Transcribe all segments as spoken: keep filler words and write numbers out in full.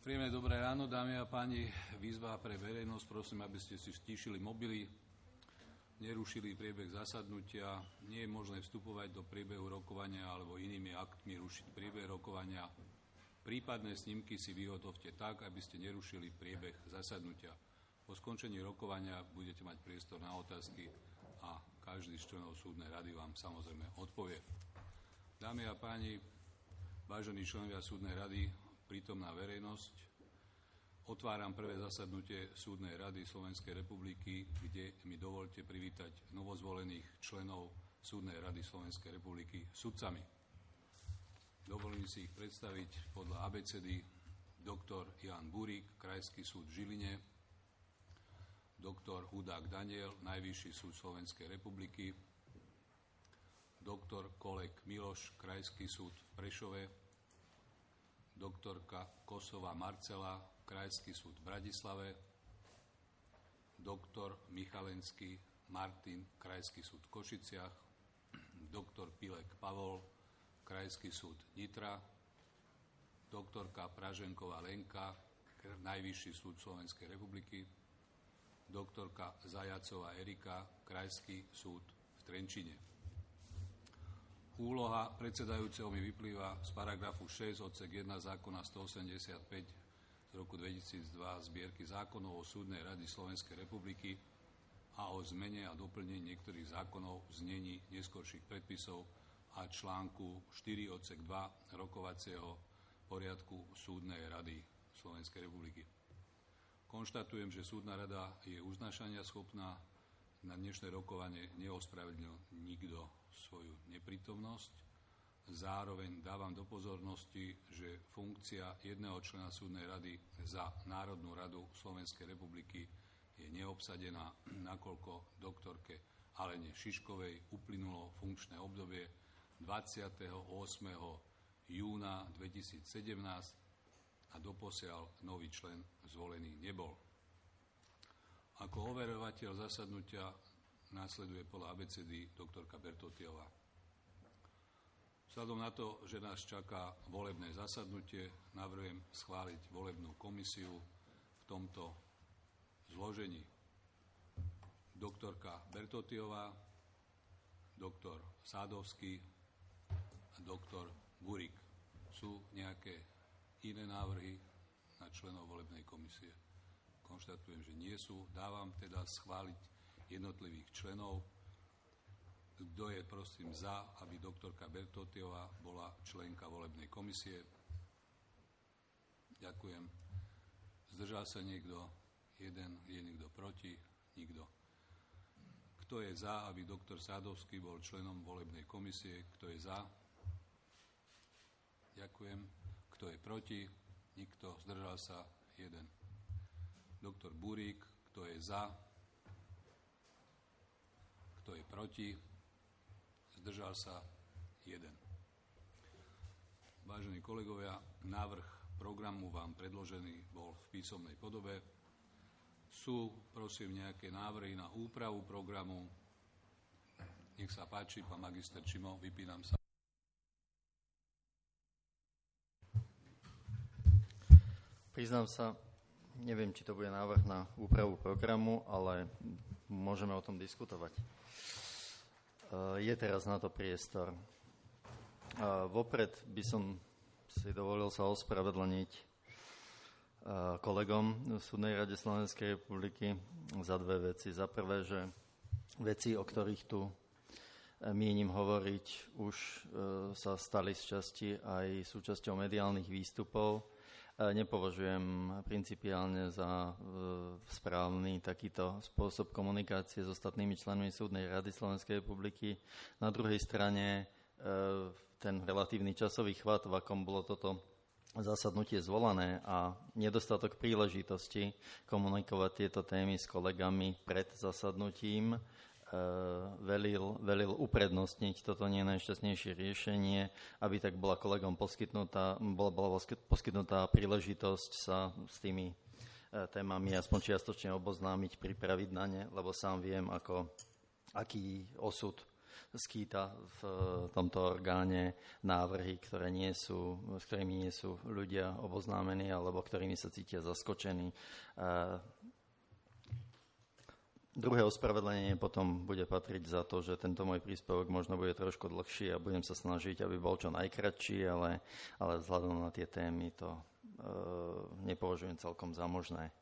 Príjemné dobré ráno, dámy a páni. Výzva pre verejnosť, prosím, aby ste si stíšili mobily, nerušili priebeh zasadnutia. Nie je možné vstupovať do priebehu rokovania alebo inými aktmi rušiť priebeh rokovania. Prípadné snímky si vyhotovte tak, aby ste nerušili priebeh zasadnutia. Po skončení rokovania budete mať priestor na otázky a každý z členov súdnej rady vám samozrejme odpovie. Dámy a páni, vážení členovia súdnej rady, prítomná verejnosť, otváram prvé zasadnutie súdnej rady Slovenskej republiky, kde mi dovolte privítať novozvolených členov súdnej rady Slovenskej republiky sudcami. Dovolím si ich predstaviť podľa abecedy: doktor Ján Burík, Krajský súd v Žiline, doktor Hudák Daniel, Najvyšší súd Slovenskej republiky, doktor Kolek Miloš, Krajský súd v Prešove, doktorka Kosová Marcela, Krajský súd v Bratislave, doktor Michalenský Martin, Krajský súd v Košiciach, doktor Pilek Pavol, Krajský súd Nitra, doktorka Praženková Lenka, Najvyšší súd Slovenskej republiky, doktorka Zajacová Erika, Krajský súd v Trenčine. Úloha predsedajúceho mi vyplýva z paragrafu šesť odsek jeden zákona stoosemdesiatpäť z roku dvetisícdva zbierky zákonov o súdnej rady Slovenskej republiky a o zmene a doplnení niektorých zákonov v znení neskorších predpisov a článku štyri odsek dva rokovacieho poriadku súdnej rady Slovenskej republiky. Konštatujem, že súdna rada je uznášania schopná. Na dnešné rokovanie neospravedlnil nikto svoju neprítomnosť. Zároveň dávam do pozornosti, že funkcia jedného člena súdnej rady za Národnú radu Slovenskej republiky je neobsadená, nakoľko doktorke Alene Šiškovej uplynulo funkčné obdobie dvadsiateho ôsmeho júna dvetisícsedemnásť a doposiaľ nový člen zvolený nebol. Ako overovateľ zasadnutia následuje podľa abecedy doktorka Bertotiová. Vzhľadom na to, že nás čaká volebné zasadnutie, navrhujem schváliť volebnú komisiu v tomto zložení: doktorka Bertotiová, doktor Sádovský a doktor Burík. Sú nejaké iné návrhy na členov volebnej komisie? Konštatujem, že nie sú. Dávam teda schváliť jednotlivých členov. Kto je, prosím, za, aby doktorka Bertotiová bola členka volebnej komisie? Ďakujem. Zdržal sa niekto? Jeden. Je niekto proti? Nikto. Kto je za, aby doktor Sádovský bol členom volebnej komisie? Kto je za? Ďakujem. Kto je proti? Nikto. Zdržal sa? Jeden. Doktor Burík, kto je za? Kto je proti? Zdržal sa? Jeden. Vážení kolegovia, návrh programu vám predložený bol v písomnej podobe. Sú, prosím, nejaké návrhy na úpravu programu? Nech sa páči, pán magister Čimo, vypínam sa. Priznám sa, neviem, či to bude návrh na úpravu programu, ale môžeme o tom diskutovať. Je teraz na to priestor. Vopred by som si dovolil sa ospravedlniť kolegom v Súdnej rade Slovenskej republiky za dve veci. Za prvé, že veci, o ktorých tu mienim hovoriť, už sa stali z časti aj súčasťou mediálnych výstupov. Nepovažujem principiálne za správny takýto spôsob komunikácie s ostatnými členmi Súdnej rady Slovenskej republiky. Na druhej strane ten relatívny časový chvat, v akom bolo toto zasadnutie zvolané, a nedostatok príležitosti komunikovať tieto témy s kolegami pred zasadnutím velil, velil uprednostniť toto nie najšťastnejšie riešenie, aby tak bola kolegom poskytnutá, bola, bola poskytnutá príležitosť sa s tými témami aspoň čiastočne oboznámiť, pripraviť na ne, lebo sám viem, ako, aký osud skýta v tomto orgáne návrhy, ktoré nie sú, s ktorými nie sú ľudia oboznámení alebo ktorými sa cítia zaskočení. Druhé ospravedlenie potom bude patriť za to, že tento môj príspevok možno bude trošku dlhší a budem sa snažiť, aby bol čo najkratší, ale, ale vzhľadom na tie témy to e, nepovažujem celkom za možné. E,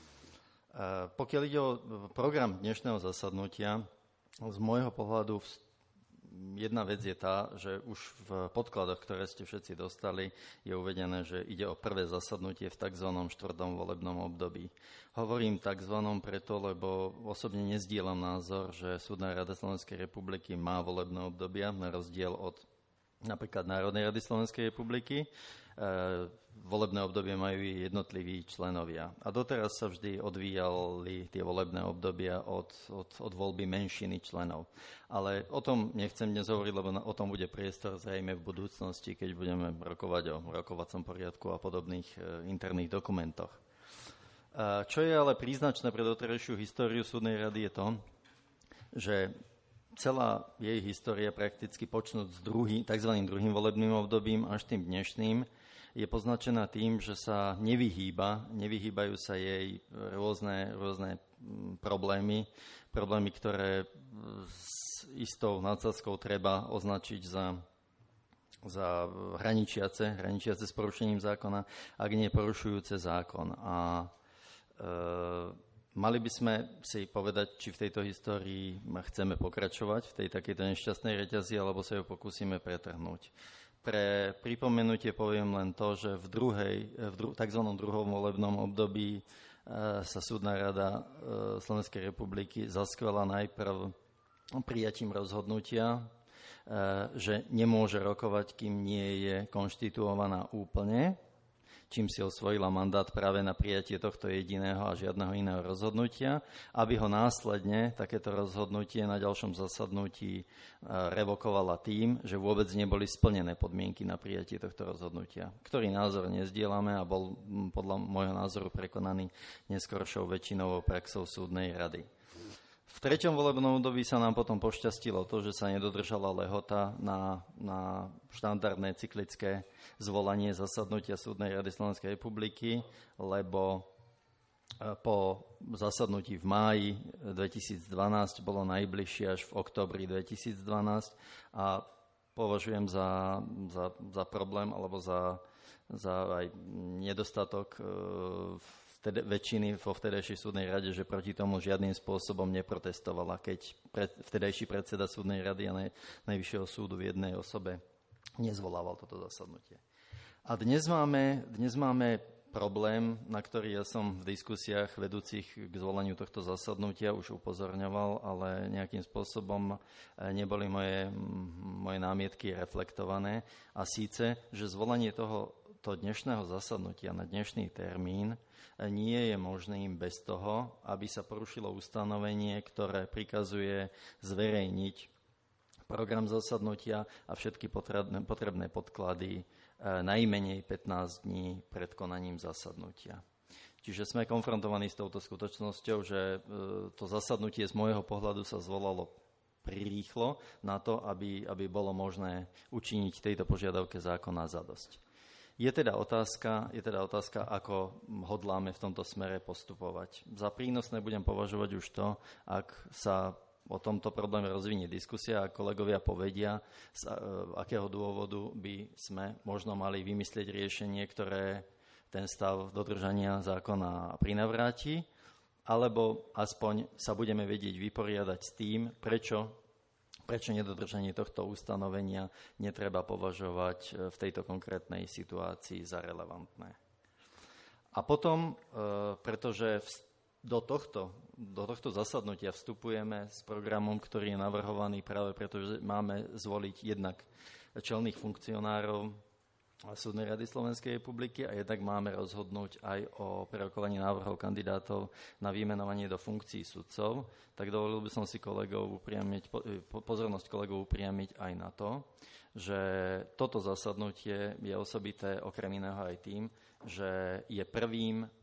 pokiaľ ide o program dnešného zasadnutia, z môjho pohľadu jedna vec je tá, že už v podkladoch, ktoré ste všetci dostali, je uvedené, že ide o prvé zasadnutie v tzv. štvrtom volebnom období. Hovorím tzv. Preto, lebo osobne nezdielam názor, že Súdna rada Slovenskej republiky má volebné obdobia, na rozdiel od napríklad Národnej rady Slovenskej republiky. E, volebné obdobie majú jednotliví členovia. A doteraz sa vždy odvíjali tie volebné obdobia od, od, od voľby menšiny členov. Ale o tom nechcem dnes hovoriť, lebo na, o tom bude priestor zrejme v budúcnosti, keď budeme rokovať o rokovacom poriadku a podobných e, interných dokumentoch. E, čo je ale príznačné pre doterajšiu históriu Súdnej rady je to, že celá jej história prakticky počnúť s druhý, tzv. Druhým volebným obdobím až tým dnešným je poznačená tým, že sa nevyhýba, nevyhýbajú sa jej rôzne, rôzne problémy, problémy, ktoré s istou nadsázkou treba označiť za, za hraničiace, hraničiace s porušením zákona, ak nie porušujúce zákon. A e, mali by sme si povedať, či v tejto histórii chceme pokračovať v tej takejto nešťastnej reťazi, alebo sa ju pokúsime pretrhnúť. Pre pripomenutie poviem len to, že v, druhej, v dru, tzv. Druhom volebnom období e, sa Súdna rada e, Slovenskej republiky zaskvala najprv prijatím rozhodnutia, e, že nemôže rokovať, kým nie je konštituovaná úplne, čím si osvojila mandát práve na prijatie tohto jediného a žiadneho iného rozhodnutia, aby ho následne takéto rozhodnutie na ďalšom zasadnutí revokovala tým, že vôbec neboli splnené podmienky na prijatie tohto rozhodnutia, ktorý názor nezdielame a bol podľa môjho názoru prekonaný neskoršou väčšinovou praxou Súdnej rady. V treťom volebnom období sa nám potom pošťastilo to, že sa nedodržala lehota na, na štandardné cyklické zvolanie zasadnutia Súdnej rady Slovenskej republiky, lebo po zasadnutí v máji dvetisícdvanásť bolo najbližšie až v októbri dvetisícdvanásť a považujem za, za, za problém alebo za, za aj nedostatok v väčšiny vo vtedajšej súdnej rade, že proti tomu žiadnym spôsobom neprotestovala, keď pred, vtedajší predseda súdnej rady a naj, Najvyššieho súdu v jednej osobe nezvolával toto zasadnutie. A dnes máme, dnes máme problém, na ktorý ja som v diskusiách vedúcich k zvoleniu tohto zasadnutia už upozorňoval, ale nejakým spôsobom neboli moje, moje námietky reflektované. A síce, že zvolenie tohoto dnešného zasadnutia na dnešný termín nie je možným bez toho, aby sa porušilo ustanovenie, ktoré prikazuje zverejniť program zasadnutia a všetky potrebné, potrebné podklady najmenej pätnásť dní pred konaním zasadnutia. Čiže sme konfrontovaní s touto skutočnosťou, že to zasadnutie z môjho pohľadu sa zvolalo prirýchlo na to, aby, aby bolo možné učiniť tejto požiadavke zákona zadosť. Je teda otázka, je teda otázka, ako hodláme v tomto smere postupovať. Za prínosné budem považovať už to, ak sa o tomto probléme rozvinie diskusia a kolegovia povedia, z akého dôvodu by sme možno mali vymyslieť riešenie, ktoré ten stav dodržania zákona prinavráti, alebo aspoň sa budeme vedieť vyporiadať s tým, prečo Prečo nedodržanie tohto ustanovenia netreba považovať v tejto konkrétnej situácii za relevantné. A potom, pretože do tohto, do tohto zasadnutia vstupujeme s programom, ktorý je navrhovaný práve preto, že máme zvoliť jednak čelných funkcionárov Súdnej rady Slovenskej republiky a jednak máme rozhodnúť aj o prerokovaní návrhov kandidátov na vymenovanie do funkcií sudcov, tak dovolil by som si kolegov upriamiť, pozornosť kolegov upriamiť aj na to, že toto zasadnutie je osobité okrem iného aj tým, že je prvým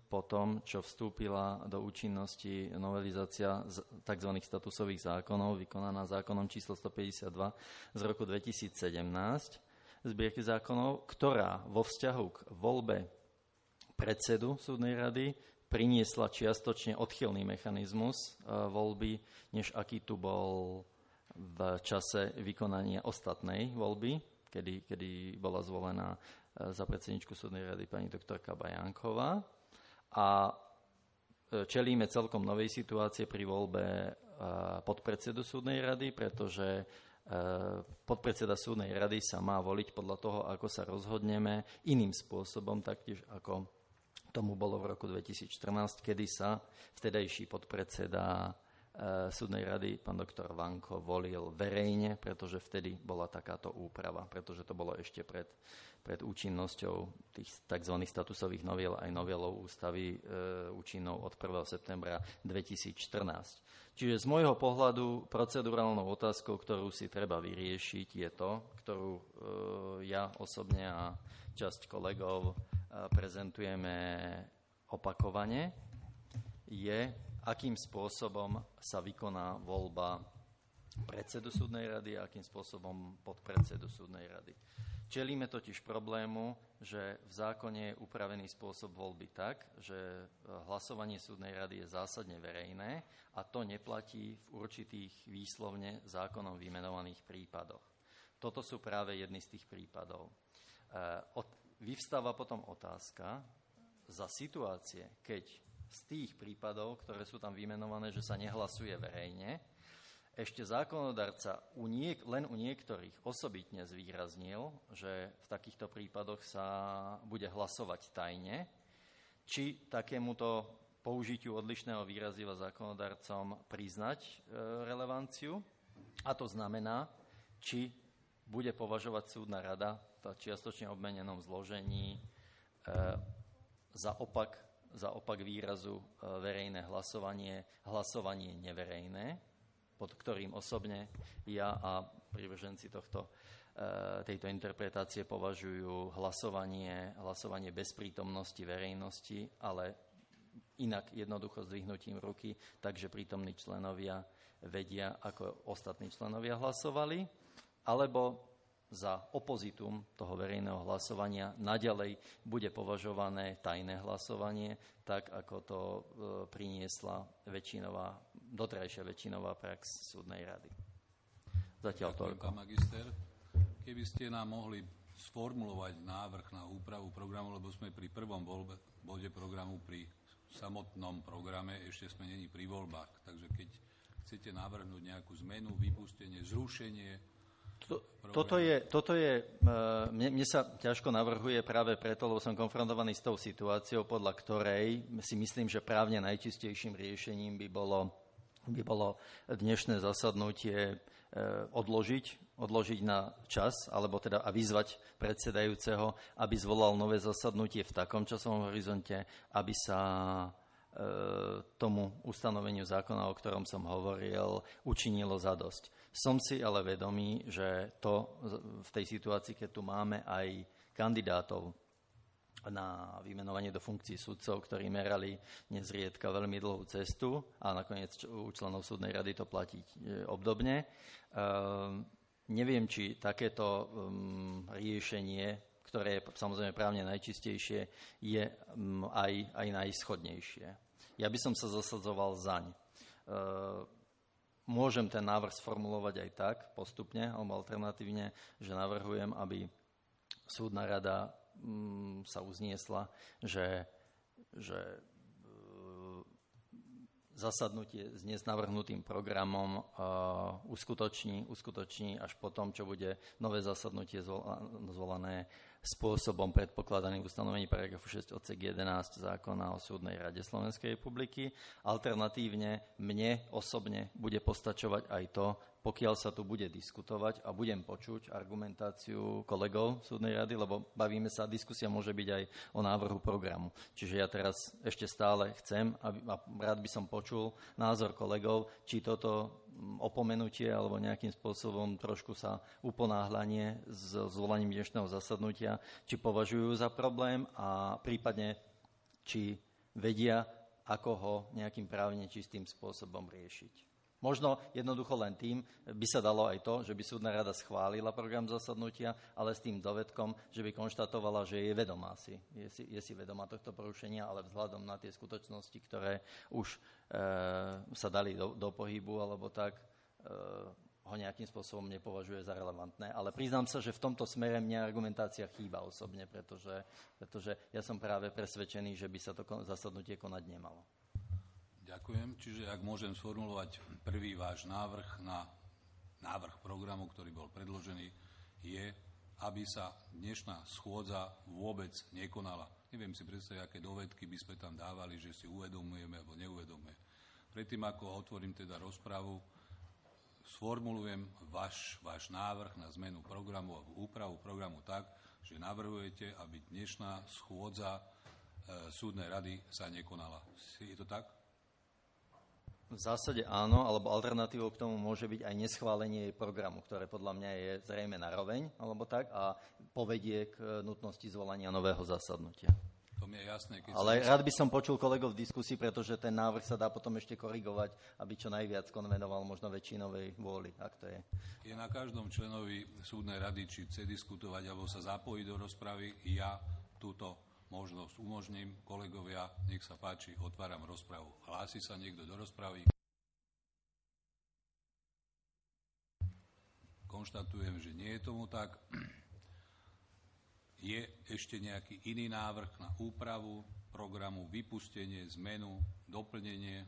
po tom, čo vstúpila do účinnosti novelizácia tzv. Statusových zákonov, vykonaná zákonom číslo stopäťdesiatdva z roku dvetisícsedemnásť, zbierky zákonov, ktorá vo vzťahu k voľbe predsedu súdnej rady priniesla čiastočne odchylný mechanizmus voľby, než aký tu bol v čase vykonania ostatnej voľby, kedy, kedy bola zvolená za predsedničku súdnej rady pani doktorka Bajánková. A čelíme celkom novej situácie pri voľbe podpredsedu súdnej rady, pretože podpredseda súdnej rady sa má voliť podľa toho, ako sa rozhodneme, iným spôsobom, taktiež ako tomu bolo v roku dvetisícštrnásť, kedy sa vtedajší podpredseda súdnej rady, pán doktor Vanko, volil verejne, pretože vtedy bola takáto úprava, pretože to bolo ešte pred, pred účinnosťou tých tzv. Statusových noviel aj novelov ústavy e, účinnou od prvého septembra dvetisícštrnásť. Čiže z môjho pohľadu procedurálnou otázkou, ktorú si treba vyriešiť, je to, ktorú e, ja osobne a časť kolegov e, prezentujeme opakovane, je, akým spôsobom sa vykoná voľba predsedu súdnej rady a akým spôsobom podpredsedu súdnej rady. Čelíme totiž problému, že v zákone je upravený spôsob voľby tak, že hlasovanie súdnej rady je zásadne verejné a to neplatí v určitých výslovne zákonom vymenovaných prípadoch. Toto sú práve jedny z tých prípadov. Vyvstáva potom otázka za situácie, keď z tých prípadov, ktoré sú tam vymenované, že sa nehlasuje verejne, ešte zákonodarca u niek- len u niektorých osobitne zvýraznil, že v takýchto prípadoch sa bude hlasovať tajne, či takémuto použitiu odlišného výraziva zákonodarcom priznať e, relevanciu, a to znamená, či bude považovať súdna rada v čiastočne obmenenom zložení e, za opak za opak výrazu verejné hlasovanie, hlasovanie neverejné, pod ktorým osobne ja a prívrženci tohto, tejto interpretácie považujú hlasovanie, hlasovanie bez prítomnosti verejnosti, ale inak jednoducho zdvihnutím ruky, takže prítomní členovia vedia, ako ostatní členovia hlasovali, alebo za opozitum toho verejného hlasovania naďalej bude považované tajné hlasovanie, tak ako to e, priniesla väčšinová, doterajšia väčšinová prax súdnej rady. Zatiaľ to. Pán magister, keby ste nám mohli sformulovať návrh na úpravu programu, lebo sme pri prvom voľbe, bode programu pri samotnom programe, ešte sme není pri voľbách. Takže keď chcete navrhnúť nejakú zmenu, vypustenie, zrušenie, Toto je, toto je mne, mne sa ťažko navrhuje práve preto, lebo som konfrontovaný s tou situáciou, podľa ktorej si myslím, že právne najčistejším riešením by bolo, by bolo dnešné zasadnutie odložiť, odložiť na čas, alebo teda a vyzvať predsedajúceho, aby zvolal nové zasadnutie v takom časovom horizonte, aby sa tomu ustanoveniu zákona, o ktorom som hovoril, učinilo zadosť. Som si ale vedomý, že to v tej situácii, keď tu máme aj kandidátov na vymenovanie do funkcií sudcov, ktorí merali nezriedka veľmi dlhú cestu a nakoniec u členov súdnej rady to platí obdobne. Ehm, neviem, či takéto um, riešenie, ktoré je samozrejme právne najčistejšie, je um, aj, aj najschodnejšie. Ja by som sa zasadzoval zaň. Ehm, môžem ten návrh sformulovať aj tak, postupne, alebo alternatívne, že navrhujem, aby súdna rada sa uzniesla, že, že zasadnutie s dnes navrhnutým programom uh, uskutoční, uskutoční až po tom, čo bude nové zasadnutie zvolané spôsobom predpokladaným v ustanovení paragrafu šesť odsek jedenásť zákona o súdnej rade Slovenskej republiky. Alternatívne mne osobne bude postačovať aj to, pokiaľ sa tu bude diskutovať a budem počuť argumentáciu kolegov súdnej rady, lebo bavíme sa, diskusia môže byť aj o návrhu programu. Čiže ja teraz ešte stále chcem aby, a rád by som počul názor kolegov, či toto opomenutie alebo nejakým spôsobom trošku sa uponáhľanie s zvolaním dnešného zasadnutia, či považujú za problém a prípadne, či vedia, ako ho nejakým právne čistým spôsobom riešiť. Možno jednoducho len tým by sa dalo aj to, že by súdna rada schválila program zasadnutia, ale s tým dovedkom, že by konštatovala, že je vedomá si, je si, je si vedomá tohto porušenia, ale vzhľadom na tie skutočnosti, ktoré už e, sa dali do, do pohybu, alebo tak, e, ho nejakým spôsobom nepovažuje za relevantné. Ale priznám sa, že v tomto smere mňa argumentácia chýba osobne, pretože, pretože ja som práve presvedčený, že by sa to zasadnutie konať nemalo. Ďakujem. Čiže ak môžem sformulovať prvý váš návrh na návrh programu, ktorý bol predložený, je, aby sa dnešná schôdza vôbec nekonala. Neviem si predstaviť, aké dovedky by sme tam dávali, že si uvedomujeme alebo neuvedomujeme. Predtým, ako otvorím teda rozpravu, sformulujem váš, váš návrh na zmenu programu alebo úpravu programu tak, že navrhujete, aby dnešná schôdza e, súdnej rady sa nekonala. Je to tak? V zásade áno, alebo alternatívou k tomu môže byť aj neschválenie jej programu, ktoré podľa mňa je zrejme naroveň, alebo tak, a povedie k nutnosti zvolania nového zasadnutia. To mi je jasné. Keď Ale sa... rád by som počul kolegov v diskusii, pretože ten návrh sa dá potom ešte korigovať, aby čo najviac konvenoval možno väčšinovej vôli, ak to je. Je na každom členovi súdnej rady, či chce diskutovať, alebo sa zapojiť do rozpravy. Ja túto možnosť umožním. Kolegovia, nech sa páči, otváram rozpravu. Hlási sa niekto do rozpravy? Konštatujem, že nie je tomu tak. Je ešte nejaký iný návrh na úpravu programu, vypustenie, zmenu, doplnenie?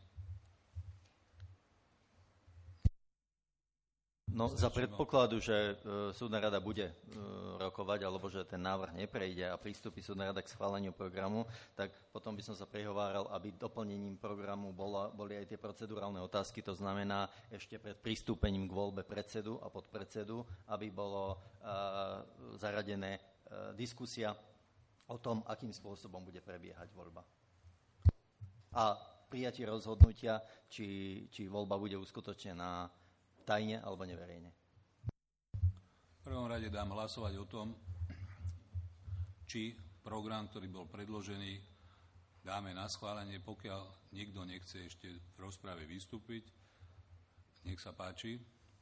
No, za predpokladu, že e, súdna rada bude e, rokovať, alebo že ten návrh neprejde a prístupí súdna rada k schváleniu programu, tak potom by som sa prihováral, aby doplnením programu bola, boli aj tie procedurálne otázky, to znamená ešte pred pristúpením k voľbe predsedu a podpredsedu, aby bolo e, zaradené e, diskusia o tom, akým spôsobom bude prebiehať voľba. A prijatie rozhodnutia, či, či voľba bude uskutočnená tajne alebo neverejne. V prvom rade dám hlasovať o tom, či program, ktorý bol predložený, dáme na schválenie, pokiaľ nikto nechce ešte v rozprave vystúpiť. Nech sa páči.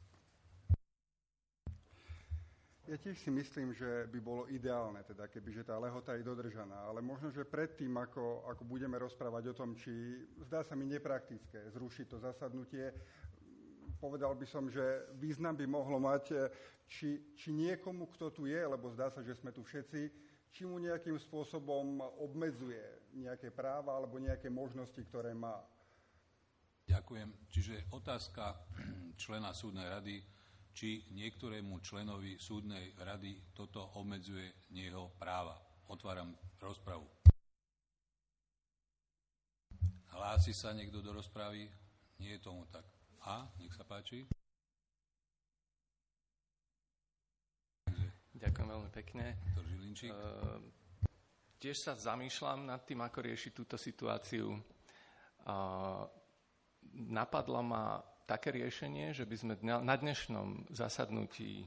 Ja tiež si myslím, že by bolo ideálne, teda kebyže tá lehota je dodržaná, ale možno, že predtým, ako, ako budeme rozprávať o tom, či zdá sa mi nepraktické zrušiť to zasadnutie, povedal by som, že význam by mohlo mať, či, či niekomu, kto tu je, lebo zdá sa, že sme tu všetci, či mu nejakým spôsobom obmedzuje nejaké práva alebo nejaké možnosti, ktoré má. Ďakujem. Čiže otázka člena súdnej rady, či niektorému členovi súdnej rady toto obmedzuje jeho práva. Otváram rozpravu. Hlási sa niekto do rozpravy? Nie je tomu tak. A, nech sa páči. Ďakujem veľmi pekne. Doktor Žilinčík. E, tiež sa zamýšľam nad tým, ako riešiť túto situáciu. E, napadlo ma také riešenie, že by sme na dnešnom zasadnutí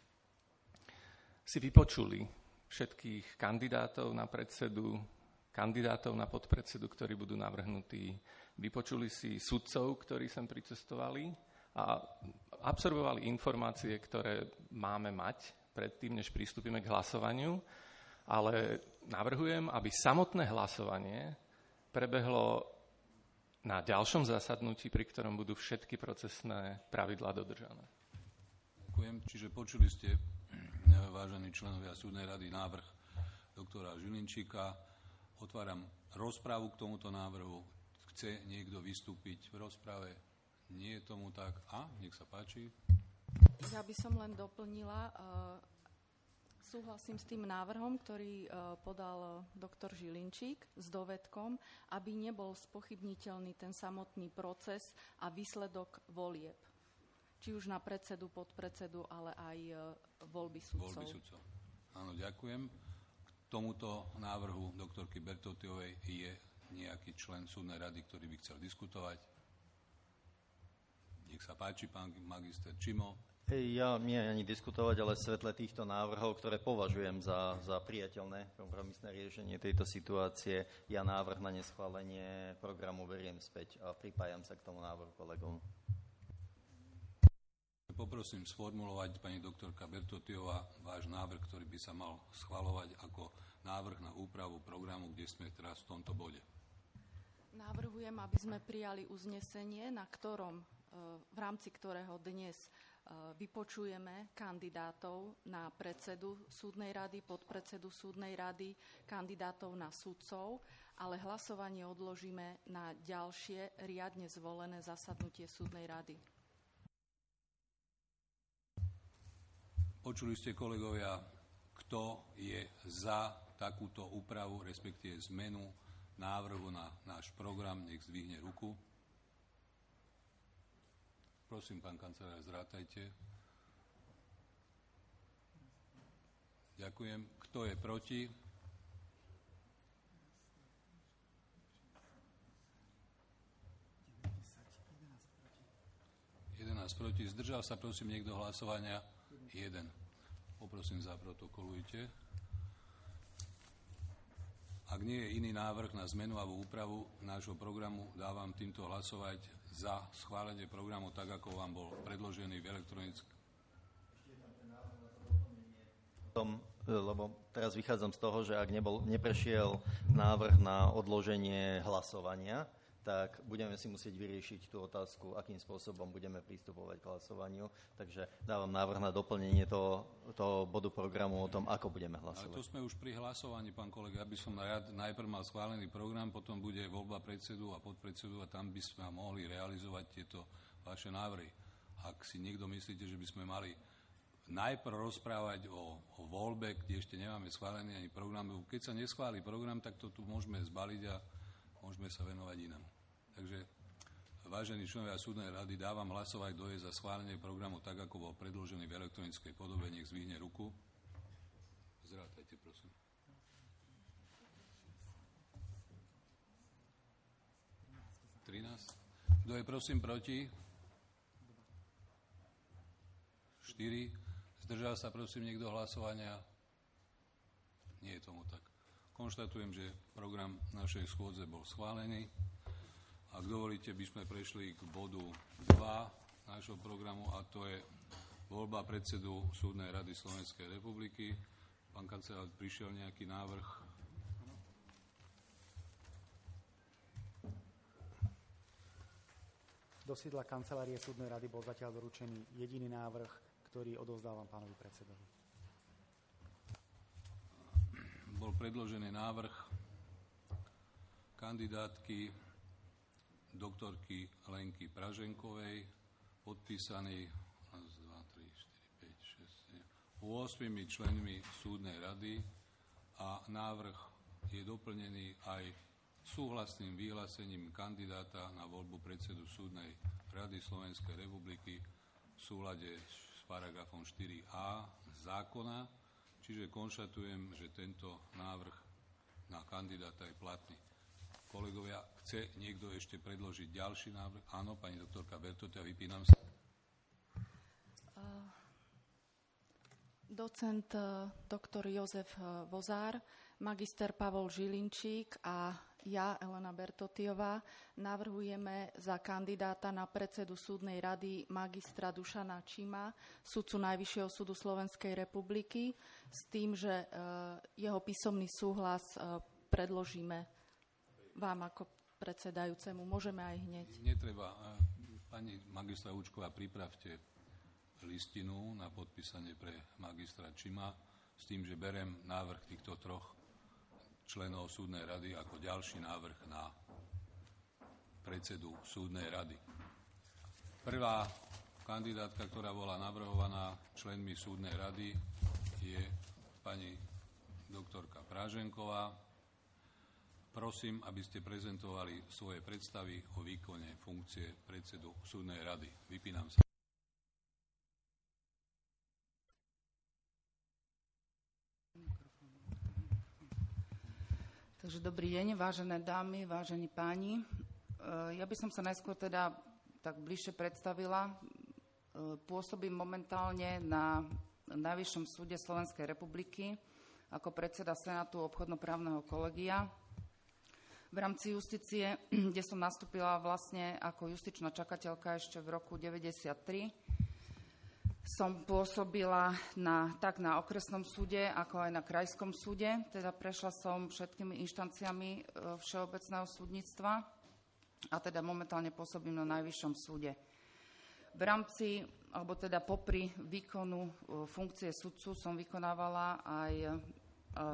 si vypočuli všetkých kandidátov na predsedu, kandidátov na podpredsedu, ktorí budú navrhnutí. Vypočuli si sudcov, ktorí sem pricestovali a absorbovali informácie, ktoré máme mať predtým, než pristúpime k hlasovaniu, ale navrhujem, aby samotné hlasovanie prebehlo na ďalšom zasadnutí, pri ktorom budú všetky procesné pravidlá dodržané. Ďakujem. Čiže počuli ste, vážení členovia súdnej rady, návrh doktora Žilinčíka. Otváram rozprávu k tomuto návrhu. Chce niekto vystúpiť v rozprave? Nie je tomu tak. A, nech sa páči. Ja by som len doplnila. Súhlasím s tým návrhom, ktorý podal doktor Žilinčík s dovedkom, aby nebol spochybniteľný ten samotný proces a výsledok volieb. Či už na predsedu, podpredsedu, ale aj voľby sudcov. Voľby sudcov. Áno, ďakujem. K tomuto návrhu doktorky Bertotiovej je nejaký člen súdnej rady, ktorý by chcel diskutovať. Nech sa páči, pán magister Čimo. Ja nie ani diskutovať, ale v svetle týchto návrhov, ktoré považujem za, za priateľné kompromisné riešenie tejto situácie, ja návrh na neschválenie programu beriem späť a pripájam sa k tomu návrhu kolegom. Poprosím sformulovať, pani doktorka Bertotiová, váš návrh, ktorý by sa mal schvaľovať ako návrh na úpravu programu, kde sme teraz v tomto bode. Navrhujem, aby sme prijali uznesenie, na ktorom, v rámci ktorého dnes vypočujeme kandidátov na predsedu súdnej rady, podpredsedu súdnej rady, kandidátov na sudcov, ale hlasovanie odložíme na ďalšie riadne zvolené zasadnutie súdnej rady. Počuli ste, kolegovia, kto je za takúto úpravu, respektíve zmenu návrhu na náš program, nech zdvihne ruku. Prosím, pán kancelár, zrátajte. Ďakujem. Kto je proti? jedenásť proti. Zdržal sa, prosím, niekto hlasovania? jeden. Poprosím, zaprotokolujte. Ak nie je iný návrh na zmenu alebo úpravu nášho programu, dávam týmto hlasovať za schválenie programu tak, ako vám bol predložený v elektronickej. Lebo teraz vychádzam z toho, že ak nebol, neprešiel návrh na odloženie hlasovania, tak budeme si musieť vyriešiť tú otázku, akým spôsobom budeme pristupovať k hlasovaniu. Takže dávam návrh na doplnenie toho, toho bodu programu o tom, ako budeme hlasovať. Ale to sme už pri hlasovaní, pán kolega. Aby som najprv mal schválený program, potom bude voľba predsedu a podpredsedu a tam by sme mohli realizovať tieto vaše návrhy. Ak si niekto myslíte, že by sme mali najprv rozprávať o, o voľbe, kde ešte nemáme schválený ani program, keď sa neschváli program, tak to tu môžeme zbaliť a môžeme sa venovať inému. Takže, vážení členovia súdnej rady, dávam hlasovať, kto je za schválenie programu tak, ako bol predložený v elektronickej podobe. Nech zdvihne ruku. Zrátajte, prosím. trinásť. Kto je, prosím, proti? štyri. Zdržal sa, prosím, niekto hlasovania? Nie je tomu tak. Konštatujem, že program našej schôdze bol schválený. Ak dovolíte, by sme prešli k bodu dva nášho programu, a to je voľba predsedu Súdnej rady Slovenskej republiky. Pán kancelár, prišiel nejaký návrh? Do sídla kancelárie Súdnej rady bol zatiaľ doručený jediný návrh, ktorý odovzdávam pánovi predsedovi. Bol predložený návrh kandidátky doktorky Lenky Praženkovej, podpísaný raz, dva, tri, štyri, päť, šesť, sedem, ôsmimi členmi súdnej rady a návrh je doplnený aj súhlasným vyhlásením kandidáta na voľbu predsedu Súdnej rady Slovenskej republiky v súlade s paragrafom štyri a zákona. Čiže konštatujem, že tento návrh na kandidáta je platný. Kolegovia, chce niekto ešte predložiť ďalší návrh? Áno, pani doktorka Bertotia, vypínam sa. Docent doktor Jozef Vozár, magister Pavol Žilinčík a ja, Elena Bertotiová, navrhujeme za kandidáta na predsedu súdnej rady magistra Dušana Čima, sudcu Najvyššieho súdu Slovenskej republiky, s tým, že jeho písomný súhlas predložíme vám ako predsedajúcemu. Môžeme aj hneď. Netreba. Pani magistra Učková, pripravte listinu na podpísanie pre magistra Čima s tým, že berem návrh týchto troch členov súdnej rady ako ďalší návrh na predsedu súdnej rady. Prvá kandidátka, ktorá bola navrhovaná členmi súdnej rady, je pani doktorka Praženková. Prosím, aby ste prezentovali svoje predstavy o výkone funkcie predsedu súdnej rady. Vypínam sa. Takže dobrý deň, vážené dámy, vážení páni. Ja by som sa najskôr teda tak bližšie predstavila Pôsobím momentálne na Najvyššom súde Slovenskej republiky ako predseda Senátu obchodnoprávneho kolegia. V rámci justície, kde som nastúpila vlastne ako justičná čakateľka ešte v roku deväťdesiattri, som pôsobila na, tak na okresnom súde, ako aj na krajskom súde. Teda prešla som všetkými inštanciami všeobecného súdnictva a teda momentálne pôsobím na Najvyššom súde. V rámci, alebo teda popri výkonu funkcie sudcu som vykonávala aj e, e,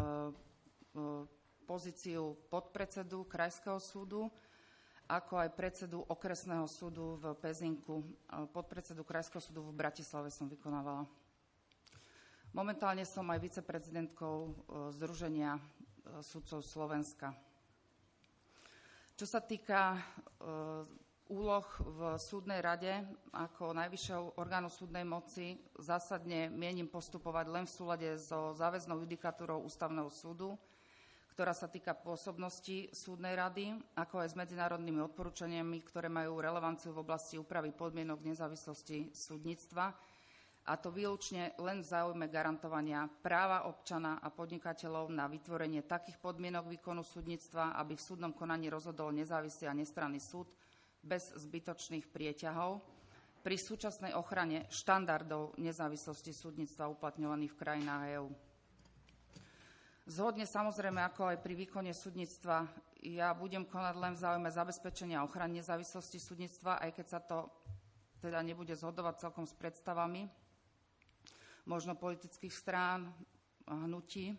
pozíciu podpredsedu Krajského súdu, ako aj predsedu okresného súdu v Pezinku. Podpredsedu Krajského súdu v Bratislave som vykonávala. Momentálne som aj viceprezidentkou Združenia sudcov Slovenska. Čo sa týka úloh v súdnej rade ako najvyššieho orgánu súdnej moci, zásadne mienim postupovať len v súlade so záväznou judikatúrou Ústavného súdu, ktorá sa týka pôsobnosti súdnej rady, ako aj s medzinárodnými odporúčaniami, ktoré majú relevanciu v oblasti úpravy podmienok nezávislosti súdnictva, a to výlučne len v záujme garantovania práva občana a podnikateľov na vytvorenie takých podmienok výkonu súdnictva, aby v súdnom konaní rozhodol nezávislý a nestranný súd bez zbytočných prieťahov pri súčasnej ochrane štandardov nezávislosti súdnictva uplatňovaných v krajinách EÚ. Zhodne samozrejme, ako aj pri výkone súdnictva, ja budem konať len v záujme zabezpečenia a ochrany nezávislosti súdnictva, aj keď sa to teda nebude zhodovať celkom s predstavami možno politických strán, hnutí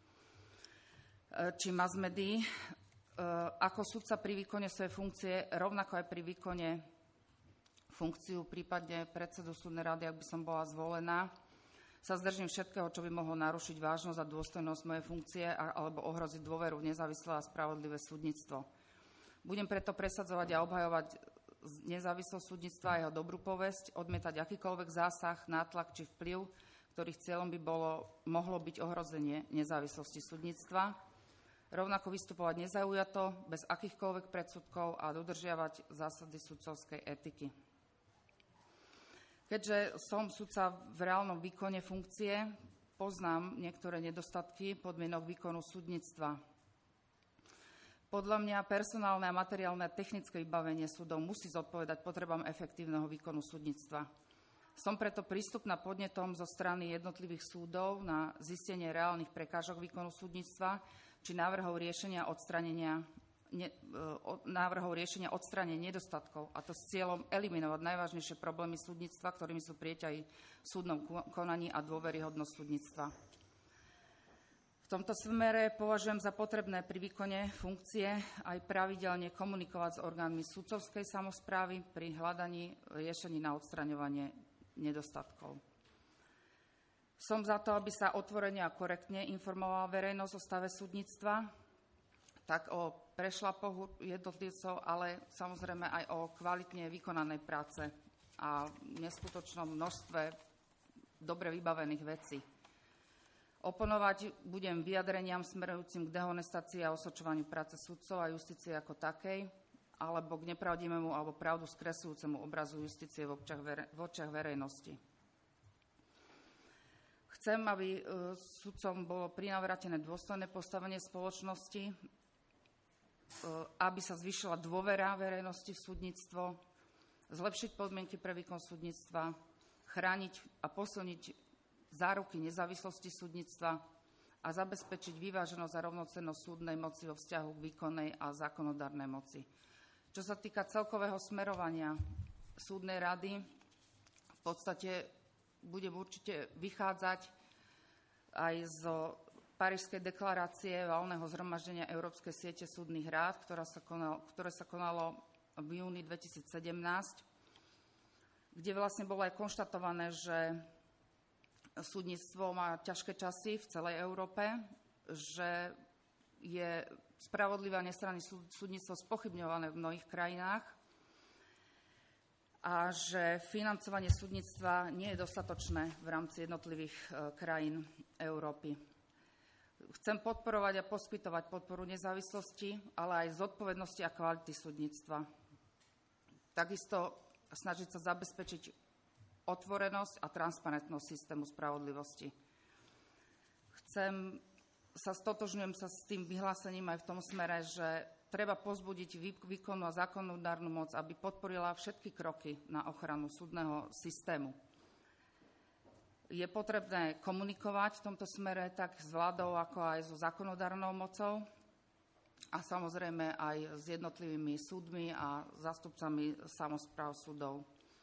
či mass médií. Ako sudca pri výkone svojej funkcie, rovnako aj pri výkone funkciu prípadne predsedu súdnej rady, ak by som bola zvolená, sa zdržím všetkého, čo by mohlo narušiť vážnosť a dôstojnosť mojej funkcie alebo ohroziť dôveru v nezávislé a spravodlivé súdnictvo. Budem preto presadzovať a obhajovať nezávislosť súdnictva a jeho dobrú povesť, odmietať akýkoľvek zásah, nátlak či vplyv, ktorých cieľom by bolo, mohlo byť ohrozenie nezávislosti súdnictva, rovnako vystupovať nezaujato, bez akýchkoľvek predsudkov a dodržiavať zásady sudcovskej etiky. Keďže som sudca v reálnom výkone funkcie, poznám niektoré nedostatky podmienok výkonu súdnictva. Podľa mňa personálne a materiálne a technické vybavenie súdov musí zodpovedať potrebám efektívneho výkonu súdnictva. Som preto prístupná podnetom zo strany jednotlivých súdov na zistenie reálnych prekážok výkonu súdnictva či návrhov riešenia odstranenia, ne, návrhov riešenia odstranenia nedostatkov, a to s cieľom eliminovať najvážnejšie problémy súdnictva, ktorými sú prieťahy v súdnom konaní a dôveryhodnosť súdnictva. V tomto smere považujem za potrebné pri výkone funkcie aj pravidelne komunikovať s orgánmi sudcovskej samosprávy pri hľadaní riešení na odstraňovanie nedostatkov. Som za to, aby sa otvorene a korektne informovala verejnosť o stave súdnictva, tak o prešlapoch jednotlivcov, ale samozrejme aj o kvalitne vykonanej práce a neskutočnom množstve dobre vybavených vecí. Oponovať budem vyjadreniam smerujúcim k dehonestácii a osočovaniu práce sudcov a justície ako takej, alebo k nepravdivému alebo pravdu skresujúcemu obrazu justície v očiach, vere, v očiach verejnosti. Chcem, aby sudcom bolo prinavrátené dôstojné postavenie spoločnosti, aby sa zvýšila dôvera verejnosti v súdnictvo, zlepšiť podmienky pre výkon súdnictva, chrániť a posilniť záruky nezávislosti súdnictva a zabezpečiť vyváženosť a rovnocennosť súdnej moci vo vzťahu k výkonnej a zákonodárnej moci. Čo sa týka celkového smerovania súdnej rady, v podstate budem určite vychádzať aj zo Parížskej deklarácie valného zhromaždenia Európskej siete súdnych rád, ktorá sa konalo, ktoré sa konalo v júni dvetisícsedemnásť, kde vlastne bolo aj konštatované, že súdnictvo má ťažké časy v celej Európe, že je spravodlivé a nestranné súdnictvo spochybňované v mnohých krajinách a že financovanie súdnictva nie je dostatočné v rámci jednotlivých krajín Európy. Chcem podporovať a poskytovať podporu nezávislosti, ale aj zodpovednosti a kvality súdnictva. Takisto snažiť sa zabezpečiť otvorenosť a transparentnosť systému spravodlivosti. Chcem sa stotožňujem sa s tým vyhlásením aj v tom smere, že treba pozbudiť výkonnú a zákonodárnu moc, aby podporila všetky kroky na ochranu súdneho systému. Je potrebné komunikovať v tomto smere tak s vládou, ako aj so zákonodárnou mocou a samozrejme aj s jednotlivými súdmi a zástupcami samospráv súdov.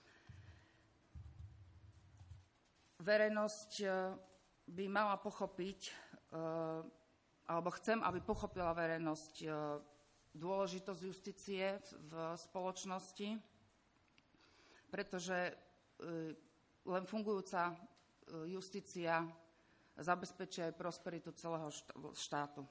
Verejnosť by mala pochopiť, alebo chcem, aby pochopila verejnosť dôležitosť justície v spoločnosti, pretože len fungujúca justícia zabezpečí aj prosperitu celého štátu.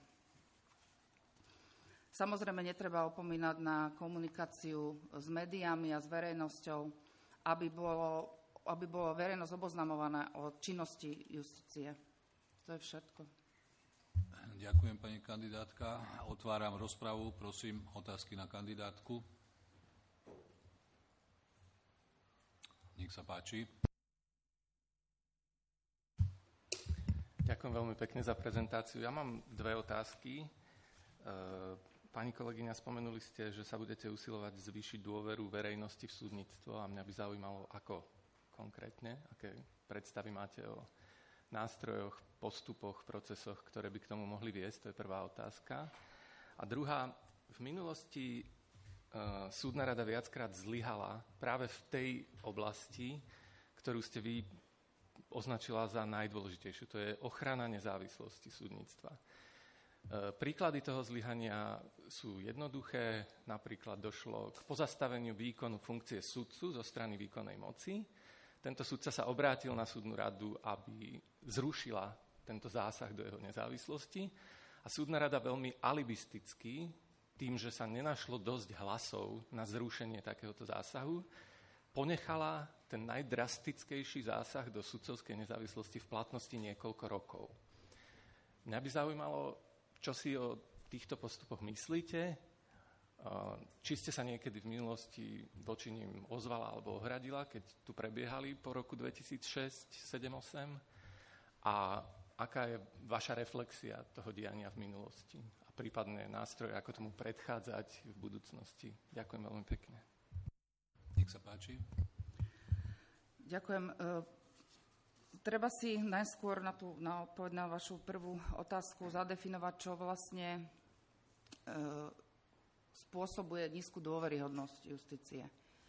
Samozrejme, netreba opomínať na komunikáciu s médiami a s verejnosťou, aby bolo, aby bola verejnosť oboznamovaná o činnosti justície. To je všetko. Ďakujem, pani kandidátka. Otváram rozpravu. Prosím, otázky na kandidátku. Nech sa páči. Ďakujem veľmi pekne za prezentáciu. Ja mám dve otázky. Pani kolegyňa, spomenuli ste, že sa budete usilovať zvýšiť dôveru verejnosti v súdnictvo a mňa by zaujímalo, ako konkrétne, aké predstavy máte o nástrojoch, postupoch, procesoch, ktoré by k tomu mohli viesť. To je prvá otázka. A druhá, v minulosti e, súdna rada viackrát zlyhala práve v tej oblasti, ktorú ste vy označila za najdôležitejšiu. To je ochrana nezávislosti súdnictva. E, príklady toho zlyhania sú jednoduché. Napríklad došlo k pozastaveniu výkonu funkcie sudcu zo strany výkonnej moci. Tento sudca sa obrátil na súdnu radu, aby zrušila tento zásah do jeho nezávislosti. A súdna rada veľmi alibisticky, tým, že sa nenašlo dosť hlasov na zrušenie takéhoto zásahu, ponechala ten najdrastickejší zásah do sudcovskej nezávislosti v platnosti niekoľko rokov. Mňa by zaujímalo, čo si o týchto postupoch myslíte, či ste sa niekedy v minulosti voči nim ozvala alebo ohradila, keď tu prebiehali po roku dvetisícšesť, sedem, osem a aká je vaša reflexia toho diania v minulosti a prípadné nástroje, ako tomu predchádzať v budúcnosti. Ďakujem veľmi pekne. Nech sa páči. Ďakujem. Treba si najskôr na, tú, na odpoveď na vašu prvú otázku zadefinovať, čo vlastne spôsobuje nízku dôveryhodnosť justície.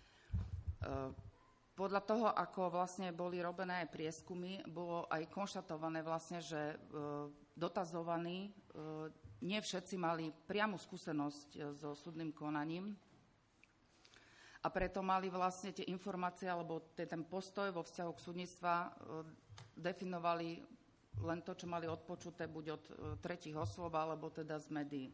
Podľa toho, ako vlastne boli robené aj prieskumy, bolo aj konštatované vlastne, že dotazovaní nie všetci mali priamu skúsenosť so súdnym konaním a preto mali vlastne tie informácie alebo ten postoj vo vzťahu k súdnictva definovali len to, čo mali odpočuté buď od tretích osôb alebo teda z médií.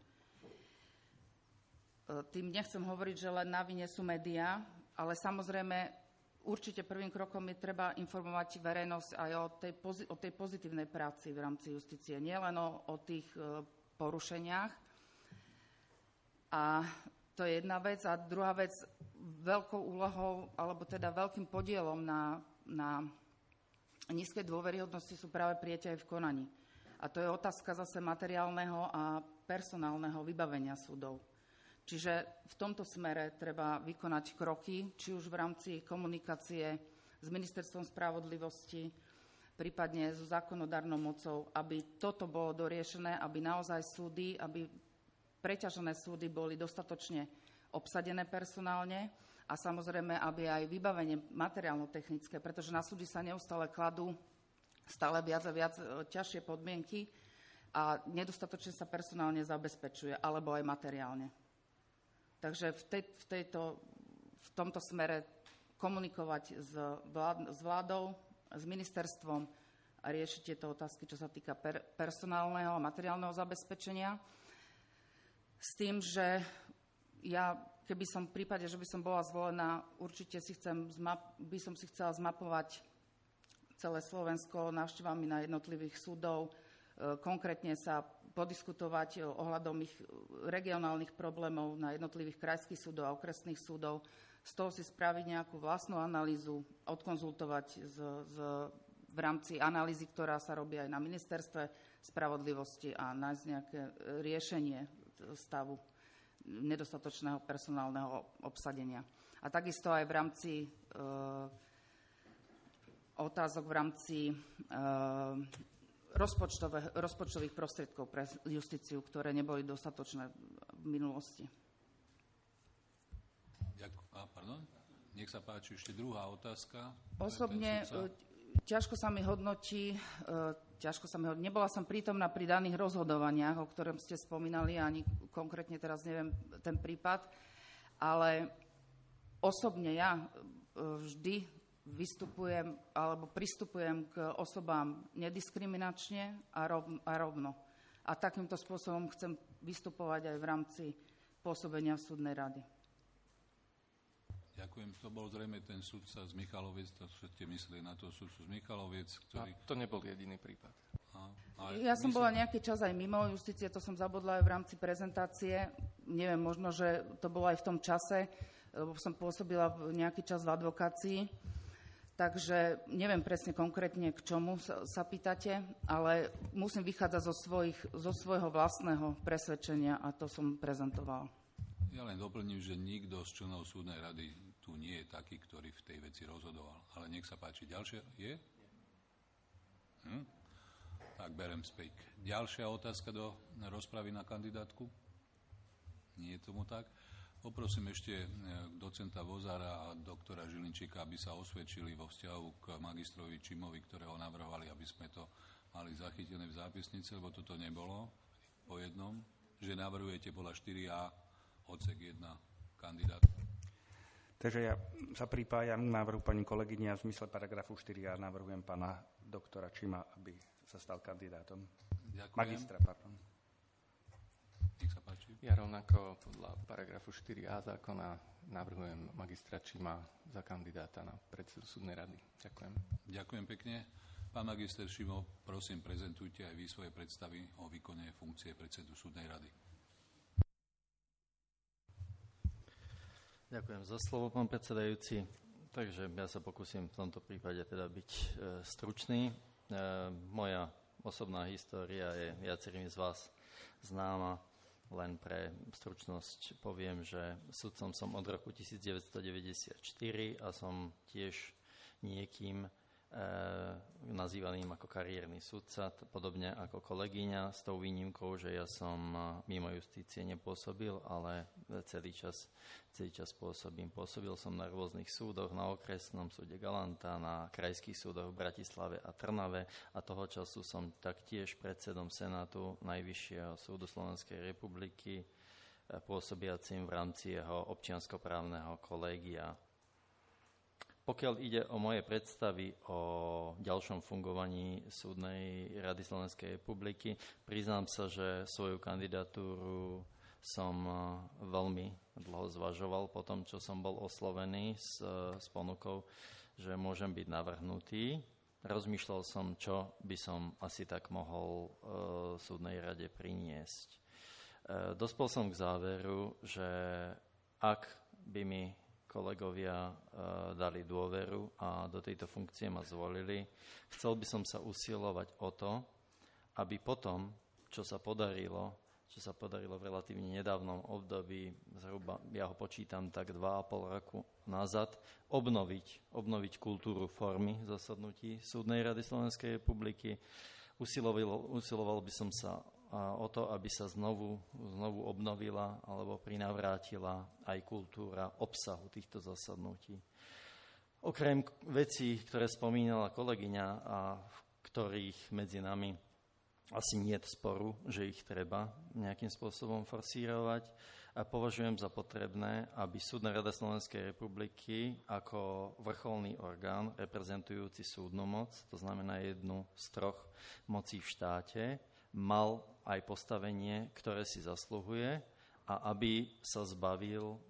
Tým nechcem hovoriť, že len na vine sú médiá, ale samozrejme určite prvým krokom je treba informovať verejnosť aj o tej, o tej pozitívnej práci v rámci justície, nielen o, o tých porušeniach. A to je jedna vec. A druhá vec, veľkou úlohou, alebo teda veľkým podielom na, na nízkej dôveryhodnosti sú práve prijatia aj v konaní. A to je otázka zase materiálneho a personálneho vybavenia súdov. Čiže v tomto smere treba vykonať kroky, či už v rámci komunikácie s Ministerstvom spravodlivosti, prípadne so zákonodárnou mocou, aby toto bolo doriešené, aby naozaj súdy, aby preťažené súdy boli dostatočne obsadené personálne a samozrejme, aby aj vybavenie materiálno-technické, pretože na súdy sa neustále kladú stále viac a viac ťažšie podmienky a nedostatočne sa personálne zabezpečuje, alebo aj materiálne. Takže v, tej, v, tejto, v tomto smere komunikovať s, vlád, s vládou, s ministerstvom a riešiť tieto otázky, čo sa týka per, personálneho a materiálneho zabezpečenia. S tým, že ja, keby som v prípade, že by som bola zvolená, určite si chcem, by som si chcela zmapovať celé Slovensko návštevami na jednotlivých súdov, konkrétne sa podiskutovať ohľadom ich regionálnych problémov na jednotlivých krajských súdov a okresných súdov, z toho si spraviť nejakú vlastnú analýzu, odkonzultovať z, z, v rámci analýzy, ktorá sa robí aj na ministerstve spravodlivosti a nájsť nejaké riešenie stavu nedostatočného personálneho obsadenia. A takisto aj v rámci e, otázok v rámci e, rozpočtové, rozpočtových prostriedkov pre justíciu, ktoré neboli dostatočné v minulosti. A, pardon? Nech sa páči, ešte druhá otázka. Osobne ťažko sa mi hodnotí, ťažko sa mi hodnotí, nebola som prítomná pri daných rozhodovaniach, o ktorom ste spomínali, ani konkrétne teraz neviem ten prípad, ale osobne ja vždy vystupujem alebo pristupujem k osobám nediskriminačne a rovno. A takýmto spôsobom chcem vystupovať aj v rámci pôsobenia v súdnej rady. Ďakujem. To bol zrejme ten sudca z Michaloviec, to ste mysleli na toho sudcu z Michaloviec, ktorý... A to nebol jediný prípad. A, ale ja som myslím... bola nejaký čas aj mimo justície, to som zabudla aj v rámci prezentácie. Neviem, možno, že to bolo aj v tom čase, lebo som pôsobila nejaký čas v advokácii. Takže neviem presne konkrétne, k čomu sa, sa pýtate, ale musím vychádzať zo, svojich, zo svojho vlastného presvedčenia a to som prezentovala. Ja len doplním, že nikto z členov súdnej rady tu nie je taký, ktorý v tej veci rozhodoval. Ale nech sa páči. Ďalšia je? Hm? Tak berem späť. Ďalšia otázka do rozpravy na kandidátku? Nie je tomu tak? Poprosím ešte docenta Vozára a doktora Žilinčíka, aby sa osvedčili vo vzťahu k magistrovi Čimovi, ktorého navrhovali, aby sme to mali zachytené v zápisnici, lebo toto nebolo po jednom, že navrhujete podľa štyri a odsek jeden kandidát. Takže ja sa pripájam k návrhu pani kolegyne a v zmysle paragrafu štyri a navrhujem pána doktora Čima, aby sa stal kandidátom. Ďakujem. Magistra, pardon. Nech sa páči. Ja rovnako podľa paragrafu štyri a zákona navrhujem magistra Čima za kandidáta na predsedu súdnej rady. Ďakujem. Ďakujem pekne. Pán magister Šimo, prosím, prezentujte aj vy svoje predstavy o výkone funkcie predsedu súdnej rady. Ďakujem za slovo, pán predsedajúci. Takže ja sa pokúsim v tomto prípade teda byť e, stručný. E, moja osobná história je viacerým z vás známa. Len pre stručnosť poviem, že sudcom som od roku devätnásťstodeväťdesiatštyri a som tiež niekým e, nazývaným ako kariérny sudca, podobne ako kolegyňa, s tou výnimkou, že ja som mimo justície nepôsobil, ale celý čas, celý čas pôsobím. Pôsobil som na rôznych súdoch, na okresnom súde Galanta, na krajských súdoch v Bratislave a Trnave a toho času som taktiež predsedom Senátu Najvyššieho súdu Slovenskej republiky, pôsobiacim v rámci jeho občianskoprávneho kolégia. Pokiaľ ide o moje predstavy o ďalšom fungovaní Súdnej rady Slovenskej republiky, priznám sa, že svoju kandidatúru som veľmi dlho zvažoval po tom, čo som bol oslovený s, s ponukou, že môžem byť navrhnutý. Rozmýšľal som, čo by som asi tak mohol e, Súdnej rade priniesť. E, dospel som k záveru, že ak by mi kolegovia e, dali dôveru a do tejto funkcie ma zvolili. Chcel by som sa usilovať o to, aby potom, čo sa podarilo, čo sa podarilo v relatívne nedávnom období, zhruba, ja ho počítam tak dva a pol roku nazad, obnoviť, obnoviť kultúru formy zasadnutí Súdnej rady Slovenskej republiky. Usiloval, usiloval by som sa o to, aby sa znovu, znovu obnovila alebo prinavrátila aj kultúra obsahu týchto zasadnutí. Okrem vecí, ktoré spomínala kolegyňa a v ktorých medzi nami asi nie je sporu, že ich treba nejakým spôsobom forsírovať, a považujem za potrebné, aby Súdna rada Slovenskej republiky ako vrcholný orgán reprezentujúci súdnu moc, to znamená jednu z troch mocí v štáte, mal aj postavenie, ktoré si zasluhuje, a aby sa zbavil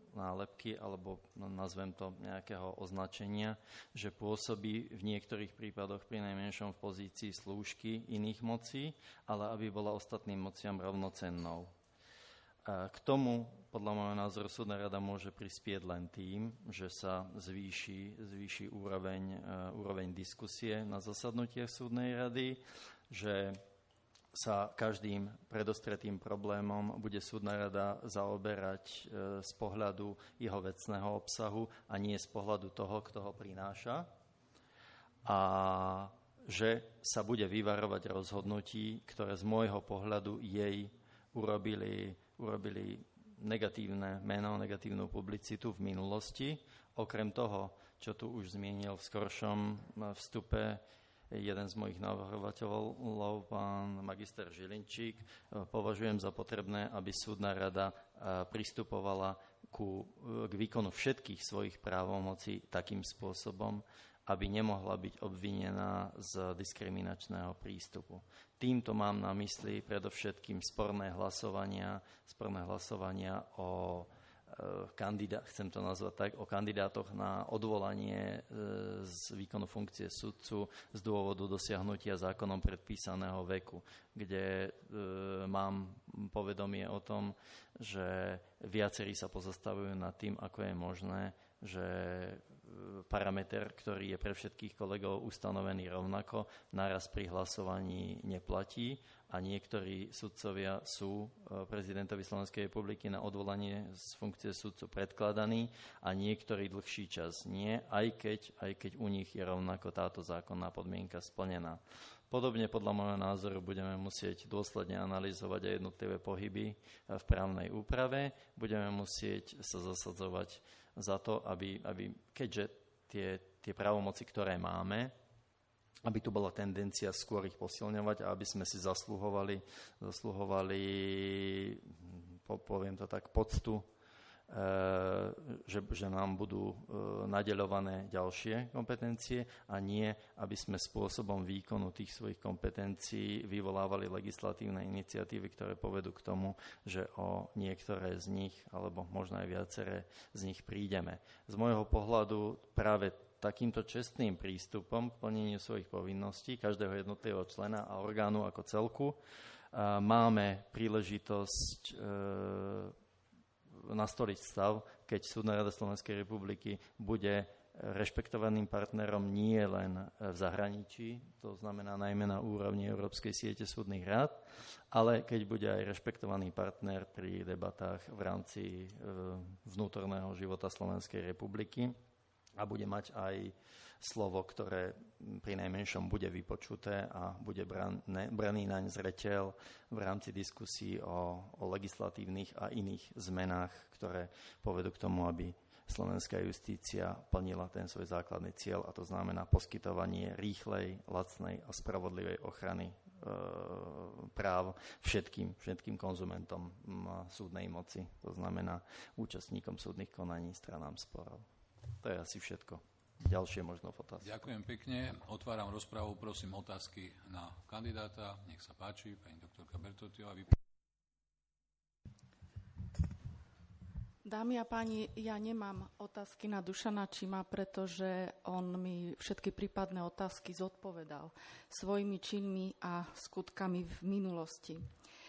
nálepky, alebo nazvem to nejakého označenia, že pôsobí v niektorých prípadoch pri najmenšom v pozícii slúžky iných mocí, ale aby bola ostatným mociam rovnocennou. K tomu, podľa môjho názoru, súdna rada môže prispieť len tým, že sa zvýši, zvýši úroveň, úroveň diskusie na zasadnutiach súdnej rady, že sa každým predostretým problémom bude súdna rada zaoberať z pohľadu jeho vecného obsahu a nie z pohľadu toho, kto ho prináša. A že sa bude vyvarovať rozhodnutí, ktoré z môjho pohľadu jej urobili, urobili negatívne meno, negatívnu publicitu v minulosti. Okrem toho, čo tu už zmienil v skoršom vstupe jeden z mojich navrhovateľov, pán magister Žilinčík, považujem za potrebné, aby súdna rada pristupovala ku, k výkonu všetkých svojich právomocí takým spôsobom, aby nemohla byť obvinená z diskriminačného prístupu. Týmto mám na mysli predovšetkým sporné hlasovania, sporné hlasovania o kandidát, chcem to nazvať tak, o kandidátoch na odvolanie z výkonu funkcie sudcu z dôvodu dosiahnutia zákonom predpísaného veku, kde e, mám povedomie o tom, že viacerí sa pozastavujú nad tým, ako je možné, že parameter, ktorý je pre všetkých kolegov ustanovený rovnako, naraz pri hlasovaní neplatí a niektorí sudcovia sú prezidentovi Slovenskej republiky na odvolanie z funkcie sudcu predkladaní a niektorí dlhší čas nie, aj keď, aj keď u nich je rovnako táto zákonná podmienka splnená. Podobne podľa môjho názoru budeme musieť dôsledne analyzovať aj jednotlivé pohyby v právnej úprave. Budeme musieť sa zasadzovať za to, aby, aby keďže tie, tie právomoci, ktoré máme, aby tu bola tendencia skôr ich posilňovať a aby sme si zasluhovali, zasluhovali po, poviem to tak, poctu, Že, že nám budú nadeľované ďalšie kompetencie a nie, aby sme spôsobom výkonu tých svojich kompetencií vyvolávali legislatívne iniciatívy, ktoré povedú k tomu, že o niektoré z nich, alebo možno aj viaceré z nich prídeme. Z môjho pohľadu práve takýmto čestným prístupom k plneniu svojich povinností každého jednotlivého člena a orgánu ako celku máme príležitosť nastoliť stav, keď Súdna rada Slovenskej republiky bude rešpektovaným partnerom nie len v zahraničí, to znamená najmä na úrovni Európskej siete súdnych rád, ale keď bude aj rešpektovaný partner pri debatách v rámci vnútorného života Slovenskej republiky a bude mať aj slovo, ktoré pri najmenšom bude vypočuté a bude braný naň zreteľ v rámci diskusí o, o legislatívnych a iných zmenách, ktoré povedú k tomu, aby slovenská justícia plnila ten svoj základný cieľ, a to znamená poskytovanie rýchlej, lacnej a spravodlivej ochrany e, práv všetkým, všetkým konzumentom súdnej moci, to znamená účastníkom súdnych konaní, stranám sporov. To je asi všetko. Ďalšie možno otázky. Ďakujem pekne. Otváram rozpravu. Prosím otázky na kandidáta. Nech sa páči, pani doktorka Bertottiová. Vy... Dámy a páni, ja nemám otázky na Dušana Čima, pretože on mi všetky prípadné otázky zodpovedal svojimi činmi a skutkami v minulosti.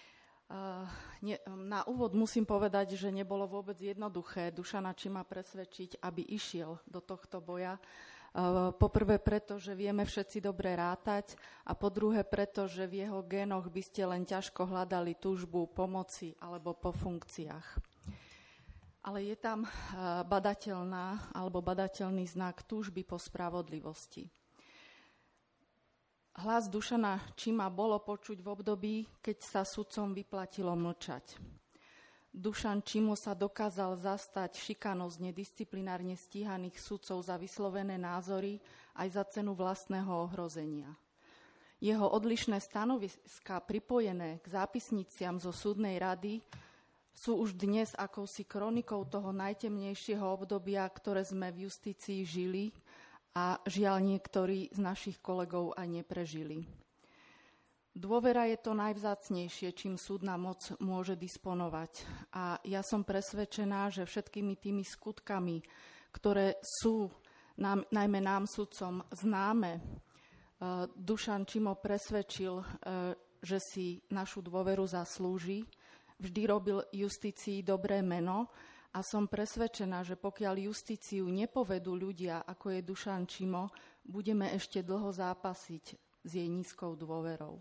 Na úvod musím povedať, že nebolo vôbec jednoduché Dušana Čima presvedčiť, aby išiel do tohto boja. Poprvé preto, že vieme všetci dobre rátať a po druhé preto, že v jeho génoch by ste len ťažko hľadali túžbu pomoci alebo po funkciách. Ale je tam badateľná alebo badateľný znak túžby po spravodlivosti. Hlas Dušana Čima bolo počuť v období, keď sa sudcom vyplatilo mlčať. Dušan Čimo sa dokázal zastať šikanou z nedisciplinárne stíhaných sudcov za vyslovené názory aj za cenu vlastného ohrozenia. Jeho odlišné stanoviská pripojené k zápisniciam zo súdnej rady sú už dnes akousi kronikou toho najtemnejšieho obdobia, ktoré sme v justícii žili, a žiaľ niektorí z našich kolegov aj neprežili. Dôvera je to najvzácnejšie, čím súdna moc môže disponovať. A ja som presvedčená, že všetkými tými skutkami, ktoré sú nám, najmä nám sudcom známe, Dušan Čimo presvedčil, že si našu dôveru zaslúži, vždy robil justícii dobré meno a som presvedčená, že pokiaľ justíciu nepovedú ľudia, ako je Dušan Čimo, budeme ešte dlho zápasiť s jej nízkou dôverou.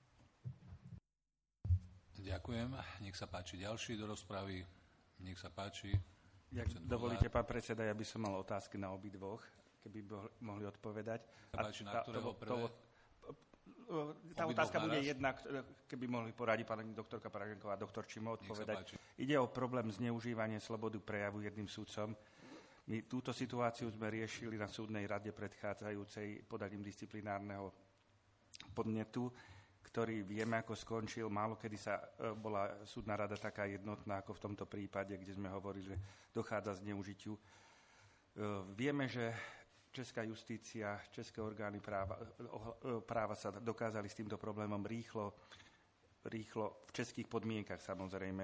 Ďakujem. Nech sa páči ďalší do rozpravy. Nech sa páči. Ja, dovolíte, pán predseda, ja by som mal otázky na obidvoch, keby mohli odpovedať. Sa páči, na ktorého prvé? Tá otázka bude jedna, keby mohli poradiť pani doktorka Praženková a doktor Čimo odpovedať. Ide o problém zneužívania slobody prejavu jedným sudcom. My túto situáciu sme riešili na súdnej rade predchádzajúcej podaním disciplinárneho podnetu, ktorý vieme, ako skončil. Málo kedy sa bola súdna rada taká jednotná, ako v tomto prípade, kde sme hovorili, že dochádza k zneužitiu. Vieme, že česká justícia, české orgány práva, práva sa dokázali s týmto problémom rýchlo, rýchlo v českých podmienkach samozrejme,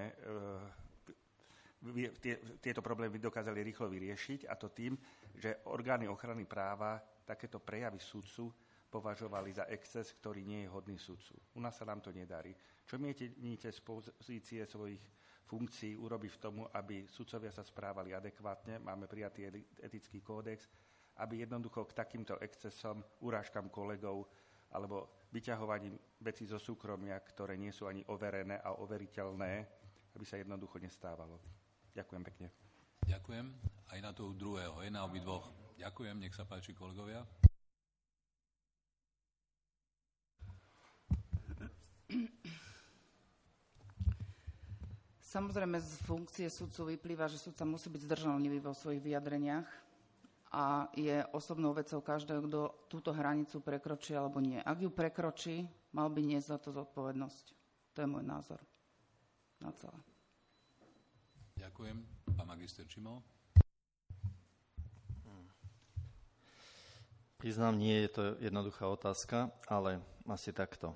tieto problémy dokázali rýchlo vyriešiť, a to tým, že orgány ochrany práva takéto prejavy sudcu považovali za exces, ktorý nie je hodný sudcu. U nás sa nám to nedarí. Čo mieníte z pozície svojich funkcií urobiť v tomu, aby sudcovia sa správali adekvátne, máme prijatý etický kódex, aby jednoducho k takýmto excesom, urážkam kolegov alebo vyťahovaním vecí zo súkromia, ktoré nie sú ani overené a overiteľné, aby sa jednoducho nestávalo. Ďakujem pekne. Ďakujem. Aj na toho druhého, aj na obidvoch. Ďakujem, nech sa páči, kolegovia. Samozrejme, z funkcie sudcu vyplýva, že sudca musí byť zdržanlivý vo svojich vyjadreniach a je osobnou vecou každého, kto túto hranicu prekročí alebo nie. Ak ju prekročí, mal by niesť za to zodpovednosť. To je môj názor na celé. Ďakujem. Pán magister Čimo. Priznám, nie je to jednoduchá otázka, ale asi takto.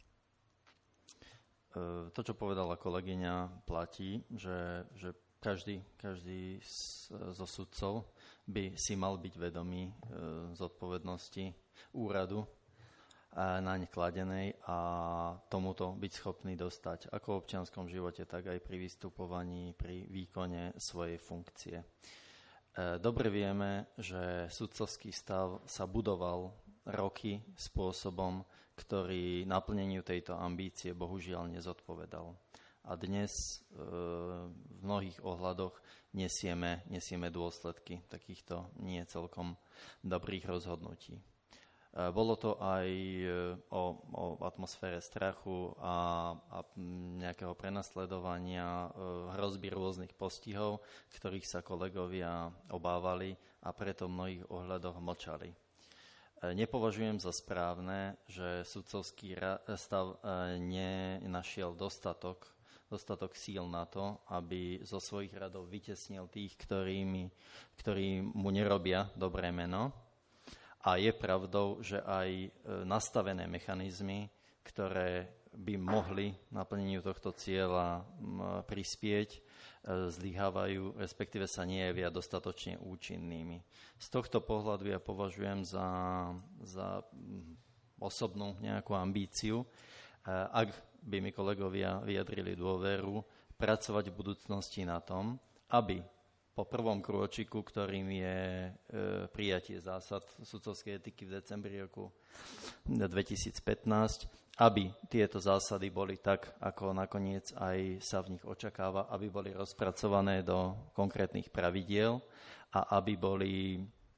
To, čo povedala kolegyňa, platí, že, že každý, každý zo sudcov by si mal byť vedomý e, zodpovednosti úradu naň kladenej a tomuto byť schopný dostať ako v občianskom živote, tak aj pri vystupovaní, pri výkone svojej funkcie. E, dobre vieme, že sudcovský stav sa budoval roky spôsobom, ktorý naplneniu tejto ambície bohužiaľ nezodpovedal. A dnes e, v mnohých ohľadoch nesieme, nesieme dôsledky takýchto nie celkom dobrých rozhodnutí. E, bolo to aj o, o atmosfére strachu a, a nejakého prenasledovania, e, hrozby rôznych postihov, ktorých sa kolegovia obávali a preto v mnohých ohľadoch mlčali. Nepovažujem za správne, že sudcovský stav nenašiel dostatok, dostatok síl na to, aby zo svojich radov vytesnil tých, ktorými, ktorí mu nerobia dobré meno. A je pravdou, že aj nastavené mechanizmy, ktoré by mohli naplneniu tohto cieľa prispieť, zlyhávajú, respektíve sa nejavia dostatočne účinnými. Z tohto pohľadu ja považujem za, za osobnú nejakú ambíciu, ak by mi kolegovia vyjadrili dôveru, pracovať v budúcnosti na tom, aby po prvom krôčiku, ktorým je e, prijatie zásad sudcovskej etiky v decembri roku dvetisícpätnásť, aby tieto zásady boli tak, ako nakoniec aj sa v nich očakáva, aby boli rozpracované do konkrétnych pravidiel a aby boli,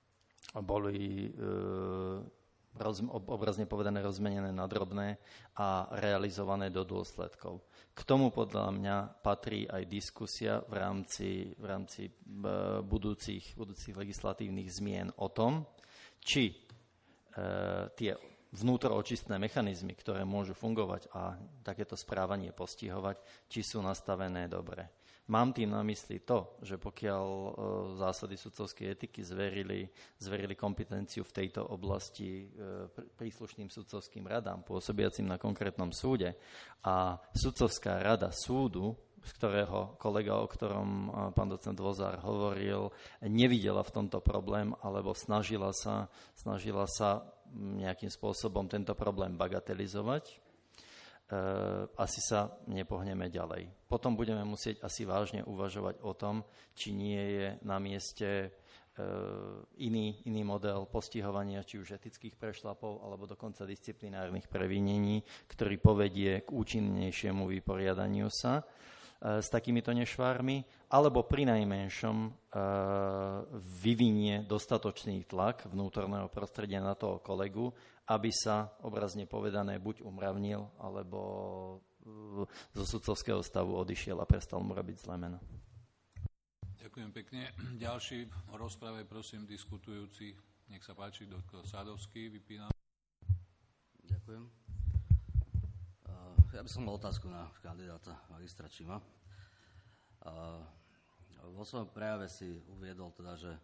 boli e, roz, obrazne povedané rozmenené na drobné a realizované do dôsledkov. K tomu podľa mňa patrí aj diskusia v rámci, v rámci e, budúcich, budúcich legislatívnych zmien o tom, či e, tie vnútroočistné mechanizmy, ktoré môžu fungovať a takéto správanie postihovať, či sú nastavené dobre. Mám tým na mysli to, že pokiaľ e, zásady sudcovskej etiky zverili, zverili kompetenciu v tejto oblasti e, pr- príslušným sudcovským radám pôsobiacim na konkrétnom súde a sudcovská rada súdu, z ktorého kolega, o ktorom e, pán docent Dvozár hovoril, nevidela v tomto problém alebo snažila sa, snažila sa nejakým spôsobom tento problém bagatelizovať, asi sa nepohneme ďalej. Potom budeme musieť asi vážne uvažovať o tom, či nie je na mieste iný, iný model postihovania, či už etických prešľapov, alebo dokonca disciplinárnych previnení, ktorý povedie k účinnejšiemu vyporiadaniu sa s takýmito nešvármi, alebo pri najmenšom vyvinie dostatočný tlak vnútorného prostredia na toho kolegu, aby sa, obrazne povedané, buď umravnil, alebo zo sudcovského stavu odišiel a prestal mu robiť zlé meno. Ďakujem pekne. Ďalší v rozprave, prosím, diskutujúci. Nech sa páči, doktor Sadovský, vypínam. Ďakujem. Ja by som mal otázku na kandidáta magistra Čima. Vo svojom prejave si uviedol teda, že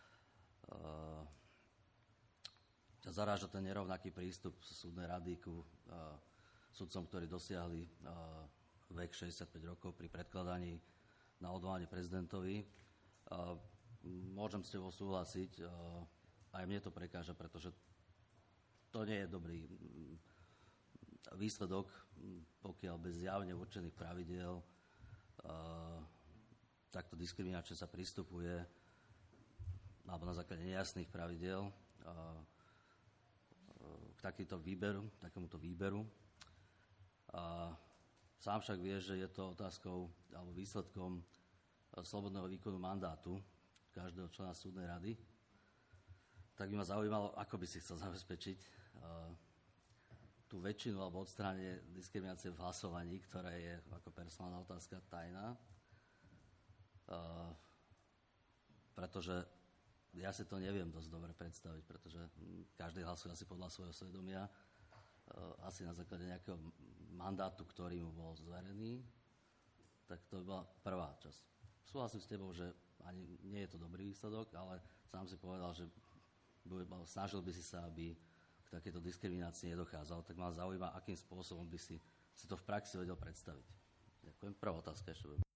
ťa zaráža ten nerovnaký prístup súdnej rady ku uh, sudcom, ktorí dosiahli uh, vek šesťdesiatpäť rokov pri predkladaní na odvolanie prezidentovi. Uh, môžem s tebou súhlasiť, uh, aj mne to prekáža, pretože to nie je dobrý výsledok, pokiaľ bez zjavne určených pravidiel uh, takto diskriminačne sa pristupuje alebo na základe nejasných pravidiel uh, k takýto výberu, takémuto výberu. A sám však vie, že je to otázkou alebo výsledkom slobodného výkonu mandátu každého člena súdnej rady. Tak by ma zaujímalo, ako by si chcel zabezpečiť uh, tú väčšinu alebo odstránenie diskriminácie v hlasovaní, ktorá je ako personálna otázka tajná. Uh, pretože ja si to neviem dosť dobre predstaviť, pretože každý hlasuje asi podľa svojho svedomia, asi na základe nejakého mandátu, ktorý mu bol zverený. Tak to bola prvá časť. Súhlasím s tebou, že ani nie je to dobrý výsledok, ale sám si povedal, že snažil by si sa, aby k takéto diskriminácii nedochádzalo. Tak ma zaujíma, akým spôsobom by si, si to v praxi vedel predstaviť. Ďakujem. Prvá otázka ešte budem.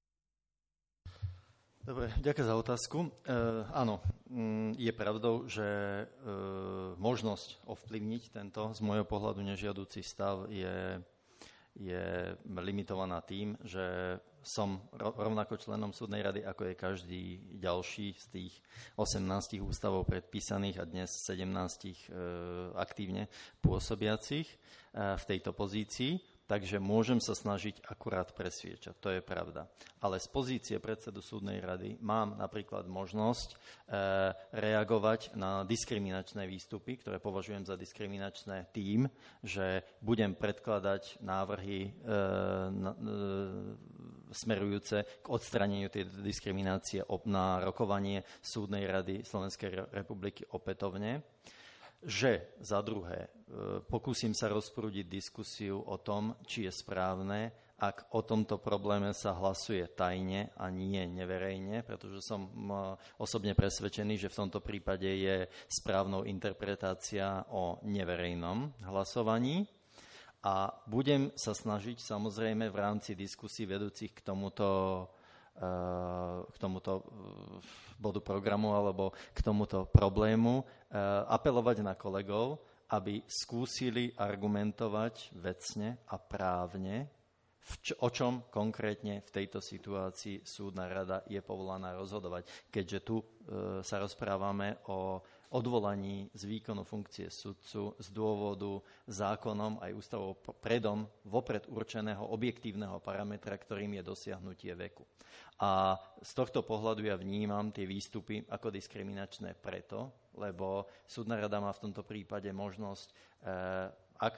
Dobre, ďakujem za otázku. E, áno, je pravdou, že e, možnosť ovplyvniť tento z môjho pohľadu nežiaducí stav je, je limitovaná tým, že som rovnako členom súdnej rady, ako je každý ďalší z tých osemnástich ústavov predpísaných a dnes sedemnástich e, aktívne pôsobiacich e, v tejto pozícii. Takže môžem sa snažiť akurát presviečať, to je pravda. Ale z pozície predsedu súdnej rady mám napríklad možnosť e, reagovať na diskriminačné výstupy, ktoré považujem za diskriminačné tým, že budem predkladať návrhy e, na, e, smerujúce k odstraneniu tej diskriminácie na rokovanie súdnej rady Slovenskej republiky opätovne. Že za druhé pokúsim sa rozprúdiť diskusiu o tom, či je správne, ak o tomto probléme sa hlasuje tajne a nie neverejne, pretože som osobne presvedčený, že v tomto prípade je správnou interpretácia o neverejnom hlasovaní. A budem sa snažiť samozrejme v rámci diskusí vedúcich k tomuto k tomuto bodu programu alebo k tomuto problému apelovať na kolegov, aby skúsili argumentovať vecne a právne, o čom konkrétne v tejto situácii súdna rada je povolaná rozhodovať. Keďže tu sa rozprávame o odvolaní z výkonu funkcie sudcu z dôvodu zákonom aj ústavou predom vopred určeného objektívneho parametra, ktorým je dosiahnutie veku. A z tohto pohľadu ja vnímam tie výstupy ako diskriminačné preto, lebo súdna rada má v tomto prípade možnosť, ak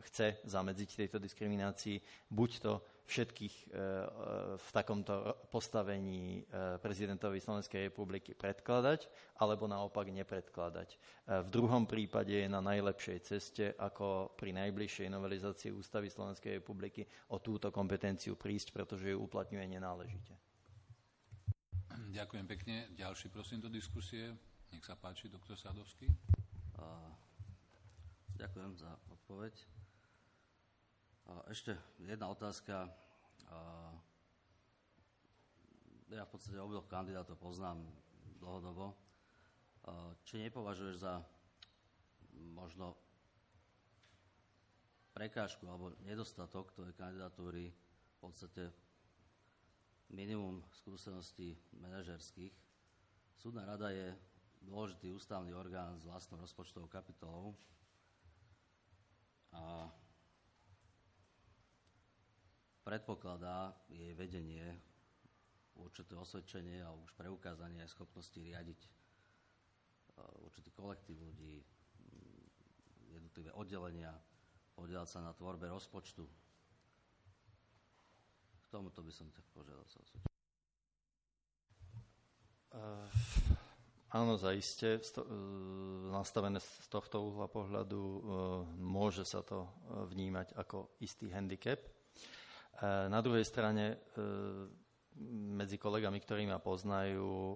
chce zamedziť tejto diskriminácii, buď to všetkých v takomto postavení prezidentovi Slovenskej republiky predkladať, alebo naopak nepredkladať. V druhom prípade je na najlepšej ceste, ako pri najbližšej novelizácii Ústavy Slovenskej republiky o túto kompetenciu prísť, pretože ju uplatňuje nenáležite. Ďakujem pekne. Ďalší prosím do diskusie. Nech sa páči, doktor Sadovský. Ďakujem za odpoveď. Ešte jedna otázka. Ja v podstate obidvoch kandidátov poznám dlhodobo. Či nepovažuješ za možno prekážku alebo nedostatok tvojej kandidatúry v podstate minimum skúseností manažerských? Súdna rada je dôležitý ústavný orgán s vlastnou rozpočtovou kapitolou a predpokladá jej vedenie určité osvedčenie a už preukázanie schopnosti riadiť určitý kolektív ľudí, jednotlivé oddelenia, podielať sa na tvorbe rozpočtu. K tomuto by som tak požiadal sa osvedčiť. Uh, áno, zaiste. Sto, uh, nastavené z tohto uhla pohľadu uh, môže sa to uh, vnímať ako istý handicap. Uh, na druhej strane uh, medzi kolegami, ktorí ma poznajú, uh,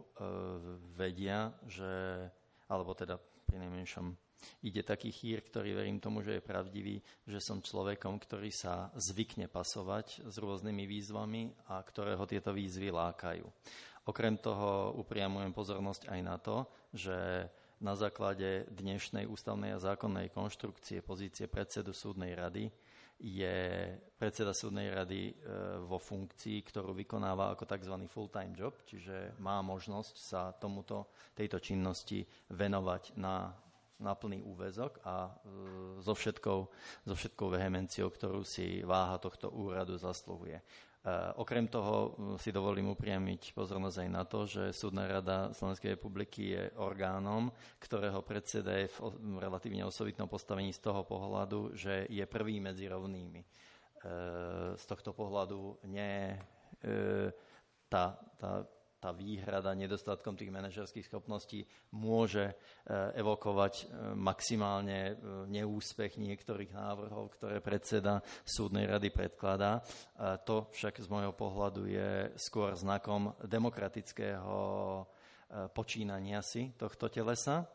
vedia, že, alebo teda pri najmenšom ide taký chýr, ktorý verím tomu, že je pravdivý, že som človekom, ktorý sa zvykne pasovať s rôznymi výzvami a ktorého tieto výzvy lákajú. Okrem toho upriamujem pozornosť aj na to, že na základe dnešnej ústavnej a zákonnej konštrukcie pozície predsedu súdnej rady je predseda súdnej rady vo funkcii, ktorú vykonáva ako tzv. Full-time job, čiže má možnosť sa tomuto, tejto činnosti venovať na na plný úväzok a e, so, všetkou, so všetkou vehemenciou, ktorú si váha tohto úradu zasluhuje. E, okrem toho si dovolím upriamiť pozornosť aj na to, že Súdna rada Slovenskej republiky je orgánom, ktorého predseda je v o, relatívne osobitnom postavení z toho pohľadu, že je prvý medzi rovnými. E, z tohto pohľadu nie e, tá, tá tá výhrada nedostatkom tých manažerských schopností môže evokovať maximálne neúspech niektorých návrhov, ktoré predseda súdnej rady predkladá. To však z môjho pohľadu je skôr znakom demokratického počínania si tohto telesa.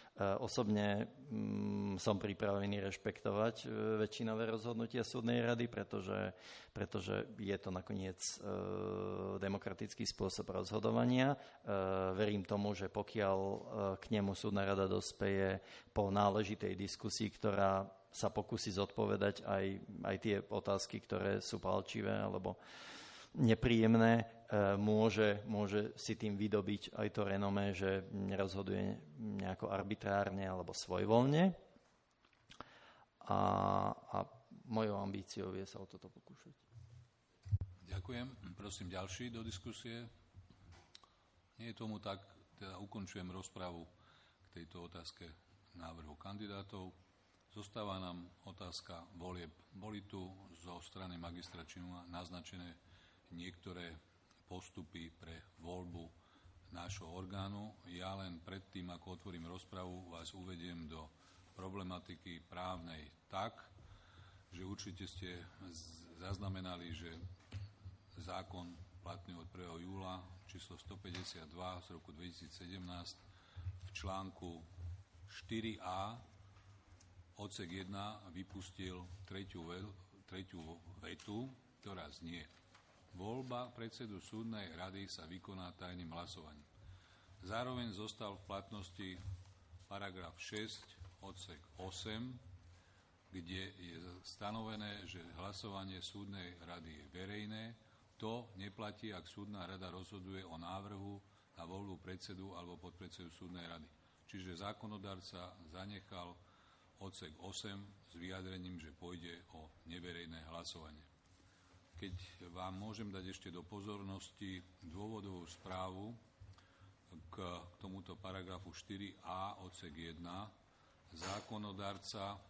Osobne mm, som pripravený rešpektovať e, väčšinové rozhodnutia súdnej rady, pretože, pretože je to nakoniec e, demokratický spôsob rozhodovania. E, verím tomu, že pokiaľ e, k nemu súdna rada dospeje po náležitej diskusii, ktorá sa pokúsi zodpovedať aj, aj tie otázky, ktoré sú palčivé alebo nepríjemné, môže, môže si tým vydobiť aj to renomé, že nerozhoduje nejako arbitrárne alebo svojvoľne. A, a mojou ambíciou je sa o toto pokúšať. Ďakujem. Prosím ďalší do diskusie. Nie je tomu tak, teda ukončujem rozpravu k tejto otázke návrhu kandidátov. Zostáva nám otázka volieb. Boli tu zo strany magistra Činua naznačené niektoré postupy pre voľbu nášho orgánu. Ja len predtým, ako otvorím rozpravu, vás uvediem do problematiky právnej tak, že určite ste zaznamenali, že zákon platný od prvého júla číslo stopäťdesiatdva z roku dvetisícsedemnásť v článku štyri á odsek jeden vypustil tretiu, tretiu vetu, ktorá znie: voľba predsedu súdnej rady sa vykoná tajným hlasovaním. Zároveň zostal v platnosti paragraf šesť odsek osem, kde je stanovené, že hlasovanie súdnej rady je verejné. To neplatí, ak súdna rada rozhoduje o návrhu na voľbu predsedu alebo podpredsedu súdnej rady. Čiže zákonodárca zanechal odsek osem s vyjadrením, že pôjde o neverejné hlasovanie. Keď vám môžem dať ešte do pozornosti dôvodovú správu k tomuto paragrafu štyri á odsek jeden, zákonodárca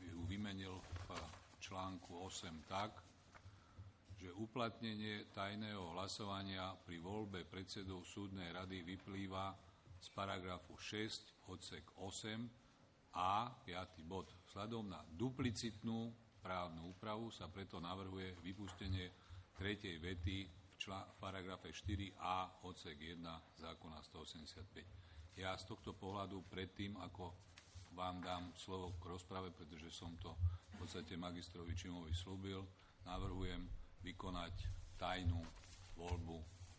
ju vymenil v článku osem tak, že uplatnenie tajného hlasovania pri voľbe predsedu súdnej rady vyplýva z paragrafu šesť odsek osem a piaty bod. Vzhľadom na duplicitnú právnu úpravu sa preto navrhuje vypustenie tretej vety v, čl- v paragrafe štyri a odsek jeden zákona stoosemdesiatpäť. Ja z tohto pohľadu predtým, ako vám dám slovo k rozprave, pretože som to v podstate magistrovi Čimovi slúbil, navrhujem vykonať tajnú voľbu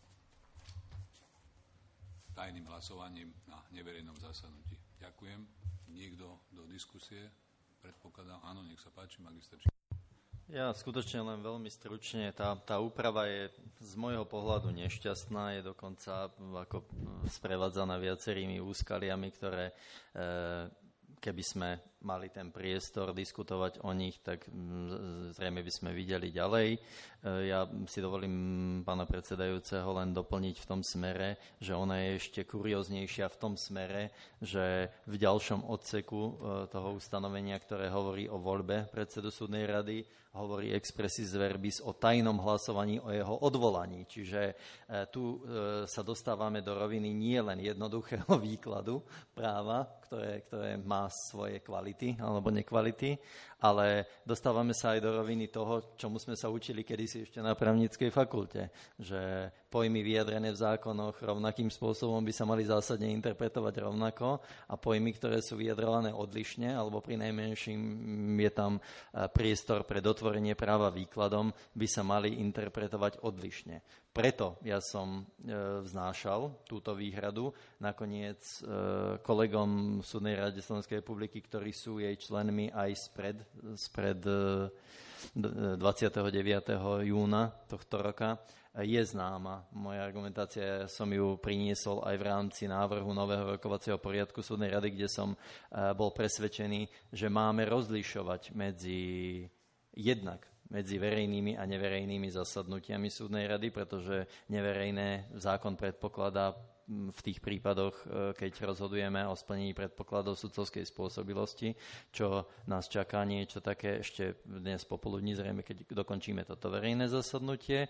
tajným hlasovaním na neverejnom zasadnutí. Ďakujem. Niekto do diskusie? Predpokladám. Áno, nech sa páči, magister. Ja skutočne len veľmi stručne. Tá, tá úprava je z môjho pohľadu nešťastná, je dokonca ako sprevádzaná viacerými úskaliami, ktoré e, keby sme mali ten priestor diskutovať o nich, tak zrejme by sme videli ďalej. Ja si dovolím pána predsedajúceho len doplniť v tom smere, že ona je ešte kurióznejšia v tom smere, že v ďalšom odseku toho ustanovenia, ktoré hovorí o voľbe predsedu súdnej rady, hovorí expressis verbis o tajnom hlasovaní o jeho odvolaní. Čiže tu sa dostávame do roviny nie len jednoduchého výkladu práva, ktoré, ktoré má svoje kvality alebo nekvality, ale dostávame sa aj do roviny toho, čomu sme sa učili kedysi ešte na právnickej fakulte, že pojmy vyjadrené v zákonoch rovnakým spôsobom by sa mali zásadne interpretovať rovnako a pojmy, ktoré sú vyjadrované odlišne, alebo pri najmenším je tam priestor pre dotvorenie práva výkladom, by sa mali interpretovať odlišne. Preto ja som e, vznášal túto výhradu. Nakoniec e, kolegom v Súdnej rade Slovenskej republiky, ktorí sú jej členmi aj spred, spred e, dvadsiateho deviateho júna tohto roka, je známa. Moja argumentácia, ja som ju priniesol aj v rámci návrhu nového rokovacieho poriadku Súdnej rady, kde som e, bol presvedčený, že máme rozlišovať medzi jednak medzi verejnými a neverejnými zasadnutiami súdnej rady, pretože neverejné zákon predpokladá v tých prípadoch, keď rozhodujeme o splnení predpokladov sudcovskej spôsobilosti, čo nás čaká niečo také ešte dnes popoludní, zrejme keď dokončíme toto verejné zasadnutie.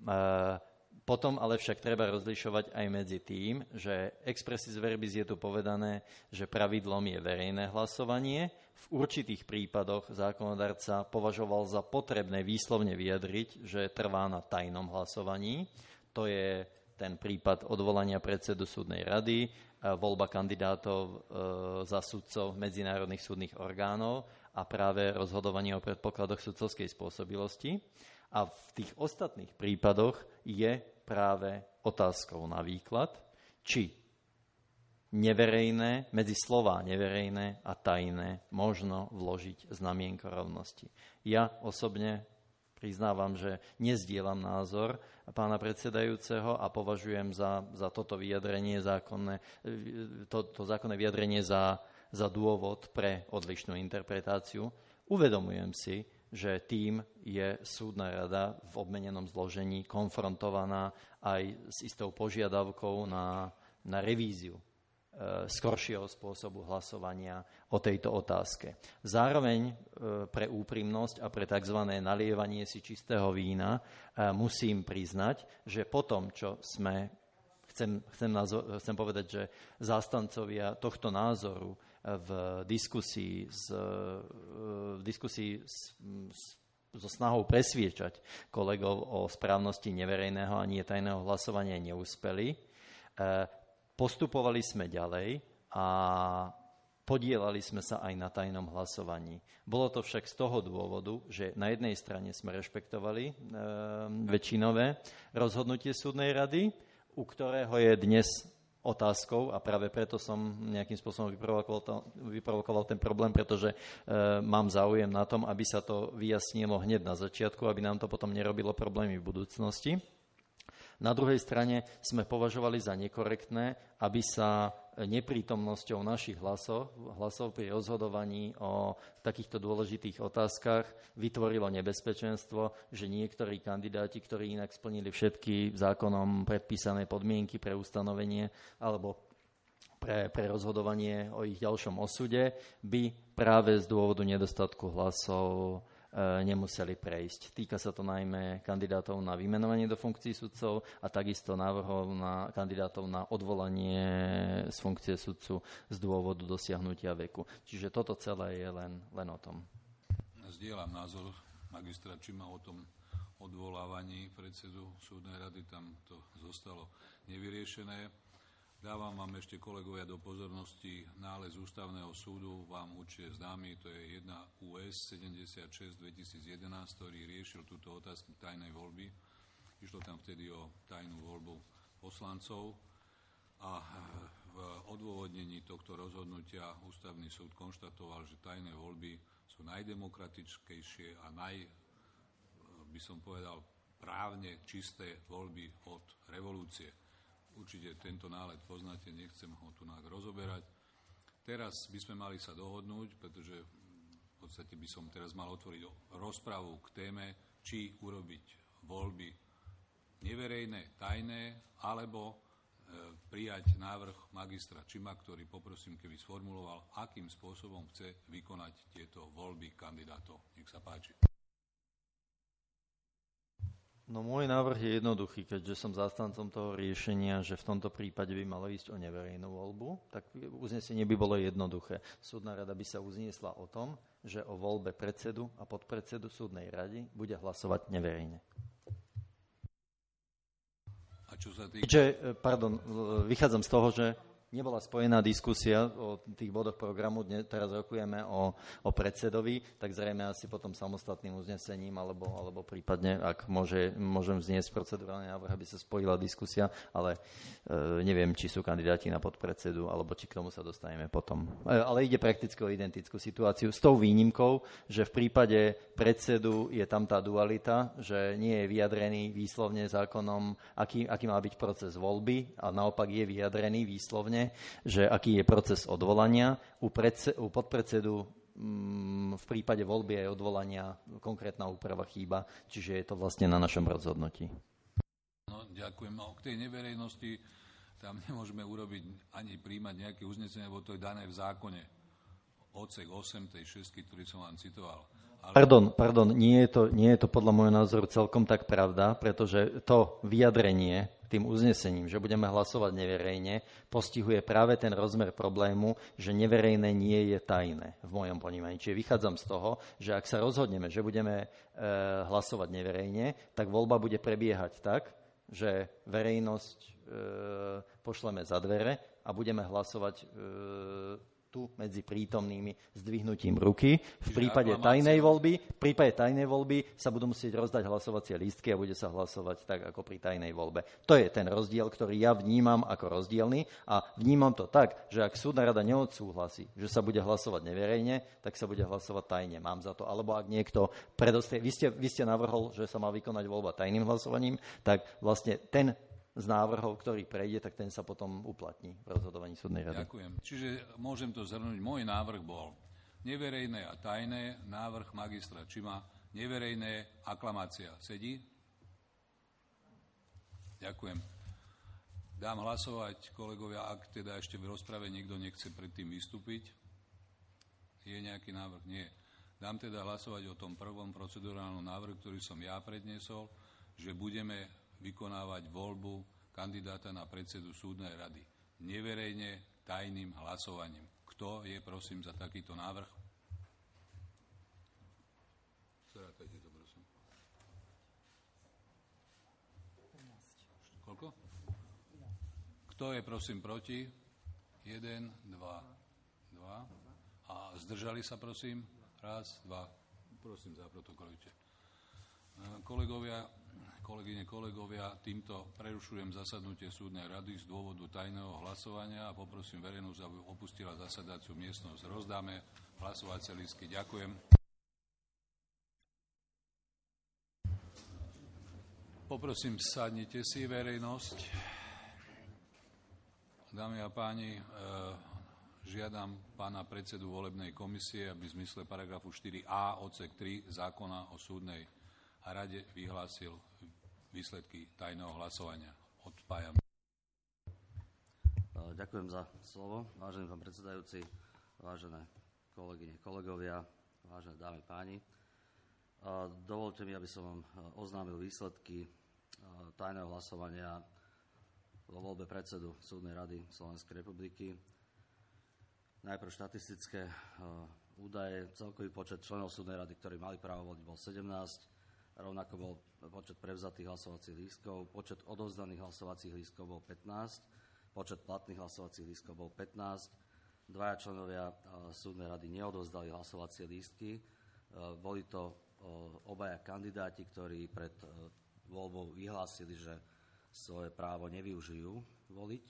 Potom ale však treba rozlišovať aj medzi tým, že expressis verbis je tu povedané, že pravidlom je verejné hlasovanie. V určitých prípadoch zákonodarca považoval za potrebné výslovne vyjadriť, že trvá na tajnom hlasovaní. To je ten prípad odvolania predsedu súdnej rady, voľba kandidátov za sudcov medzinárodných súdnych orgánov a práve rozhodovanie o predpokladoch sudcovskej spôsobilosti. A v tých ostatných prípadoch je práve otázkou na výklad, či neverejné, medzi slová neverejné a tajné možno vložiť znamienko rovnosti. Ja osobne priznávam, že nezdielam názor pána predsedajúceho a považujem za, za toto vyjadrenie zákonné, to, to zákonné vyjadrenie za, za dôvod pre odlišnú interpretáciu. Uvedomujem si, že tým je súdna rada v obmenenom zložení konfrontovaná aj s istou požiadavkou na, na revíziu e, skoršieho spôsobu hlasovania o tejto otázke. Zároveň e, pre úprimnosť a pre tzv. Nalievanie si čistého vína e, musím priznať, že po tom, čo sme, chcem, chcem, názor, chcem povedať, že zástancovia tohto názoru v diskusii, z, v diskusii s, s, so snahou presviečať kolegov o správnosti neverejného a nie tajného hlasovania neúspeli. Postupovali sme ďalej a podielali sme sa aj na tajnom hlasovaní. Bolo to však z toho dôvodu, že na jednej strane sme rešpektovali e, väčšinové rozhodnutie súdnej rady, u ktorého je dnes otázkou, a práve preto som nejakým spôsobom vyprovokoval, to, vyprovokoval ten problém, pretože e, mám záujem na tom, aby sa to vyjasnilo hneď na začiatku, aby nám to potom nerobilo problémy v budúcnosti. Na druhej strane sme považovali za nekorektné, aby sa neprítomnosťou našich hlasov, hlasov pri rozhodovaní o takýchto dôležitých otázkach vytvorilo nebezpečenstvo, že niektorí kandidáti, ktorí inak splnili všetky zákonom predpísané podmienky pre ustanovenie alebo pre, pre rozhodovanie o ich ďalšom osude, by práve z dôvodu nedostatku hlasov nemuseli prejsť. Týka sa to najmä kandidátov na vymenovanie do funkcií sudcov a takisto návrhov na kandidátov na odvolanie z funkcie sudcu z dôvodu dosiahnutia veku. Čiže toto celé je len, len o tom. Zdieľam názor magistra Čima o tom odvolávaní predsedu súdnej rady. Tam to zostalo nevyriešené. Dávam vám ešte, kolegovia, do pozornosti nález Ústavného súdu, vám určite známy, to je jedna U S sedemdesiatšesť dvetisícjedenásť, ktorý riešil túto otázku tajnej voľby. Išlo tam vtedy o tajnú voľbu poslancov a v odôvodnení tohto rozhodnutia Ústavný súd konštatoval, že tajné voľby sú najdemokratickejšie a naj, by som povedal, právne čisté voľby od revolúcie. Určite tento nález poznáte, nechcem ho tu rozoberať. Teraz by sme mali sa dohodnúť, pretože v podstate by som teraz mal otvoriť rozpravu k téme, či urobiť voľby neverejné, tajné, alebo e, prijať návrh magistra Čima, ktorý poprosím, keby sformuloval, akým spôsobom chce vykonať tieto voľby kandidátov. Nech sa páči. No môj návrh je jednoduchý, keďže som zástancom toho riešenia, že v tomto prípade by malo ísť o neverejnú voľbu, tak uznesenie by bolo jednoduché. Súdna rada by sa uzniesla o tom, že o voľbe predsedu a podpredsedu súdnej rady bude hlasovať neverejne. A čo sa týka... Čiže, pardon, vychádzam z toho, že nebola spojená diskusia o tých bodoch programu, dnes, teraz rokujeme o, o predsedovi, tak zrejme asi potom samostatným uznesením, alebo, alebo prípadne, ak môže, môžem vzniesť procedurálny návrh, aby sa spojila diskusia, ale e, neviem, či sú kandidáti na podpredsedu, alebo či k tomu sa dostaneme potom. E, ale ide prakticky o identickú situáciu, s tou výnimkou, že v prípade predsedu je tam tá dualita, že nie je vyjadrený výslovne zákonom, aký, aký má byť proces voľby, a naopak je vyjadrený výslovne, že aký je proces odvolania. U, predse, u podpredsedu mm, v prípade voľby aj odvolania konkrétna úprava chýba, čiže je to vlastne na našom rozhodnutí. No, ďakujem. No, k tej neverejnosti tam nemôžeme urobiť ani príjmať nejaké uznesenie, lebo to je dané v zákone. Odsek osem tej šestky, ktorý som vám citoval. Ale... Pardon, pardon, nie je, to, nie je to podľa môjho názoru celkom tak pravda, pretože to vyjadrenie tým uznesením, že budeme hlasovať neverejne, postihuje práve ten rozmer problému, že neverejné nie je tajné v mojom ponímaní. Čiže vychádzam z toho, že ak sa rozhodneme, že budeme e, hlasovať neverejne, tak voľba bude prebiehať tak, že verejnosť e, pošleme za dvere a budeme hlasovať e, tu medzi prítomnými zdvihnutím ruky. V prípade tajnej voľby, v prípade tajnej voľby sa budú musieť rozdať hlasovacie lístky a bude sa hlasovať tak, ako pri tajnej voľbe. To je ten rozdiel, ktorý ja vnímam ako rozdielny a vnímam to tak, že ak súdna rada neodsúhlasí, že sa bude hlasovať neverejne, tak sa bude hlasovať tajne. Mám za to. Alebo ak niekto predostrie... Vy ste, vy ste navrhol, že sa má vykonať voľba tajným hlasovaním, tak vlastne ten z návrhov, ktorý prejde, tak ten sa potom uplatní v rozhodovaní súdnej rady. Ďakujem. Čiže môžem to zhrnúť. Môj návrh bol neverejné a tajné, návrh magistra Čima, neverejné, aklamácia. Sedí? Ďakujem. Dám hlasovať, kolegovia, ak teda ešte v rozprave niekto nechce predtým vystúpiť. Je nejaký návrh? Nie. Dám teda hlasovať o tom prvom procedurálnom návrhu, ktorý som ja predniesol, že budeme vykonávať voľbu kandidáta na predsedu súdnej rady neverejne, tajným hlasovaním. Kto je, prosím, za takýto návrh? Zrátajte to, prosím. Koľko? Kto je, prosím, proti? Jeden, dva, dva. A zdržali sa, prosím? Raz, dva. Prosím, zaprotokolujte. Kolegovia, kolegyne, kolegovia, týmto prerušujem zasadnutie súdnej rady z dôvodu tajného hlasovania a poprosím verejnosť, aby opustila zasadaciu miestnosť. Rozdáme hlasovacie lístky. Ďakujem. Poprosím, sadnite si, verejnosť. Dámy a páni, žiadam pána predsedu volebnej komisie, aby v zmysle paragrafu štyri a odsek tri zákona o súdnej rade vyhlásil výsledky tajného hlasovania. Odpájam. Ďakujem za slovo, vážený pán predsedajúci, vážené kolegyne, kolegovia, vážené dámy, páni. Dovolte mi, aby som vám oznámil výsledky tajného hlasovania vo voľbe predsedu Súdnej rady Slovenskej republiky. Najprv štatistické údaje. Celkový počet členov Súdnej rady, ktorí mali právo voliť, bol sedemnásť. Rovnako bol počet prevzatých hlasovacích lístkov. Počet odovzdaných hlasovacích lístkov bol pätnásť. Počet platných hlasovacích lístkov bol pätnásť. Dvaja členovia Súdnej rady neodovzdali hlasovacie lístky. Boli to obaja kandidáti, ktorí pred voľbou vyhlásili, že svoje právo nevyužijú voliť.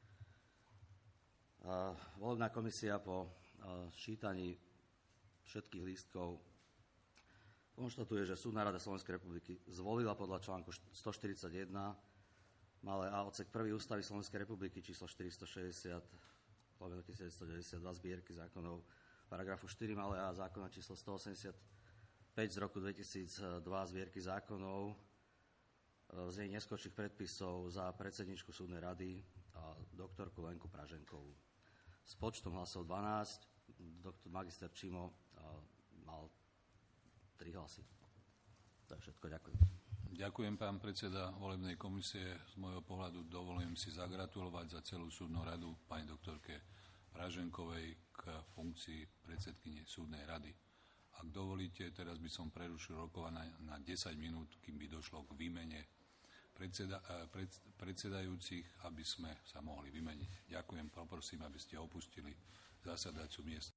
Volebná komisia po sčítaní všetkých lístkov konštatuje, že Súdna rada Slovenskej republiky zvolila podľa článku stoštyridsaťjeden malé a odsek prvý Ústavy Slovenskej republiky číslo štyristošesťdesiat lomeno devätnásťstodeväťdesiatdva zbierky zákonov paragrafu štyri malé a zákona číslo stoosemdesiatpäť z roku dvetisícdva zbierky zákonov v znení neskôrších predpisov za predsedničku Súdnej rady a doktorku Lenku Praženkovú. S počtom hlasov dvanásť doktor magister Čimo mal tri hlasy. To je všetko. Ďakujem. Ďakujem, pán predseda volebnej komisie. Z môjho pohľadu dovolujem si zagratulovať za celú súdnu radu pani doktorke Praženkovej k funkcii predsedkyne Súdnej rady. Ak dovolíte, teraz by som prerušil rokovanie na desať minút, kým by došlo k výmene predseda, pred, predsedajúcich, aby sme sa mohli vymeniť. Ďakujem, poprosím, aby ste opustili zasadajúcu miesto.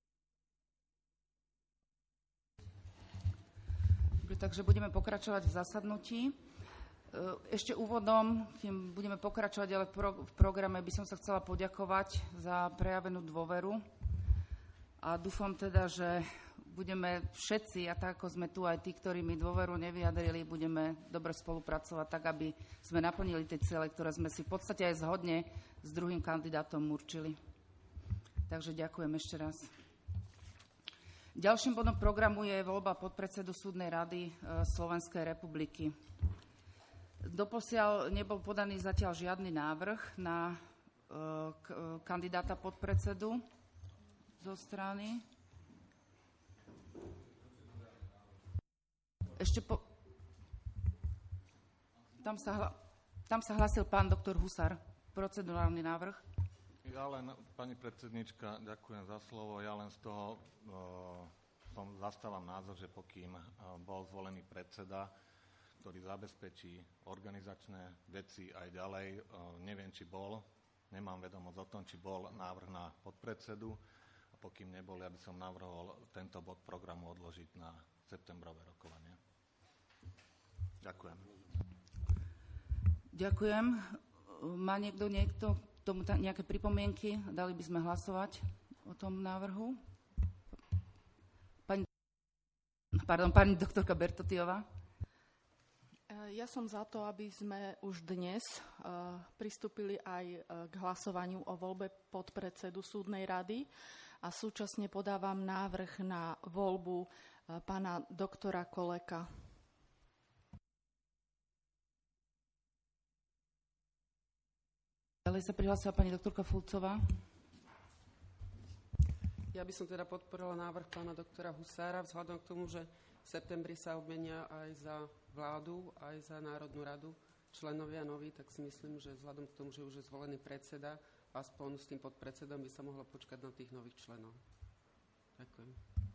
Takže budeme pokračovať v zasadnutí. Ešte úvodom, kým budeme pokračovať, ale v programe by som sa chcela poďakovať za prejavenú dôveru a dúfam teda, že budeme všetci, a tak ako sme tu aj tí, ktorí mi dôveru nevyjadrili, budeme dobre spolupracovať tak, aby sme naplnili tie ciele, ktoré sme si v podstate aj zhodne s druhým kandidátom určili. Takže ďakujem ešte raz. Ďalším bodom programu je voľba podpredsedu Súdnej rady Slovenskej republiky. Doposiaľ nebol podaný zatiaľ žiadny návrh na kandidáta podpredsedu zo strany. Ešte po... Tam sa, hla... Tam sa hlasil pán doktor Husar. Procedurálny návrh. Ja len, pani predsednička, ďakujem za slovo. Ja len z toho uh, som zastávam názor, že pokým uh, bol zvolený predseda, ktorý zabezpečí organizačné veci aj ďalej, uh, neviem, či bol, nemám vedomosť o tom, či bol návrh na podpredsedu, a pokým nebol, ja by som navrhol tento bod programu odložiť na septembrové rokovanie. Ďakujem. Ďakujem. Má niekto niekto tomu nejaké pripomienky? Dali by sme hlasovať o tom návrhu. Pani, pardon, pani doktorka Bertotiová. Ja som za to, aby sme už dnes uh, pristúpili aj uh, k hlasovaniu o voľbe podpredsedu Súdnej rady a súčasne podávam návrh na voľbu uh, pána doktora Koleka. Ďalej sa prihlásila pani doktorka Fulcová. Ja by som teda podporila návrh pána doktora Husára vzhľadom k tomu, že v septembri sa obmenia aj za vládu, aj za Národnú radu členovia noví, tak si myslím, že vzhľadom k tomu, že už je zvolený predseda, aspoň s tým podpredsedom by sa mohlo počkať na tých nových členov. Ďakujem.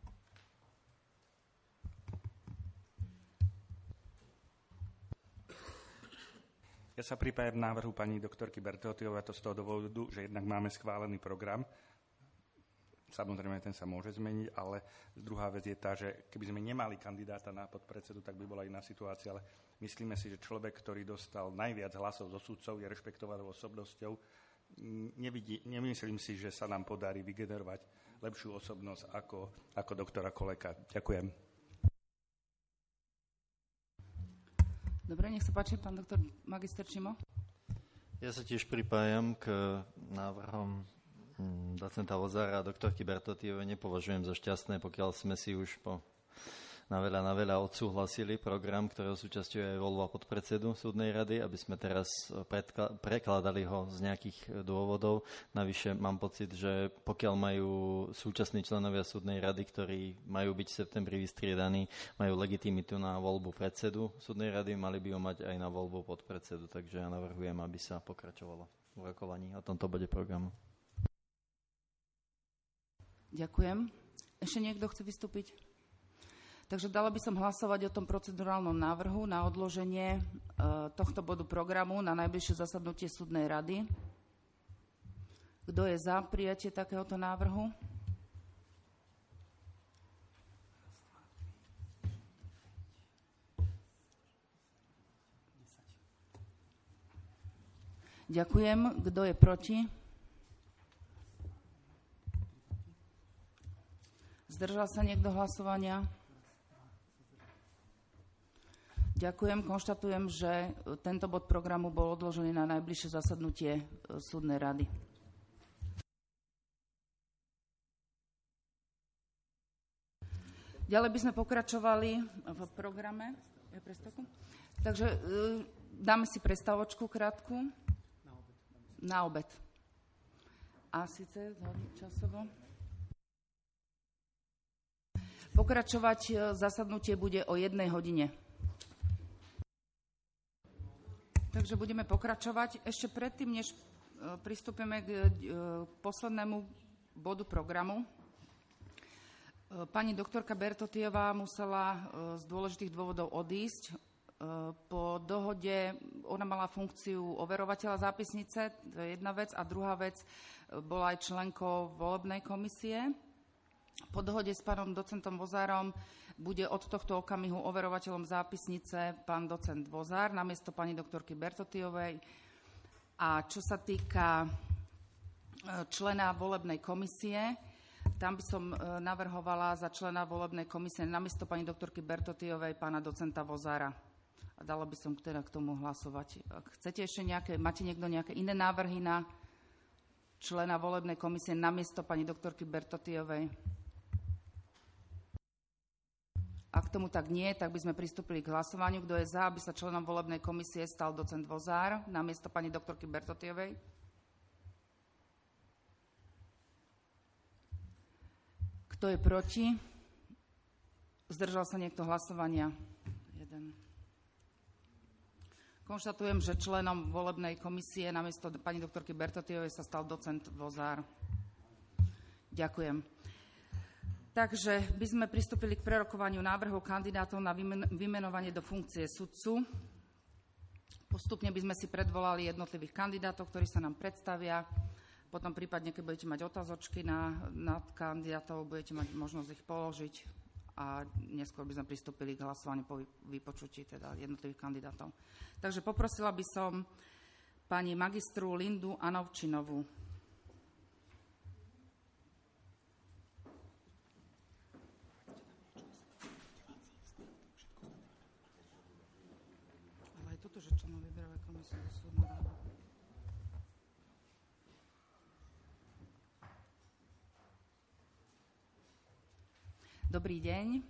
Ja sa pripájam k návrhu pani doktorky Bertotiovej, to z toho dôvodu, že jednak máme schválený program. Samozrejme, ten sa môže zmeniť, ale druhá vec je tá, že keby sme nemali kandidáta na podpredsedu, tak by bola iná situácia, ale myslíme si, že človek, ktorý dostal najviac hlasov zo sudcov, je rešpektovanou osobnosťou. Nevidí, nemyslím si, že sa nám podarí vygenerovať lepšiu osobnosť ako, ako doktora Koleka. Ďakujem. Dobre, nech sa páči, pán doktor magister Čimo. Ja sa tiež pripájam k návrhom docenta Lozára a doktorky Bertotiovej. Nepovažujem za šťastné, pokiaľ sme si už po na veľa, na veľa odsúhlasili program, ktorého súčasťou je voľba podpredsedu súdnej rady, aby sme teraz predkla- prekladali ho z nejakých dôvodov. Navyše mám pocit, že pokiaľ majú súčasní členovia súdnej rady, ktorí majú byť v septembri vystriedaní, majú legitimitu na voľbu predsedu súdnej rady, mali by ho mať aj na voľbu podpredsedu. Takže ja navrhujem, aby sa pokračovalo v rokovaní o tomto bode programu. Ďakujem. Ešte niekto chce vystúpiť? Takže dala by som hlasovať o tom procedurálnom návrhu na odloženie e, tohto bodu programu na najbližšie zasadnutie súdnej rady. Kto je za prijatie takéhoto návrhu? Ďakujem. Kto je proti? Zdržal sa niekto hlasovania? Ďakujem. Konštatujem, že tento bod programu bol odložený na najbližšie zasadnutie súdnej rady. Ďalej by sme pokračovali v programe. Je prestávku? Takže dáme si prestávočku krátku. Na obed. A síce časovo. Pokračovať zasadnutie bude o jednej hodine. Takže budeme pokračovať. Ešte predtým, než pristúpime k poslednému bodu programu, pani doktorka Bertotiová musela z dôležitých dôvodov odísť. Po dohode ona mala funkciu overovateľa zápisnice, to je jedna vec, a druhá vec, bola aj členkou volebnej komisie. Po dohode s pánom docentom Vozárom bude od tohto okamihu overovateľom zápisnice pán docent Vozár namiesto pani doktorky Bertotiovej. A čo sa týka člena volebnej komisie, tam by som navrhovala za člena volebnej komisie namiesto pani doktorky Bertotiovej pána docenta Vozára. A dala by som teda k tomu hlasovať. Ak chcete ešte nejaké, máte niekto nejaké iné návrhy na člena volebnej komisie namiesto pani doktorky Bertotiovej? Ak tomu tak nie, tak by sme pristúpili k hlasovaniu. Kto je za, aby sa členom volebnej komisie stal docent Vozár namiesto pani doktorky Bertotiovej? Kto je proti? Zdržal sa niekto hlasovania? Jeden. Konštatujem, že členom volebnej komisie namiesto pani doktorky Bertotiovej sa stal docent Vozár. Ďakujem. Takže by sme pristúpili k prerokovaniu návrhov kandidátov na vymenovanie do funkcie sudcu. Postupne by sme si predvolali jednotlivých kandidátov, ktorí sa nám predstavia. Potom prípadne, keď budete mať otázočky na, na kandidátov, budete mať možnosť ich položiť a neskôr by sme pristúpili k hlasovaniu po vypočutí teda jednotlivých kandidátov. Takže poprosila by som pani magistru Lindu Anovčinovú. Ale aj toto, že členov výberovej komisie za súdnu radu. Dobrý deň.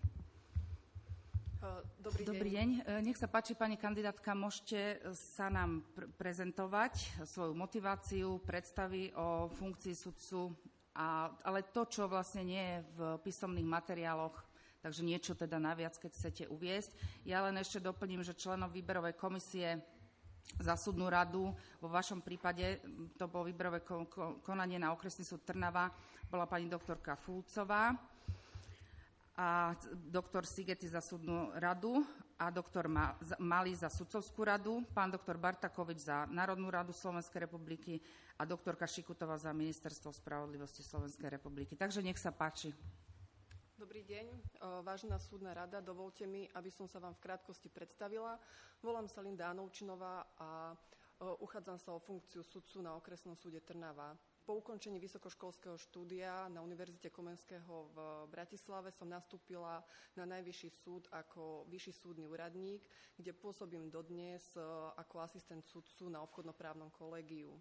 Dobrý, Dobrý deň. deň. Nech sa páči, pani kandidátka, môžete sa nám pr- prezentovať svoju motiváciu, predstavy o funkcii sudcu, a, ale to, čo vlastne nie je v písomných materiáloch, takže niečo teda naviac, keď chcete uviesť. Ja len ešte doplním, že členom výberovej komisie za súdnu radu, vo vašom prípade to bolo výberové konanie na okresný súd Trnava, bola pani doktorka Fulcová a doktor Sigeti za súdnu radu a doktor Mali za sudcovskú radu, pán doktor Bartakovič za Národnú radu Slovenskej republiky a doktorka Šikutová za Ministerstvo spravodlivosti Slovenskej republiky. Takže nech sa páči. Dobrý deň, vážená súdna rada, dovolte mi, aby som sa vám v krátkosti predstavila. Volám sa Linda Anovčinová a uchádzam sa o funkciu sudcu na okresnom súde Trnava. Po ukončení vysokoškolského štúdia na Univerzite Komenského v Bratislave som nastúpila na Najvyšší súd ako vyšší súdny úradník, kde pôsobím dodnes ako asistent sudcu na obchodnoprávnom kolégiu.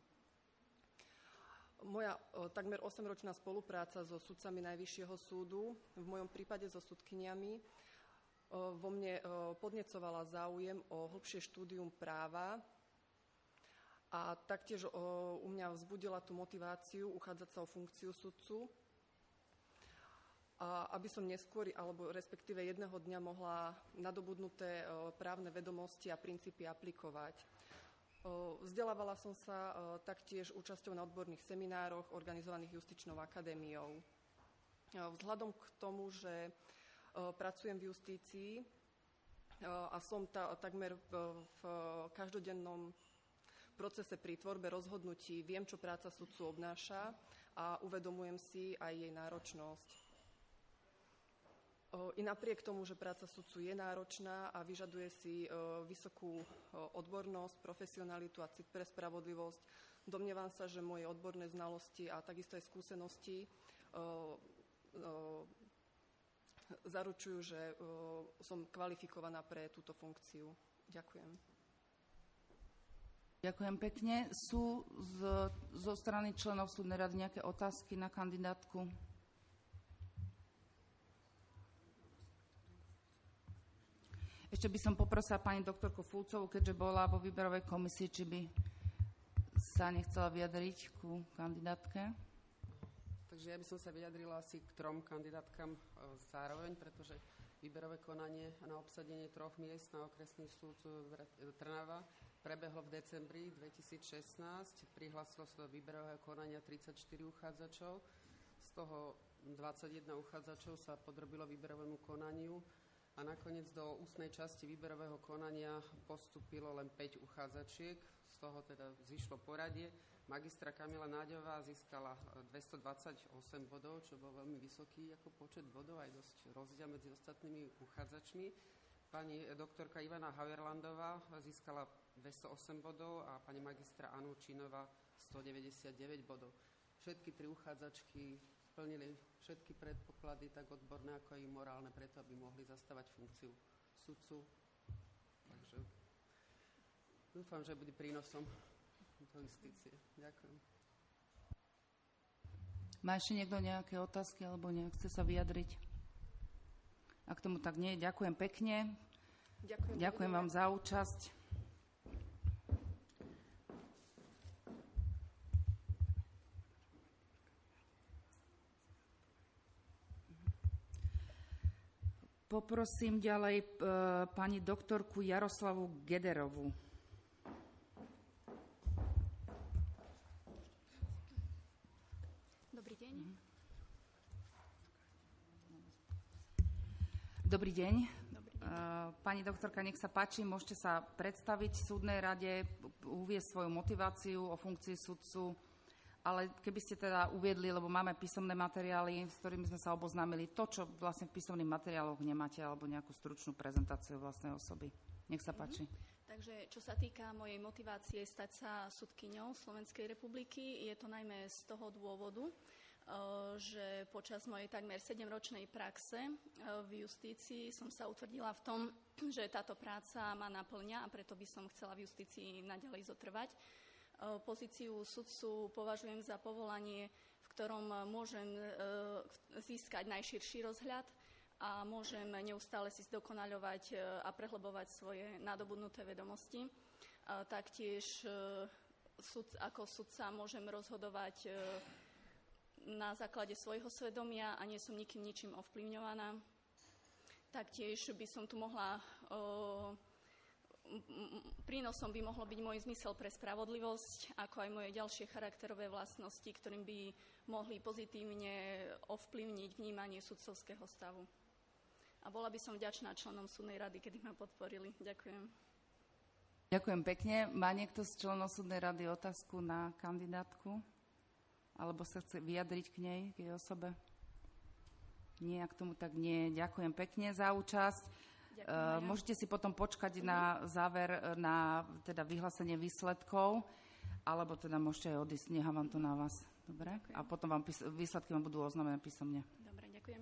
Moja o, takmer osemročná spolupráca so sudcami Najvyššieho súdu, v mojom prípade so sudkyniami, vo mne podnecovala záujem o hlbšie štúdium práva a taktiež u mňa vzbudila tú motiváciu uchádzať sa o funkciu sudcu, a aby som neskôr, alebo respektíve jedného dňa mohla nadobudnuté právne vedomosti a princípy aplikovať. Vzdelávala som sa taktiež účasťou na odborných seminároch organizovaných Justičnou akadémiou. Vzhľadom k tomu, že pracujem v justícii a som ta, takmer v, v každodennom procese pri tvorbe rozhodnutí, viem, čo práca sudcu obnáša a uvedomujem si aj jej náročnosť. I napriek tomu, že práca sudcu je náročná a vyžaduje si vysokú odbornosť, profesionalitu a cit pre spravodlivosť, domnievam sa, že moje odborné znalosti a takisto aj skúsenosti zaručujú, že som kvalifikovaná pre túto funkciu. Ďakujem. Ďakujem pekne. Sú z, zo strany členov súdnej rady nejaké otázky na kandidátku? Ešte by som poprosila pani doktorku Fulcovú, keďže bola vo výberovej komisii, či by sa nechcela vyjadriť ku kandidátke. Takže ja by som sa vyjadrila asi k trom kandidátkam zároveň, pretože výberové konanie na obsadenie troch miest na okresný súd Trnava prebehlo v decembri dvetisícšestnásť. Prihlásilo sa do výberového konania tridsaťštyri uchádzačov, z toho dvadsaťjeden uchádzačov sa podrobilo výberovému konaniu a nakoniec do ústnej časti výberového konania postúpilo len päť uchádzačiek, z toho teda zišlo poradie. Magistra Kamila Náďová získala dvestodvadsaťosem bodov, čo bol veľmi vysoký ako počet bodov, aj dosť rozdiel medzi ostatnými uchádzačmi. Pani doktorka Ivana Hauerlandová získala dvestoosem bodov a pani magistra Anúčinová stodeväťdesiatdeväť bodov. Všetky tri uchádzačky splnili všetky predpoklady, tak odborné ako aj morálne, preto aby mohli zastávať funkciu sudcu. Takže dúfam, že bude prínosom do justície. Ďakujem. Má ešte niekto nejaké otázky alebo nejak chce sa vyjadriť? Ak tomu tak nie, ďakujem pekne. Ďakujem, ďakujem vám za účasť. Poprosím ďalej e, pani doktorku Jaroslavu Gederovú. Dobrý deň. Dobrý deň. Dobrý deň. E, pani doktorka, nech sa páči, môžete sa predstaviť v súdnej rade, uviesť svoju motiváciu o funkcii sudcu, ale keby ste teda uviedli, lebo máme písomné materiály, s ktorými sme sa oboznámili, to, čo vlastne v písomných materiáloch nemáte, alebo nejakú stručnú prezentáciu vlastnej osoby. Nech sa páči. Mm-hmm. Takže čo sa týka mojej motivácie stať sa sudkyňou Slovenskej republiky, je to najmä z toho dôvodu, že počas mojej takmer sedemročnej praxe v justícii som sa utvrdila v tom, že táto práca ma naplňa a preto by som chcela v justícii naďalej zotrvať. Pozíciu sudcu považujem za povolanie, v ktorom môžem získať najširší rozhľad a môžem neustále si zdokonaľovať a prehlbovať svoje nadobudnuté vedomosti. Taktiež ako sudca môžem rozhodovať na základe svojho svedomia a nie som nikým ničím ovplyvňovaná. Taktiež by som tu mohla prínosom by mohlo byť môj zmysel pre spravodlivosť, ako aj moje ďalšie charakterové vlastnosti, ktorým by mohli pozitívne ovplyvniť vnímanie sudcovského stavu. A bola by som vďačná členom súdnej rady, kedy ma podporili. Ďakujem. Ďakujem pekne. Má niekto z členov súdnej rady otázku na kandidátku? Alebo sa chce vyjadriť k nej, k jej osobe? Nie, ak tomu tak nie. Ďakujem pekne za účasť. Uh, môžete si potom počkať na záver, na teda vyhlásenie výsledkov, alebo teda môžete aj odísť, nechávam to na vás. Dobre? Ďakujem. A potom vám pís- výsledky vám budú oznamené písomne. Dobre, ďakujem.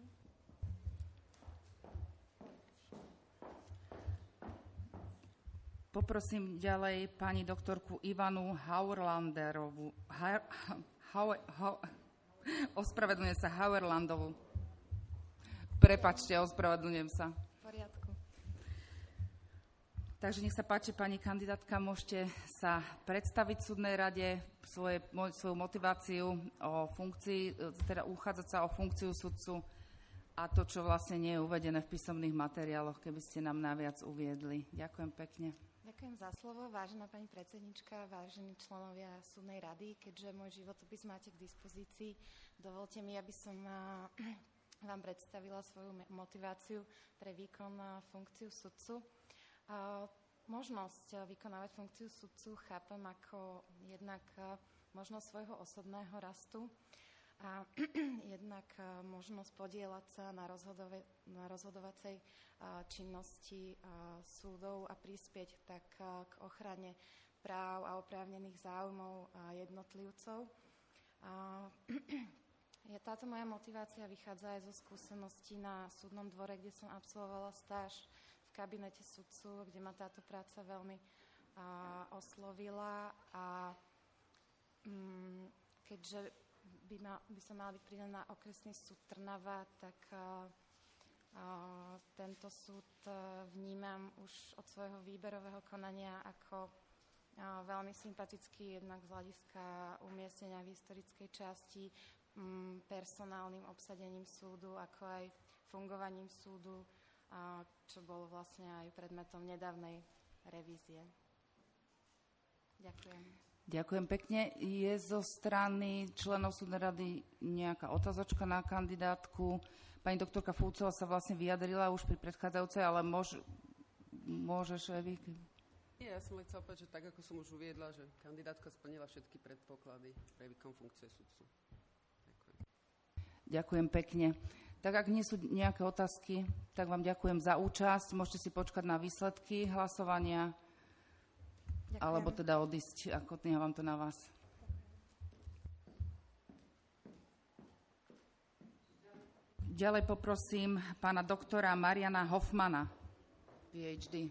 Poprosím ďalej pani doktorku Ivanu Hauerlanderovú. Ha, ha, ha, ospravedlňujem sa, Hauerlandovú. Prepačte, ospravedlňujem sa. V poriadku. Takže nech sa páči, pani kandidátka, môžete sa predstaviť v súdnej rade, svoje, svoju motiváciu o funkcii, teda uchádzať sa o funkciu sudcu a to, čo vlastne nie je uvedené v písomných materiáloch, keby ste nám naviac uviedli. Ďakujem pekne. Ďakujem za slovo, vážená pani predsednička, vážení členovia súdnej rady. Keďže môj životopis máte k dispozícii, dovolte mi, aby som vám predstavila svoju motiváciu pre výkon funkciu sudcu. Možnosť vykonávať funkciu sudcu chápem ako jednak možnosť svojho osobného rastu a jednak možnosť podieľať sa na, rozhodove, na rozhodovacej činnosti súdov a prispieť tak k ochrane práv a oprávnených záujmov jednotlivcov. Táto moja motivácia vychádza aj zo skúseností na súdnom dvore, kde som absolvovala stáž v kabinete sudcu, kde ma táto práca veľmi a, oslovila a mm, keďže by, ma, by som mala byť pridaná na okresný súd Trnava, tak a, a, tento súd a, vnímam už od svojho výberového konania ako a, veľmi sympatický, jednak z hľadiska umiestnenia v historickej časti, m, personálnym obsadením súdu, ako aj fungovaním súdu, a čo bolo vlastne aj predmetom nedávnej revízie. Ďakujem. Ďakujem pekne. Je zo strany členov súdnej rady nejaká otázočka na kandidátku? Pani doktorka Fulcová sa vlastne vyjadrila už pri predchádzajúcej, ale môž, môžeš, Evi? Nie, ja som len chcela povedať, že tak, ako som už uviedla, že kandidátka splnila všetky predpoklady pre výkon funkcie sudcu. Ďakujem. Ďakujem pekne. Tak ak nie sú nejaké otázky, tak vám ďakujem za účasť. Môžete si počkať na výsledky hlasovania, ďakujem. Alebo teda odísť, ako nechávam to na vás. Ďalej poprosím pána doktora Mariana Hoffmana, PhD.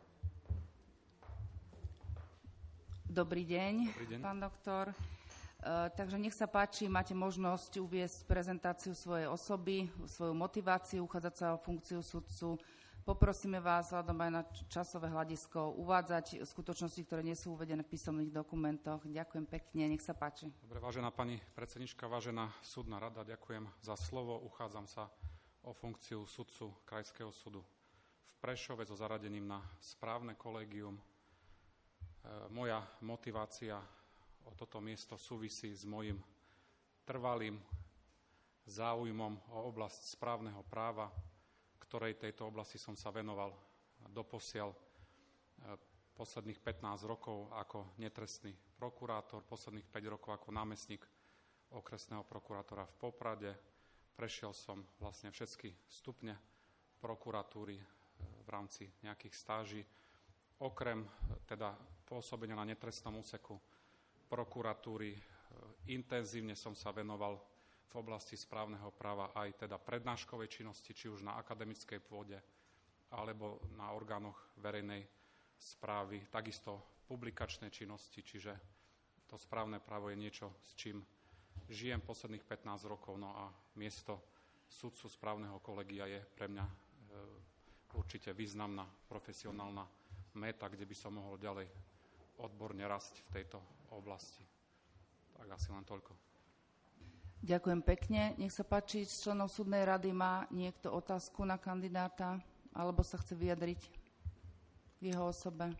Dobrý deň, Dobrý deň. Pán doktor. Uh, takže nech sa páči, máte možnosť uviesť prezentáciu svojej osoby, svoju motiváciu, uchádzať sa o funkciu sudcu. Poprosíme vás, vzhľadom aj na časové hľadisko, uvádzať skutočnosti, ktoré nie sú uvedené v písomných dokumentoch. Ďakujem pekne, nech sa páči. Dobre, vážená pani predsednička, vážená súdna rada, ďakujem za slovo. Uchádzam sa o funkciu sudcu Krajského súdu v Prešove so zaradením na správne kolégium. E, moja motivácia o toto miesto súvisí s mojim trvalým záujmom o oblasť správneho práva, ktorej tejto oblasti som sa venoval doposiaľ posledných pätnásť rokov ako netrestný prokurátor, posledných päť rokov ako námestník okresného prokurátora v Poprade. Prešiel som vlastne všetky stupne prokuratúry v rámci nejakých stáží. Okrem teda pôsobenia na netrestnom úseku prokuratúry intenzívne som sa venoval v oblasti správneho práva aj teda prednáškovej činnosti, či už na akademickej pôde, alebo na orgánoch verejnej správy, takisto publikačné činnosti, čiže to správne právo je niečo, s čím žijem posledných pätnásť rokov, no a miesto sudcu správneho kolegia je pre mňa e, určite významná profesionálna meta, kde by som mohol ďalej odborne rásť v tejto oblasti. Tak asi len toľko. Ďakujem pekne. Nech sa páči, z členov súdnej rady má niekto otázku na kandidáta alebo sa chce vyjadriť v jeho osobe?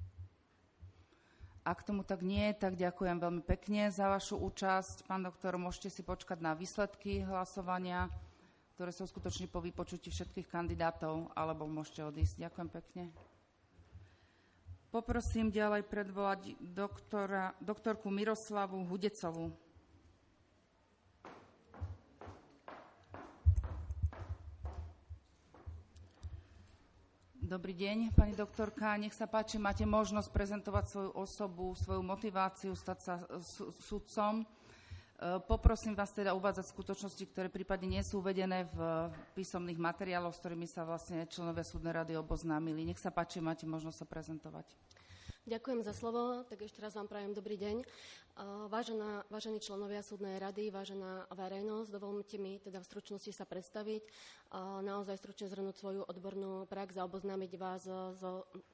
Ak tomu tak nie, tak ďakujem veľmi pekne za vašu účasť. Pán doktor, môžete si počkať na výsledky hlasovania, ktoré sa uskutoční po vypočutí všetkých kandidátov, alebo môžete odísť. Ďakujem pekne. Poprosím ďalej predvolať doktora, doktorku Miroslavu Hudecovú. Dobrý deň, pani doktorka. Nech sa páči, máte možnosť prezentovať svoju osobu, svoju motiváciu, stať sa sudcom. Poprosím vás teda uvádzať skutočnosti, ktoré prípadne nie sú uvedené v písomných materiáloch, s ktorými sa vlastne členovia súdnej rady oboznámili. Nech sa páči, máte možnosť sa prezentovať. Ďakujem za slovo, tak ešte raz vám prajem dobrý deň. Vážená, vážení členovia súdnej rady, vážená verejnosť, dovolte mi teda v stručnosti sa predstaviť, naozaj stručne zhrnúť svoju odbornú prax a oboznámiť vás so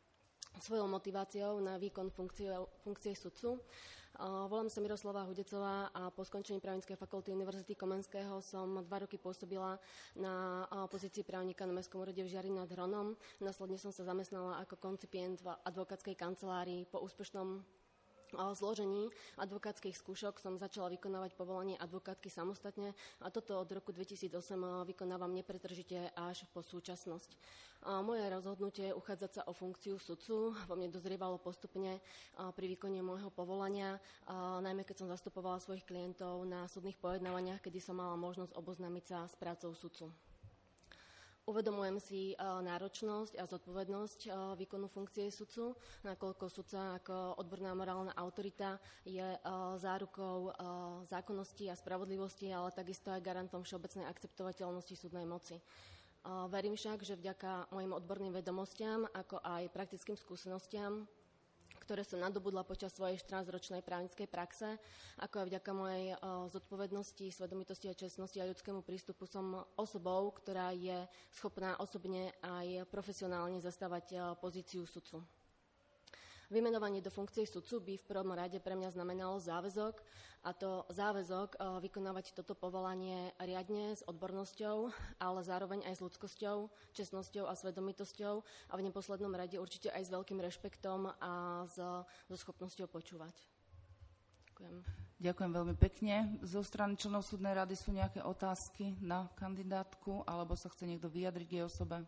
svojou motiváciou na výkon funkcie, funkcie sudcu. Volám sa Miroslava Hudecová a po skončení právnickej fakulty Univerzity Komenského som dva roky pôsobila na pozícii právnika na Mestskom úrade v Žiari nad Hronom. Následne som sa zamestnala ako koncipient v advokátskej kancelárii. Po úspešnom zložení advokátskych skúšok som začala vykonávať povolanie advokátky samostatne a toto od roku dvetisícosem vykonávam nepretržite až po súčasnosť. Moje rozhodnutie uchádzať sa o funkciu sudcu vo mne dozrievalo postupne pri výkone môjho povolania, najmä keď som zastupovala svojich klientov na súdnych pojednávaniach, kedy som mala možnosť oboznámiť sa s prácou sudcu. Uvedomujem si náročnosť a zodpovednosť výkonu funkcie sudcu, nakoľko sudca ako odborná morálna autorita je zárukou zákonnosti a spravodlivosti, ale takisto aj garantom všeobecnej akceptovateľnosti súdnej moci. Verím však, že vďaka mojim odborným vedomostiam, ako aj praktickým skúsenostiam, ktoré som nadobudla počas svojej štrnásťročnej právnickej praxe, ako aj vďaka mojej zodpovednosti, svedomitosti a čestnosti a ľudskému prístupu som osobou, ktorá je schopná osobne aj profesionálne zastávať pozíciu sudcu. Vymenovanie do funkcie sudcu by v prvom rade pre mňa znamenalo záväzok, a to záväzok vykonávať toto povolanie riadne s odbornosťou, ale zároveň aj s ľudskosťou, čestnosťou a svedomitosťou a v neposlednom rade určite aj s veľkým rešpektom a so schopnosťou počúvať. Ďakujem. Ďakujem veľmi pekne. Zo strany členov súdnej rady sú nejaké otázky na kandidátku, alebo sa chce niekto vyjadriť k jej osobe?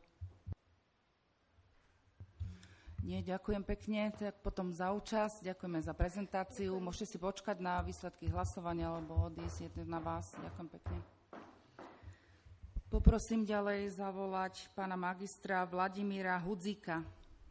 Nie, ďakujem pekne. Tak potom za účasť, ďakujeme za prezentáciu. Môžete si počkať na výsledky hlasovania, alebo odísť na vás. Ďakujem pekne. Poprosím ďalej zavolať pána magistra Vladimíra Hudzíka.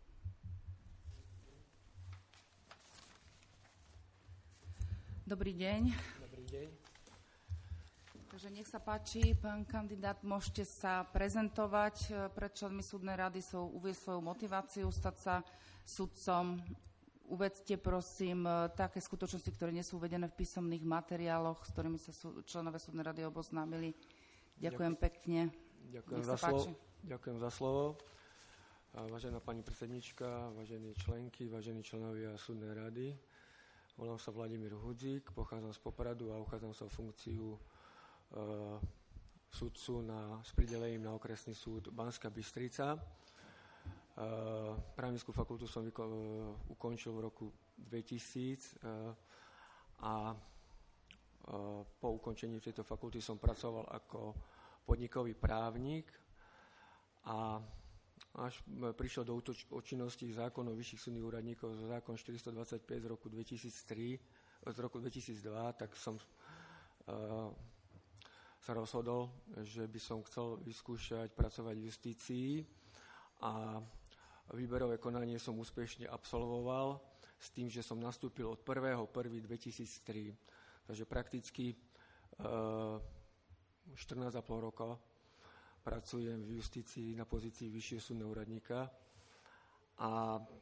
Dobrý deň. Dobrý deň. Takže nech sa páči, pán kandidát, môžete sa prezentovať pred členmi súdnej rady, svoj, uviesť svoju motiváciu, stať sa sudcom. Uvedzte, prosím, také skutočnosti, ktoré nie sú uvedené v písomných materiáloch, s ktorými sa sú, členové súdnej rady oboznámili. Ďakujem, Ďakujem pekne. Ďakujem za, slovo. Ďakujem za slovo. Vážená pani predsednička, vážení členky, vážení členovia súdnej rady. Volám sa Vladimír Hudzík, pochádzam z Popradu a uchádzam sa o funkciu Uh, sudcu na, s pridelením na okresný súd Banská Bystrica. Uh, právnickú fakultu som vyko, uh, ukončil v roku dvetisíc uh, a uh, po ukončení tejto fakulty som pracoval ako podnikový právnik a až prišiel do účinnosti zákon o vyšších súdnych úradníkov, zákon štyristodvadsaťpäť z roku dvetisíctri, z roku dvetisícdva, tak som uh, sa rozhodol, že by som chcel vyskúšať pracovať v justícii a výberové konanie som úspešne absolvoval s tým, že som nastúpil od prvého prvého dvetisíctri. Takže prakticky uh, štrnásť a pol roka pracujem v justícii na pozícii vyššieho súdneho úradníka a uh,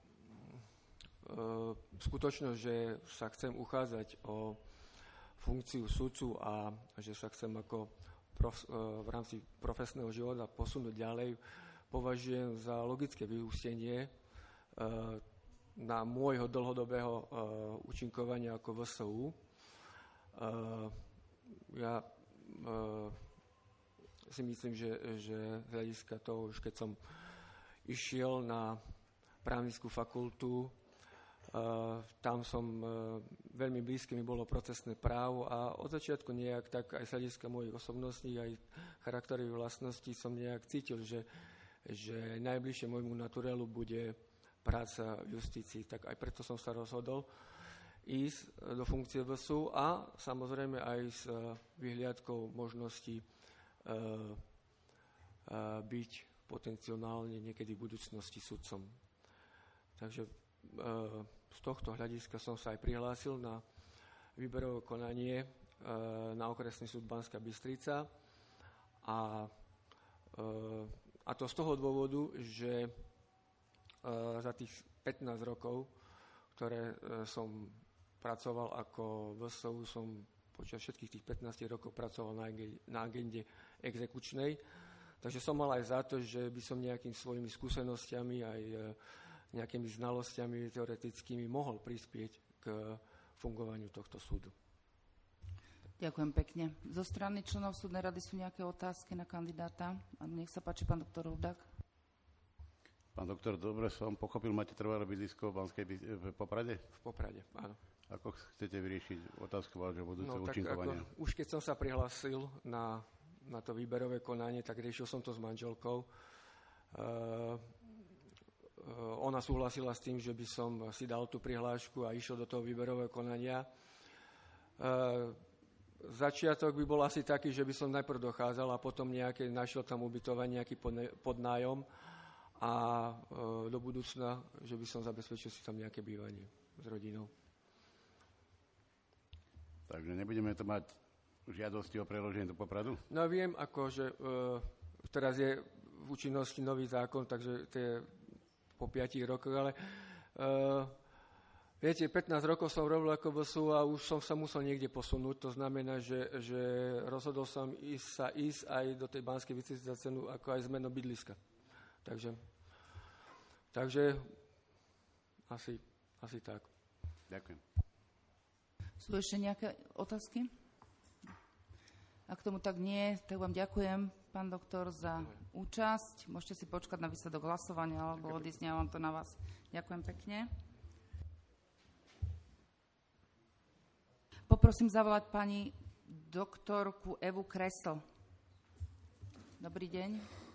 skutočnosť, že sa chcem uchádzať o funkciu sudcu a že sa chcem ako prof, v rámci profesného života posunúť ďalej, považujem za logické vyústenie na môjho dlhodobého účinkovania ako vé es ú. Ja si myslím, že, že z hľadiska toho, už keď som išiel na právnickú fakultu, Uh, tam som uh, veľmi blízky mi bolo procesné právo a od začiatku nejak tak aj z hľadiska mojich osobností, aj charakterových vlastností som nejak cítil, že, že najbližšie môjmu naturálu bude práca v justícii. Tak aj preto som sa rozhodol ísť do funkcie vé es ú a samozrejme aj s uh, vyhliadkou možnosti uh, uh, byť potenciálne niekedy v budúcnosti sudcom. Takže uh, z tohto hľadiska som sa aj prihlásil na výberové konanie e, na okresný súd Banská Bystrica a, e, a to z toho dôvodu, že e, za tých pätnásť rokov, ktoré e, som pracoval ako vé es ú, som počas všetkých tých pätnásť rokov pracoval na, na agende exekučnej, takže som mal aj za to, že by som nejakým svojimi skúsenostiami aj e, nejakými znalosťami teoretickými mohol prispieť k fungovaniu tohto súdu. Ďakujem pekne. Zo strany členov súdnej rady sú nejaké otázky na kandidáta? Nech sa páči, pán doktor Hudák. Pán doktor, dobre som pochopil, máte trvalé bydlisko v Banskej v Poprade? V Poprade, áno. Ako chcete vyriešiť otázku vášho budúceho no, účinkovania? Ako, už keď som sa prihlásil na, na to výberové konanie, tak riešil som to s manželkou. Uh, uh, ona súhlasila s tým, že by som si dal tú prihlášku a išiel do toho výberového konania. Uh, Začiatok by bol asi taký, že by som najprv dochádzal a potom nejaké, našiel tam ubytovanie, nejaký podnájom a e, do budúcna, že by som zabezpečil si tam nejaké bývanie s rodinou. Takže nebudeme to mať žiadosti o preloženie do Popradu? No viem, ako, že e, teraz je v účinnosti nový zákon, takže to je po piatich rokoch, ale e, viete, pätnásť rokov som robil ako vé es ú a už som sa musel niekde posunúť. To znamená, že, že rozhodol som ísť sa ísť aj do tej Banskej Bystrice za cenu, ako aj zmenu bydliska. Takže, takže asi, asi tak. Ďakujem. Sú ešte nejaké otázky? Ak tomu tak nie, tak vám ďakujem, pán doktor, za účasť. Môžete si počkať na výsledok hlasovania alebo odísť, nemám to na vás. Ďakujem pekne. Poprosím zavolať pani doktorku Evu Kresl. Dobrý deň.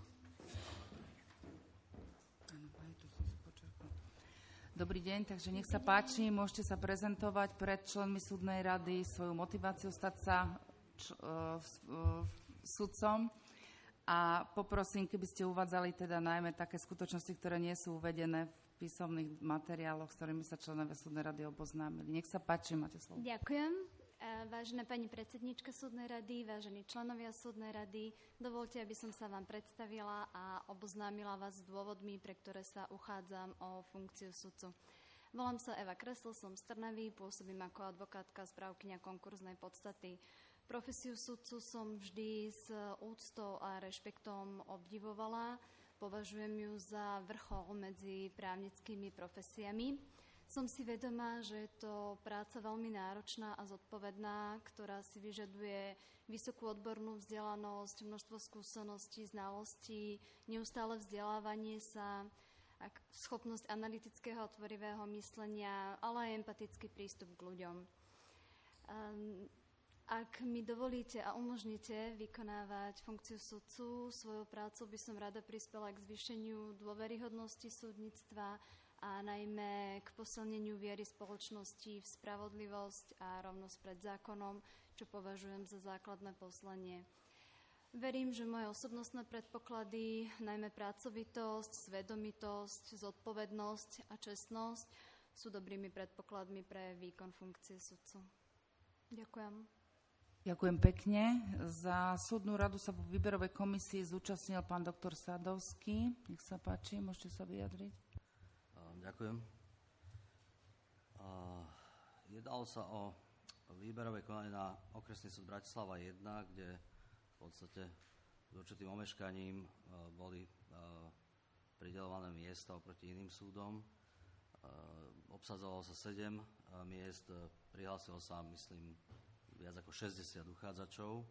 Dobrý deň, takže nech sa páči, môžete sa prezentovať pred členmi súdnej rady svoju motiváciu stať sa č- uh, uh, sudcom a poprosím, keby ste uvádzali teda najmä také skutočnosti, ktoré nie sú uvedené v písomných materiáloch, s ktorými sa členovia súdnej rady oboznámili. Nech sa páči, máte slovo. Ďakujem. Vážená pani predsednička súdnej rady, vážení členovia súdnej rady, dovoľte, aby som sa vám predstavila a oboznámila vás s dôvodmi, pre ktoré sa uchádzam o funkciu sudcu. Volám sa Eva Kresl, som z Trnavy, pôsobím ako advokátka, správkyňa konkurznej podstaty. Profesiu sudcu som vždy s úctou a rešpektom obdivovala. Považujem ju za vrchol medzi právnickými profesiami. Som si vedomá, že je to práca veľmi náročná a zodpovedná, ktorá si vyžaduje vysokú odbornú vzdelanosť, množstvo skúseností, znalostí, neustále vzdelávanie sa, schopnosť analytického a tvorivého myslenia, ale aj empatický prístup k ľuďom. Ak mi dovolíte a umožníte vykonávať funkciu sudcu, svojou prácou by som rada prispela k zvýšeniu dôveryhodnosti súdnictva a najmä k posilneniu viery spoločnosti v spravodlivosť a rovnosť pred zákonom, čo považujem za základné poslanie. Verím, že moje osobnostné predpoklady, najmä pracovitosť, svedomitosť, zodpovednosť a čestnosť, sú dobrými predpokladmi pre výkon funkcie sudcu. Ďakujem. Ďakujem pekne. Za súdnu radu sa vo výberovej komisii zúčastnil pán doktor Sadovský. Nech sa páči, môžete sa vyjadriť. Ďakujem. Jednalo sa o výberové konanie na okresný súd Bratislava jeden, kde v podstate s určitým omeškaním boli prideľované miesta oproti iným súdom. Obsadzovalo sa sedem miest, prihlásilo sa, myslím, viac ako šesťdesiat uchádzačov.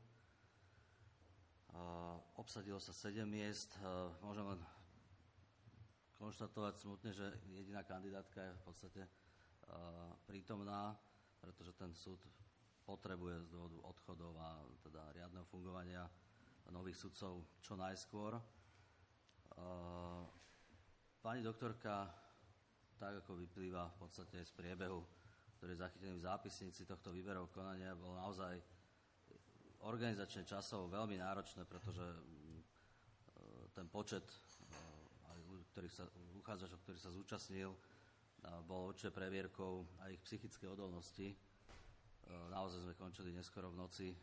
Obsadilo sa sedem miest. Môžem len konštatovať smutne, že jediná kandidátka je v podstate uh, prítomná, pretože ten súd potrebuje z dôvodu odchodov a teda riadneho fungovania nových sudcov čo najskôr. Uh, pani doktorka, tak ako vyplýva v podstate z priebehu, ktorý je zachytený v zápisnici tohto výberového konania, bolo naozaj organizačne časovo veľmi náročné, pretože uh, ten počet ktorých sa, uchádzačov, ktorý sa zúčastnil, bol určite previerkou aj ich psychické odolnosti. Naozaj sme končili neskoro v noci.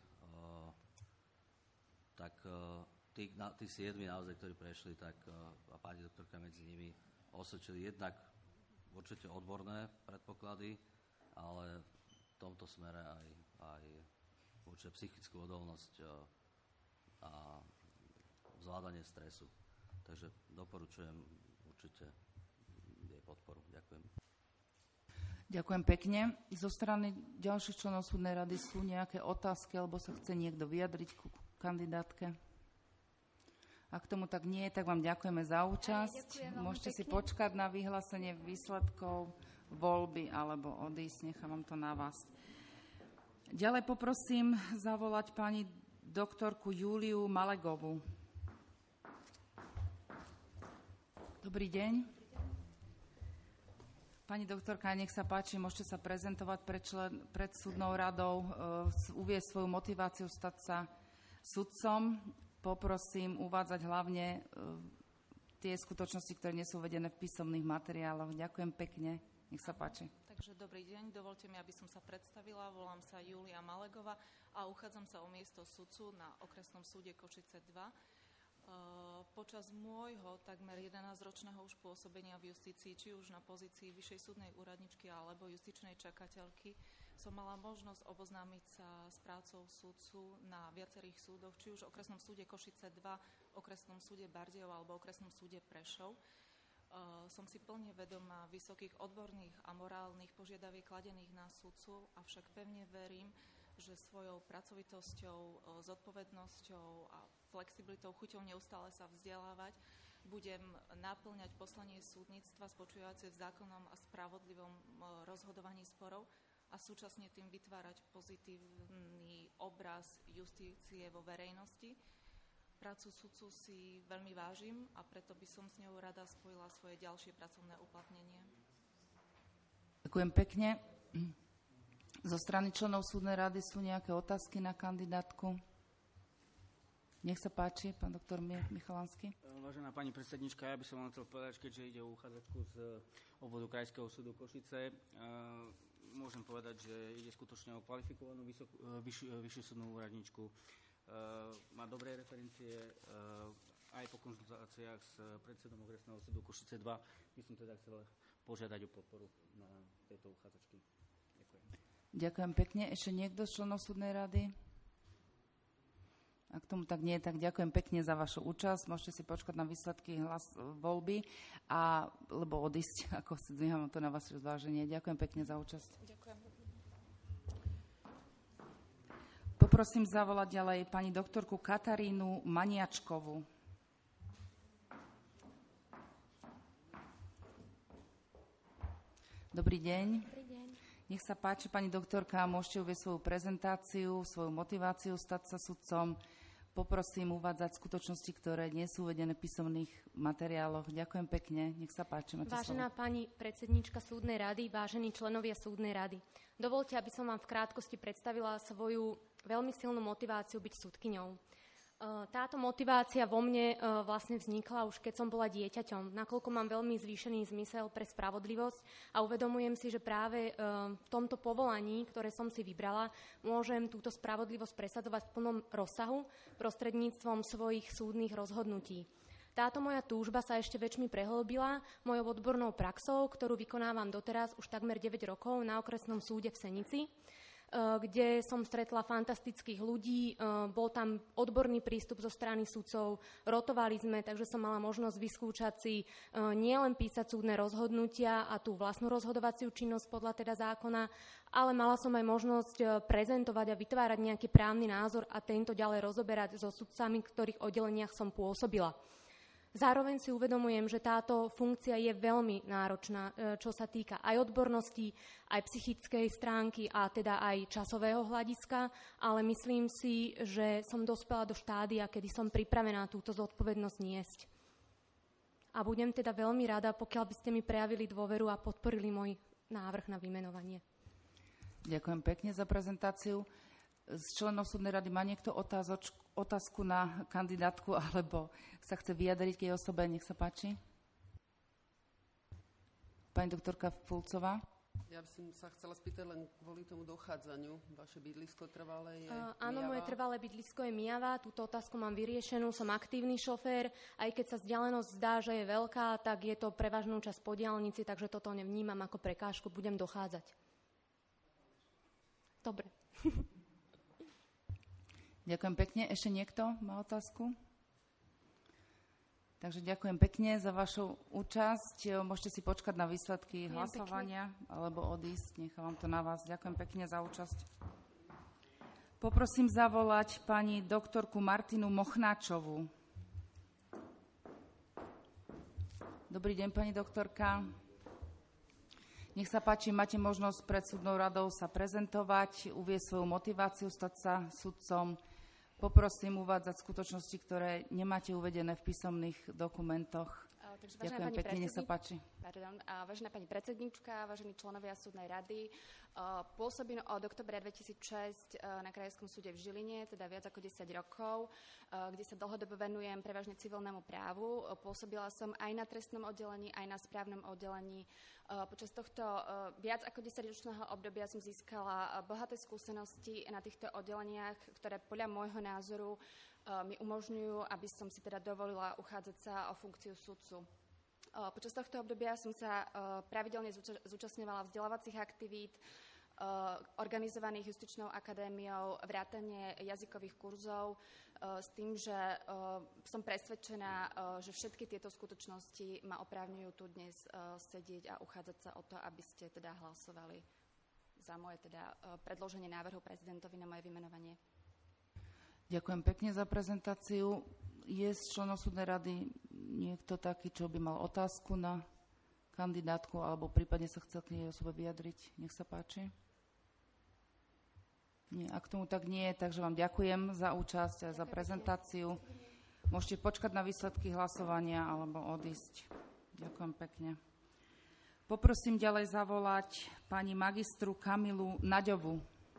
Tak tí, tí siedmi naozaj, ktorí prešli, tak a pani doktorka medzi nimi osvedčili jednak určite odborné predpoklady, ale v tomto smere aj, aj určite psychickú odolnosť a zvládanie stresu. Takže doporučujem určite jej podporu. Ďakujem. Ďakujem pekne. Zo strany ďalších členov súdnej rady sú nejaké otázky, alebo sa chce niekto vyjadriť ku kandidátke? Ak tomu tak nie je, tak vám ďakujeme za účasť. Môžete si počkať na vyhlásenie výsledkov voľby alebo odísť. Nechávam to na vás. Ďalej poprosím zavolať pani doktorku Júliu Malegovú. Dobrý deň. Pani doktorka, nech sa páči, môžete sa prezentovať pred, člen, pred súdnou radou, uh, uviesť svoju motiváciu stať sa sudcom. Poprosím uvádzať hlavne uh, tie skutočnosti, ktoré nie sú uvedené v písomných materiáloch. Ďakujem pekne. Nech sa páči. Takže dobrý deň. Dovolte mi, aby som sa predstavila. Volám sa Júlia Malegová a uchádzam sa o miesto sudcu na okresnom súde Košice dva. Počas môjho takmer jedenásťročného už pôsobenia v justícii, či už na pozícii vyššej súdnej úradničky alebo justičnej čakateľky, som mala možnosť oboznámiť sa s prácou sudcu na viacerých súdoch, či už okresnom súde Košice dva, okresnom súde Bardejov alebo okresnom súde Prešov. Som si plne vedomá vysokých odborných a morálnych požiadaviek kladených na sudcu, avšak pevne verím, že svojou pracovitosťou, zodpovednosťou a flexibilitou, chuťou neustále sa vzdelávať, budem naplňať poslanie súdnictva spočívajúce v zákonnom a spravodlivom rozhodovaní sporov a súčasne tým vytvárať pozitívny obraz justície vo verejnosti. Prácu sudcu si veľmi vážim a preto by som s ňou rada spojila svoje ďalšie pracovné uplatnenie. Ďakujem pekne. Zo strany členov súdnej rady sú nejaké otázky na kandidátku? Nech sa páči, pán doktor Michalanský. Vážená pani predsednička, ja by som vám chcel povedať, keďže ide o uchádzačku z obvodu Krajského súdu Košice, môžem povedať, že ide skutočne o kvalifikovanú vysokú, vyššiu, vyššiu súdnu úradničku. Má dobré referencie aj po konzultáciách s predsedom okresného súdu Košice dva. By som teda chcel požiadať o podporu na tejto uchádzačky. Ďakujem. Ďakujem pekne. Ešte niekto z členov súdnej rady? Ak tomu tak nie je, tak ďakujem pekne za vašu účasť. Môžete si počkať na výsledky hlas voľby, a, lebo odísť, ako si dvíham to na vaše zváženie. Ďakujem pekne za účasť. Ďakujem. Poprosím zavolať ďalej pani doktorku Katarínu Maniačkovú. Dobrý deň. Dobrý deň. Nech sa páči, pani doktorka, môžete uvieť svoju prezentáciu, svoju motiváciu stať sa sudcom. Poprosím uvádzať skutočnosti, ktoré nie sú uvedené v písomných materiáloch. Ďakujem pekne. Nech sa páči. Vážená slovo. Pani predsednička súdnej rady, vážení členovia súdnej rady, dovoľte, aby som vám v krátkosti predstavila svoju veľmi silnú motiváciu byť súdkyňou. Táto motivácia vo mne vlastne vznikla už keď som bola dieťaťom, nakoľko mám veľmi zvýšený zmysel pre spravodlivosť a uvedomujem si, že práve v tomto povolaní, ktoré som si vybrala, môžem túto spravodlivosť presadzovať v plnom rozsahu prostredníctvom svojich súdnych rozhodnutí. Táto moja túžba sa ešte väčšmi prehlbila mojou odbornou praxou, ktorú vykonávam doteraz už takmer deväť rokov na okresnom súde v Senici, kde som stretla fantastických ľudí, bol tam odborný prístup zo strany sudcov, rotovali sme, takže som mala možnosť vyskúšať si nielen písať súdne rozhodnutia a tú vlastnú rozhodovaciu činnosť podľa teda zákona, ale mala som aj možnosť prezentovať a vytvárať nejaký právny názor a tento ďalej rozoberať so sudcami, v ktorých oddeleniach som pôsobila. Zároveň si uvedomujem, že táto funkcia je veľmi náročná, čo sa týka aj odbornosti, aj psychickej stránky a teda aj časového hľadiska, ale myslím si, že som dospela do štádia, kedy som pripravená túto zodpovednosť niesť. A budem teda veľmi rada, pokiaľ by ste mi prejavili dôveru a podporili môj návrh na vymenovanie. Ďakujem pekne za prezentáciu. Z členov súdnej rady má niekto otázoč, otázku na kandidátku alebo sa chce vyjadriť k jej osobe? Nech sa páči. Pani doktorka Fulcová. Ja by som sa chcela spýtať len kvôli tomu dochádzaniu. Vaše bydlisko trvalé je uh, Áno, Mijava. Moje trvalé bydlisko je Mijava. Túto otázku mám vyriešenú. Som aktívny šofér. Aj keď sa vzdialenosť zdá, že je veľká, tak je to prevažnú časť po diaľnici, takže toto nevnímam ako prekážku. Budem dochádzať. Dobre. Ďakujem pekne. Ešte niekto má otázku? Takže ďakujem pekne za vašu účasť. Môžete si počkať na výsledky ďakujem hlasovania pekne. Alebo odísť. Nechávam to na vás. Ďakujem pekne za účasť. Poprosím zavolať pani doktorku Martinu Mochnáčovú. Dobrý deň, pani doktorka. Nech sa páči, máte možnosť pred súdnou radou sa prezentovať, uvieť svoju motiváciu, stať sa sudcom. Poprosím uvádzať skutočnosti, ktoré nemáte uvedené v písomných dokumentoch. Takže, ďakujem pekne, nech sa páči. Pardon, vážená pani predsednička, vážení členovia súdnej rady, pôsobím od oktobra dvetisícšesť na Krajskom súde v Žiline, teda viac ako desať rokov, kde sa dlhodobo venujem prevažne civilnému právu. Pôsobila som aj na trestnom oddelení, aj na správnom oddelení. Počas tohto viac ako desaťročného obdobia som získala bohaté skúsenosti na týchto oddeleniach, ktoré podľa môjho názoru mi umožňujú, aby som si teda dovolila uchádzať sa o funkciu sudcu. Počas tohto obdobia som sa pravidelne zúčastňovala vzdelávacích aktivít, organizovaných justičnou akadémiou, vrátane jazykových kurzov, s tým, že som presvedčená, že všetky tieto skutočnosti ma oprávňujú tu dnes sedieť a uchádzať sa o to, aby ste teda hlasovali za moje teda predloženie návrhu prezidentovi na moje vymenovanie. Ďakujem pekne za prezentáciu. Je z členov súdnej rady niekto taký, čo by mal otázku na kandidátku alebo prípadne sa chcel k nej osobe vyjadriť? Nech sa páči. Nie, ak tomu tak nie je, takže vám ďakujem za účasť a za prezentáciu. Môžete počkať na výsledky hlasovania alebo odísť. Ďakujem pekne. Poprosím ďalej zavolať pani magistru Kamilu Naďovú.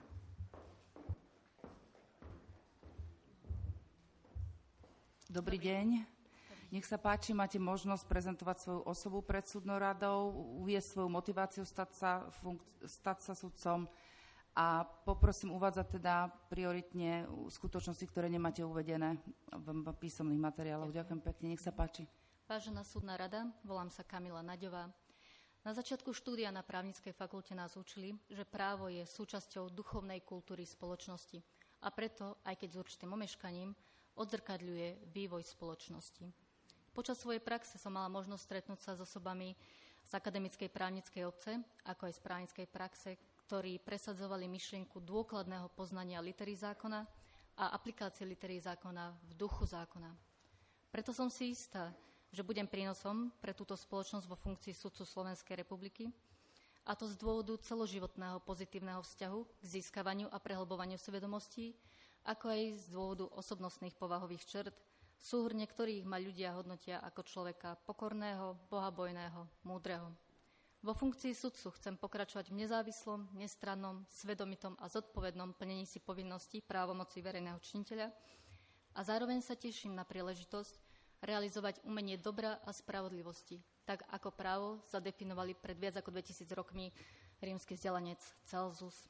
Dobrý deň. Nech sa páči, máte možnosť prezentovať svoju osobu pred súdnou radou, uviesť svoju motiváciu stať sa, funk- stať sa sudcom a poprosím uvádzať teda prioritne skutočnosti, ktoré nemáte uvedené v písomných materiáloch. Ďakujem pekne, nech sa páči. Vážená súdna rada, volám sa Kamila Naďová. Na začiatku štúdia na právnickej fakulte nás učili, že právo je súčasťou duchovnej kultúry spoločnosti a preto, aj keď s určitým omeškaním, odzrkadľuje vývoj spoločnosti. Počas svojej praxe som mala možnosť stretnúť sa s osobami z akademickej právnickej obce, ako aj z právnickej praxe, ktorí presadzovali myšlienku dôkladného poznania litery zákona a aplikácie litery zákona v duchu zákona. Preto som si istá, že budem prínosom pre túto spoločnosť vo funkcii sudcu Slovenskej republiky, a to z dôvodu celoživotného pozitívneho vzťahu k získavaniu a prehlbovaniu svedomostí, ako aj z dôvodu osobnostných povahových črt, súhrne ktorých ma ľudia hodnotia ako človeka pokorného, bohabojného, múdreho. Vo funkcii sudcu chcem pokračovať v nezávislom, nestrannom, svedomitom a zodpovednom plnení si povinností právomoci verejného činiteľa a zároveň sa teším na príležitosť realizovať umenie dobra a spravodlivosti, tak ako právo zadefinovali pred viac ako dvetisíc rokmi rímsky vzdelanec Celsus.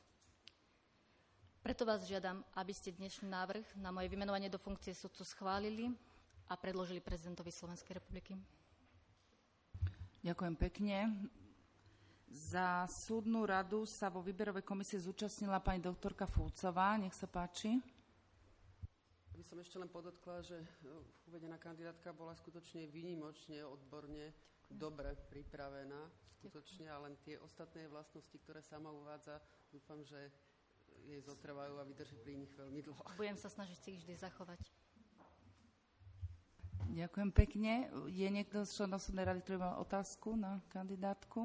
Preto vás žiadam, aby ste dnešný návrh na moje vymenovanie do funkcie sudcu schválili a predložili prezidentovi Slovenskej republiky. Ďakujem pekne. Za súdnu radu sa vo výberovej komisii zúčastnila pani doktorka Fulcová. Nech sa páči. By som ešte len podotkla, že uvedená kandidátka bola skutočne výnimočne, odborne, dobre pripravená. Skutočne, a len tie ostatné vlastnosti, ktoré sama uvádza, dúfam, že jej zotrvajú a vydrží pri nich veľmi dlho. Budem sa snažiť si ich vždy zachovať. Ďakujem pekne. Je niekto z členov súdnej rady, ktorý má otázku na kandidátku?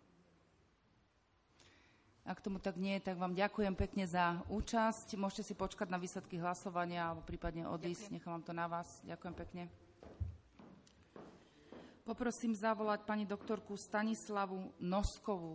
Ak tomu tak nie je, tak vám ďakujem pekne za účasť. Môžete si počkať na výsledky hlasovania alebo prípadne odísť. Ďakujem. Nechám vám to na vás. Ďakujem pekne. Poprosím zavolať pani doktorku Stanislavu Noskovú.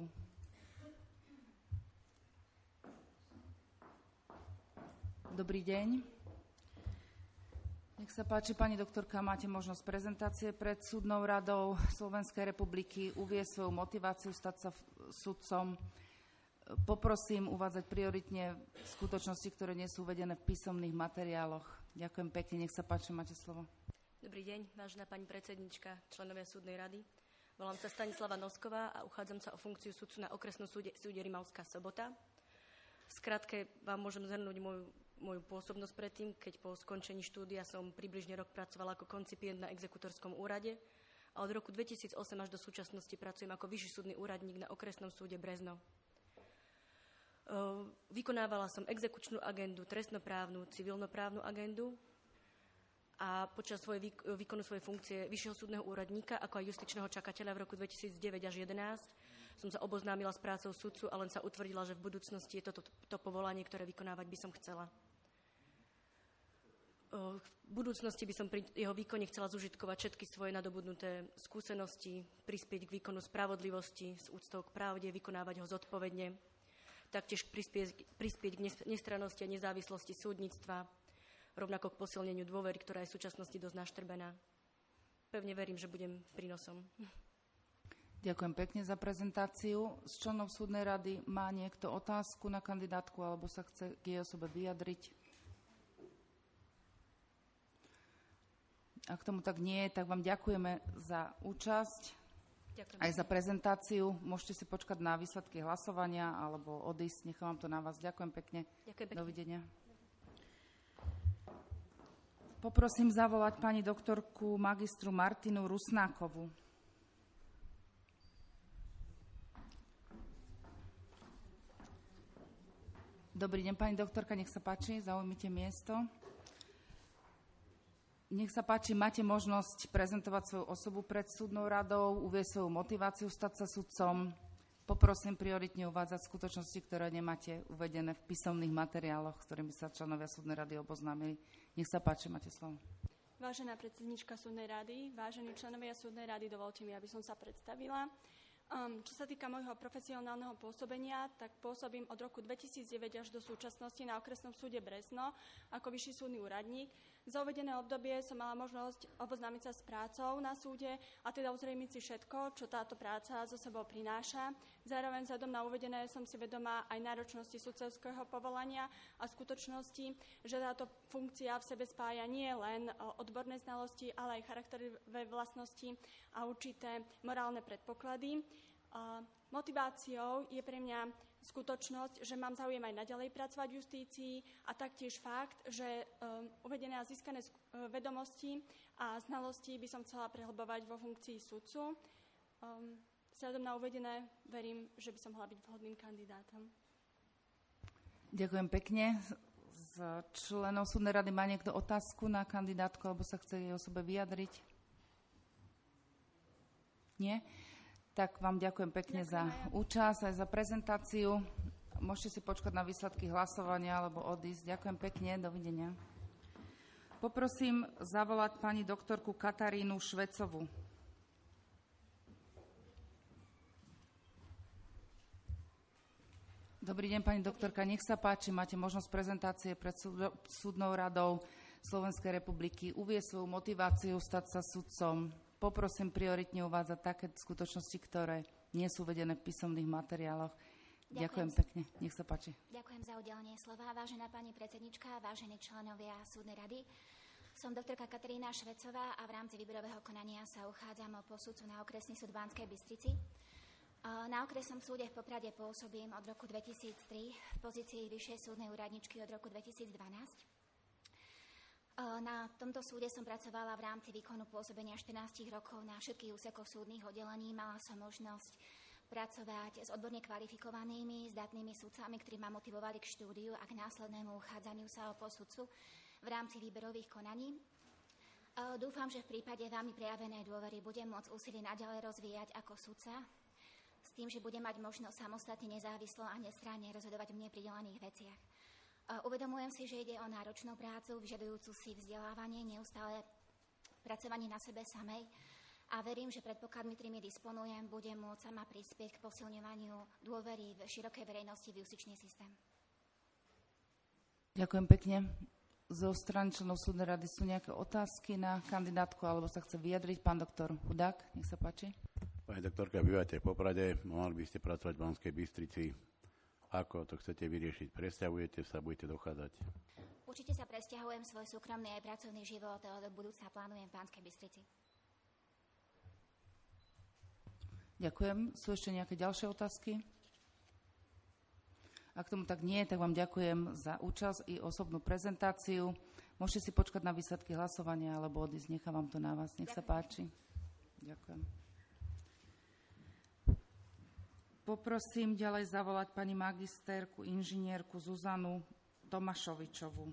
Dobrý deň. Nech sa páči, pani doktorka, máte možnosť prezentácie pred súdnou radou Slovenskej republiky, uviesť svoju motiváciu stať sa sudcom. Poprosím uvádzať prioritne skutočnosti, ktoré nie sú uvedené v písomných materiáloch. Ďakujem pekne, nech sa páči, máte slovo. Dobrý deň, vážená pani predsednička, členovia súdnej rady. Volám sa Stanislava Nosková a uchádzam sa o funkciu sudcu na okresnom súde, súde Rimavská Sobota. V skratke vám môžem zhrnúť moju moju pôsobnosť predtým, keď po skončení štúdia som približne rok pracovala ako koncipient na exekutorskom úrade a od roku dvetisícosem až do súčasnosti pracujem ako vyšší súdny úradník na okresnom súde Brezno. Vykonávala som exekučnú agendu, trestnoprávnu, civilnoprávnu agendu a počas svojej výkonu svojej funkcie vyššieho súdneho úradníka, ako aj justičného čakateľa v roku dvetisícdeväť až jedenásť som sa oboznámila s prácou sudcu a len sa utvrdila, že v budúcnosti je to, to, to povolanie, ktoré vykonávať by som chcela. V budúcnosti by som pri jeho výkone chcela zužitkovať všetky svoje nadobudnuté skúsenosti, prispieť k výkonu spravodlivosti, s úctou k pravde, vykonávať ho zodpovedne, taktiež prispieť, prispieť k nestrannosti a nezávislosti súdnictva, rovnako k posilneniu dôvery, ktorá je v súčasnosti dosť naštrbená. Pevne verím, že budem prínosom. Ďakujem pekne za prezentáciu. Z členov súdnej rady má niekto otázku na kandidátku alebo sa chce k jej osobe vyjadriť? Ak tomu tak nie je, tak vám ďakujeme za účasť, ďakujem aj za prezentáciu. Môžete si počkať na výsledky hlasovania alebo odísť. Nechám to na vás. Ďakujem pekne. Ďakujem pekne. Dovidenia. Poprosím zavolať pani doktorku magistru Martinu Rusnákovú. Dobrý deň, pani doktorka, nech sa páči, zaujmite miesto. Nech sa páči, máte možnosť prezentovať svoju osobu pred súdnou radou, uvieť svoju motiváciu stať sa sudcom. Poprosím prioritne uvádzať skutočnosti, ktoré nemáte uvedené v písomných materiáloch, s ktorými sa členovia súdnej rady oboznámili. Nech sa páči, máte slovo. Vážená predsednička súdnej rady, vážení členovia súdnej rady, dovolte mi, aby som sa predstavila. Um, čo sa týka môjho profesionálneho pôsobenia, tak pôsobím od roku dvetisícdeväť až do súčasnosti na okresnom súde Brezno ako vyšší súdny úradník. Za uvedené obdobie som mala možnosť oboznámiť sa s prácou na súde a teda uzrejmiť si všetko, čo táto práca so sebou prináša. Zároveň vzhľadom na uvedené som si vedomá aj náročnosti sudcovského povolania a skutočnosti, že táto funkcia v sebe spája nie len odborné znalosti, ale aj charakterové vlastnosti a určité morálne predpoklady. Motiváciou je pre mňa skutočnosť, že mám záujem aj naďalej pracovať v justícii a taktiež fakt, že um, uvedené a získané uh, vedomosti a znalosti by som chcela prehlbovať vo funkcii sudcu. Um, Vzhľadom na uvedené verím, že by som mohla byť vhodným kandidátom. Ďakujem pekne. Z členov súdnej rady má niekto otázku na kandidátku alebo sa chce jej osobe vyjadriť? Nie? Tak vám ďakujem pekne ďakujem za aj. účasť, aj za prezentáciu. Môžete si počkať na výsledky hlasovania alebo odísť. Ďakujem pekne, dovidenia. Poprosím zavolať pani doktorku Katarínu Švecovú. Dobrý deň, pani doktorka, nech sa páči, máte možnosť prezentácie pred súdnou radou Slovenskej republiky, uviesť svoju motiváciu stať sa sudcom. Poprosím prioritne uvádzať také skutočnosti, ktoré nie sú uvedené v písomných materiáloch. Ďakujem, Ďakujem pekne. Nech sa páči. Ďakujem za udelenie slova. Vážená pani predsednička, vážení členovia súdnej rady, som doktorka Katarína Švecová a v rámci výberového konania sa uchádzam o posudcu na okresný súd v Banskej Bystrici. Na okresnom súde v Poprade pôsobím od roku dvetisíctri v pozícii vyššej súdnej úradničky od roku dvetisícdvanásť. Na tomto súde som pracovala v rámci výkonu pôsobenia štrnásť rokov na všetkých úsekoch súdnych oddelení. Mala som možnosť pracovať s odborne kvalifikovanými, zdatnými sudcami, ktorí ma motivovali k štúdiu a k následnému uchádzaniu sa o posudcu v rámci výberových konaní. Dúfam, že v prípade vami prejavenej dôvery budem môcť úsilie naďalej rozvíjať ako sudca, s tým, že budem mať možnosť samostatne, nezávislo a nestranne rozhodovať v mne pridelených veciach. Uvedomujem si, že ide o náročnú prácu, vyžadujúcu si vzdelávanie, neustále pracovanie na sebe samej a verím, že predpokladmi, ktorými disponujem, budem môcť sama prispieť k posilňovaniu dôvery v širokej verejnosti v justičný systém. Ďakujem pekne. Zo strany členov súdnej rady sú nejaké otázky na kandidátku alebo sa chce vyjadriť? Pán doktor Hudák, nech sa páči. Pani doktorka, bývate v Poprade, mali by ste pracovať v Banskej Bystrici. Ako to chcete vyriešiť? Presťahujete sa, budete dochádzať? Určite sa presťahujem svoj súkromný aj pracovný život. Do budúca plánujem v Banskej Bystrici. Ďakujem. Sú ešte nejaké ďalšie otázky? Ak tomu tak nie, tak vám ďakujem za účasť i osobnú prezentáciu. Môžete si počkať na výsledky hlasovania alebo odísť. Nechávam to na vás. Nech sa páči. Ďakujem. Poprosím ďalej zavolať pani magisterku, inžinierku Zuzanu Tomášovičovú.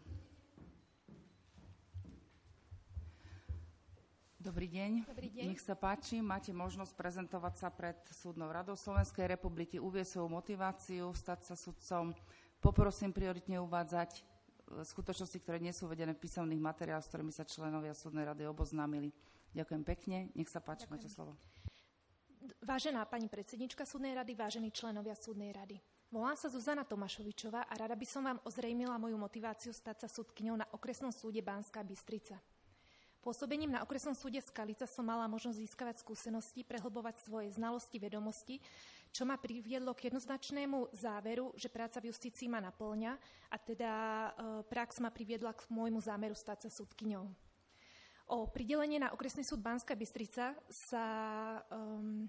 Dobrý deň. Dobrý deň. Nech sa páči, máte možnosť prezentovať sa pred Súdnou radou Slovenskej republiky, uviesť svoju motiváciu, stať sa sudcom. Poprosím prioritne uvádzať skutočnosti, ktoré nie sú uvedené v písomných materiáloch, s ktorými sa členovia Súdnej rady oboznámili. Ďakujem pekne. Nech sa páči, Ďakujem. Máte slovo. Vážená pani predsednička Súdnej rady, vážení členovia Súdnej rady. Volám sa Zuzana Tomášovičová a rada by som vám ozrejmila moju motiváciu stať sa sudkyňou na okresnom súde Banská Bystrica. Pôsobením na okresnom súde Skalica som mala možnosť získavať skúsenosti, prehlbovať svoje znalosti, vedomosti, čo ma priviedlo k jednoznačnému záveru, že práca v justícii ma naplňa a teda e, prax ma priviedla k môjmu zámeru stať sa sudkyňou. O pridelenie na okresný súd Banská Bystrica sa um,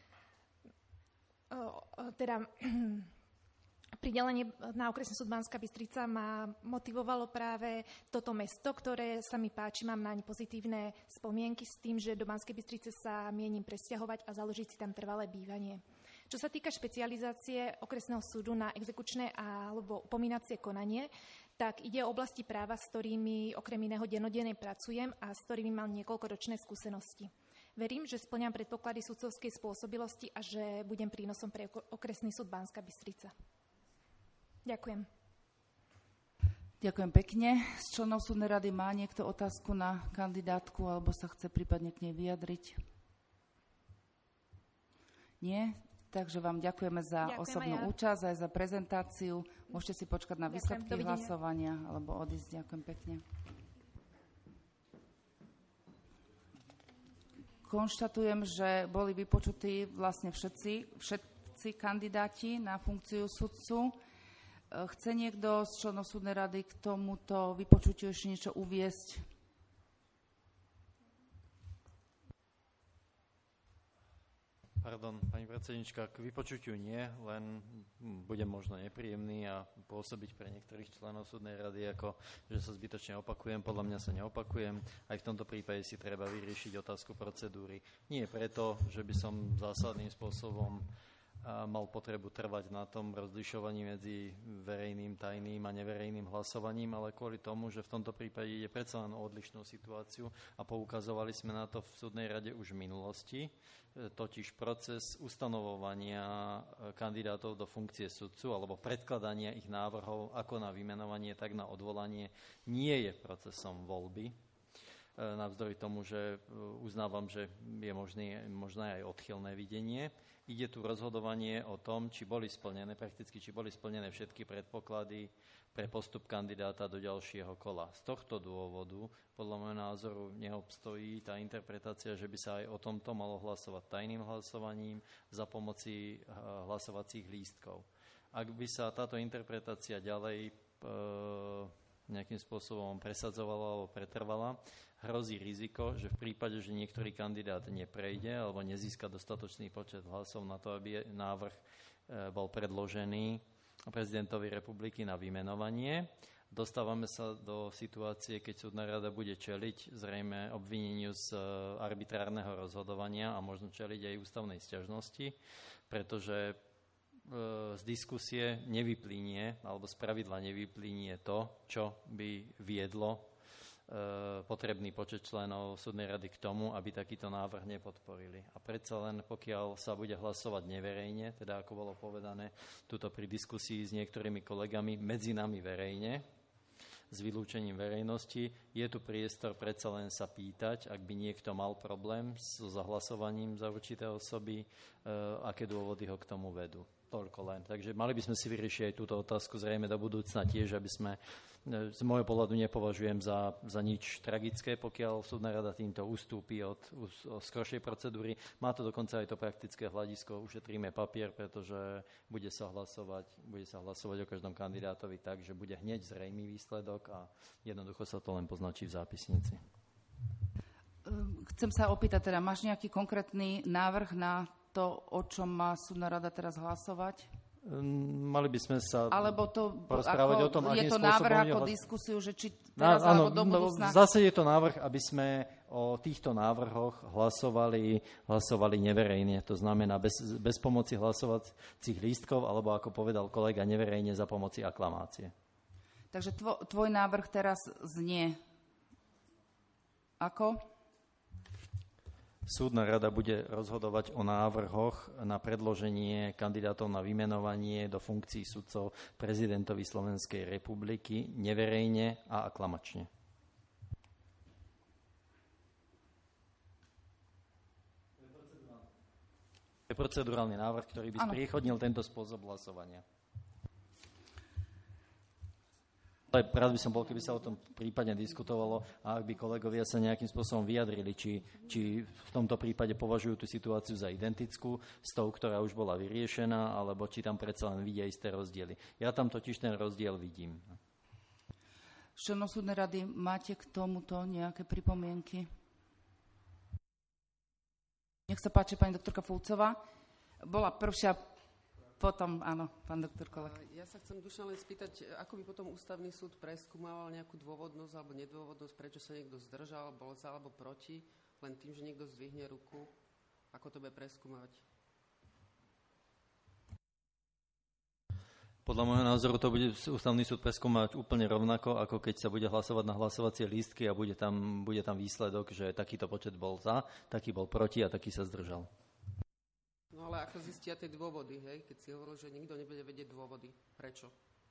o, o, teda pridelenie na okresný súd Banská Bystrica ma motivovalo práve toto mesto, ktoré sa mi páči, mám naň pozitívne spomienky s tým, že do Banskej Bystrice sa mienim presťahovať a založiť si tam trvalé bývanie. Čo sa týka špecializácie okresného súdu na exekučné alebo upomínacie konanie, tak ide o oblasti práva, s ktorými okrem iného dennodenne pracujem a s ktorými mám niekoľkoročné skúsenosti. Verím, že spĺňam predpoklady sudcovskej spôsobilosti a že budem prínosom pre okresný súd Banská Bystrica. Ďakujem. Ďakujem pekne. Z členov súdnej rady má niekto otázku na kandidátku alebo sa chce prípadne k nej vyjadriť? Nie? Takže vám ďakujeme za Ďakujem osobnú ja. účasť aj za prezentáciu. Môžete si počkať na výsledky hlasovania alebo odísť. Ďakujem pekne. Konštatujem, že boli vypočutí vlastne všetci, všetci kandidáti na funkciu sudcu. Chce niekto z členov súdnej rady k tomuto vypočutiu ešte niečo uviesť? Pardon, pani predsednička, k vypočutiu nie, len budem možno nepríjemný a pôsobiť pre niektorých členov súdnej rady, ako že sa zbytočne opakujem. Podľa mňa sa neopakujem. Aj v tomto prípade si treba vyriešiť otázku procedúry. Nie preto, že by som zásadným spôsobom mal potrebu trvať na tom rozlišovaní medzi verejným, tajným a neverejným hlasovaním, ale kvôli tomu, že v tomto prípade ide predsa len o odlišnú situáciu a poukazovali sme na to v súdnej rade už v minulosti, totiž proces ustanovovania kandidátov do funkcie sudcu alebo predkladania ich návrhov ako na vymenovanie, tak na odvolanie nie je procesom voľby. Navzdory tomu, že uznávam, že je možné, možné aj odchylné videnie. Ide tu rozhodovanie o tom, či boli splnené, prakticky či boli splnené všetky predpoklady pre postup kandidáta do ďalšieho kola. Z tohto dôvodu, podľa môjho názoru, neobstojí tá interpretácia, že by sa aj o tomto malo hlasovať tajným hlasovaním za pomoci hlasovacích lístkov. Ak by sa táto interpretácia ďalej e, nejakým spôsobom presadzovala alebo pretrvala, hrozí riziko, že v prípade, že niektorý kandidát neprejde alebo nezíska dostatočný počet hlasov na to, aby návrh bol predložený prezidentovi republiky na vymenovanie, dostávame sa do situácie, keď súdna rada bude čeliť zrejme obvineniu z arbitrárneho rozhodovania a možno čeliť aj ústavnej sťažnosti, pretože z diskusie nevyplynie, alebo z pravidla nevyplynie to, čo by viedlo potrebný počet členov súdnej rady k tomu, aby takýto návrh nepodporili. A predsa len pokiaľ sa bude hlasovať neverejne, teda ako bolo povedané tuto pri diskusii s niektorými kolegami, medzi nami verejne, s vylúčením verejnosti, je tu priestor predsa len sa pýtať, ak by niekto mal problém so zahlasovaním za určité osoby, aké dôvody ho k tomu vedú. Toľko len. Takže mali by sme si vyriešiť aj túto otázku zrejme do budúcna tiež, aby sme z môjho pohľadu nepovažujem za, za nič tragické, pokiaľ súdna rada týmto ustúpi od, od skoršej procedúry. Má to dokonca aj to praktické hľadisko, ušetríme papier, pretože bude sa hlasovať, bude sa hlasovať o každom kandidátovi tak, že bude hneď zrejmý výsledok a jednoducho sa to len poznačí v zápisnici. Chcem sa opýtať, teda máš nejaký konkrétny návrh na to, o čom má súdna rada teraz hlasovať? Mali by sme sa Alebo to, porozprávať ako, o tom, je to návrh ako hlas... diskusiu, že či teraz no, áno, alebo do budúcna... Zase je to návrh, aby sme o týchto návrhoch hlasovali, hlasovali neverejne. To znamená bez, bez pomoci hlasovacích lístkov, alebo ako povedal kolega, neverejne za pomoci aklamácie. Takže tvo, tvoj návrh teraz znie ako? Súdna rada bude rozhodovať o návrhoch na predloženie kandidátov na vymenovanie do funkcií sudcov prezidentovi Slovenskej republiky neverejne a aklamačne. To je procedurálny návrh, ktorý by spriechodnil tento spôsob hlasovania. Ale rád by som bol, keby sa o tom prípadne diskutovalo a ak by kolegovia sa nejakým spôsobom vyjadrili, či, či v tomto prípade považujú tú situáciu za identickú s tou, ktorá už bola vyriešená, alebo či tam predsa len vidia isté rozdiely. Ja tam totiž ten rozdiel vidím. Členov súdnej rady, máte k tomuto nejaké pripomienky? Nech sa páči, pani doktorka Fulcová. Bola prvšia. Potom, áno, pán doktor Kolek. Ja sa chcem, Dušan, len spýtať, ako by potom ústavný súd preskúmaval nejakú dôvodnosť alebo nedôvodnosť, prečo sa niekto zdržal, bol za alebo proti, len tým, že niekto zdvihne ruku, ako to bude preskúmať? Podľa môjho názoru to bude ústavný súd preskúmať úplne rovnako, ako keď sa bude hlasovať na hlasovacie lístky a bude tam, bude tam výsledok, že takýto počet bol za, taký bol proti a taký sa zdržal. No ale ako zistia tie dôvody, hej? Keď si hovoril, že nikto nebude vedieť dôvody. Prečo?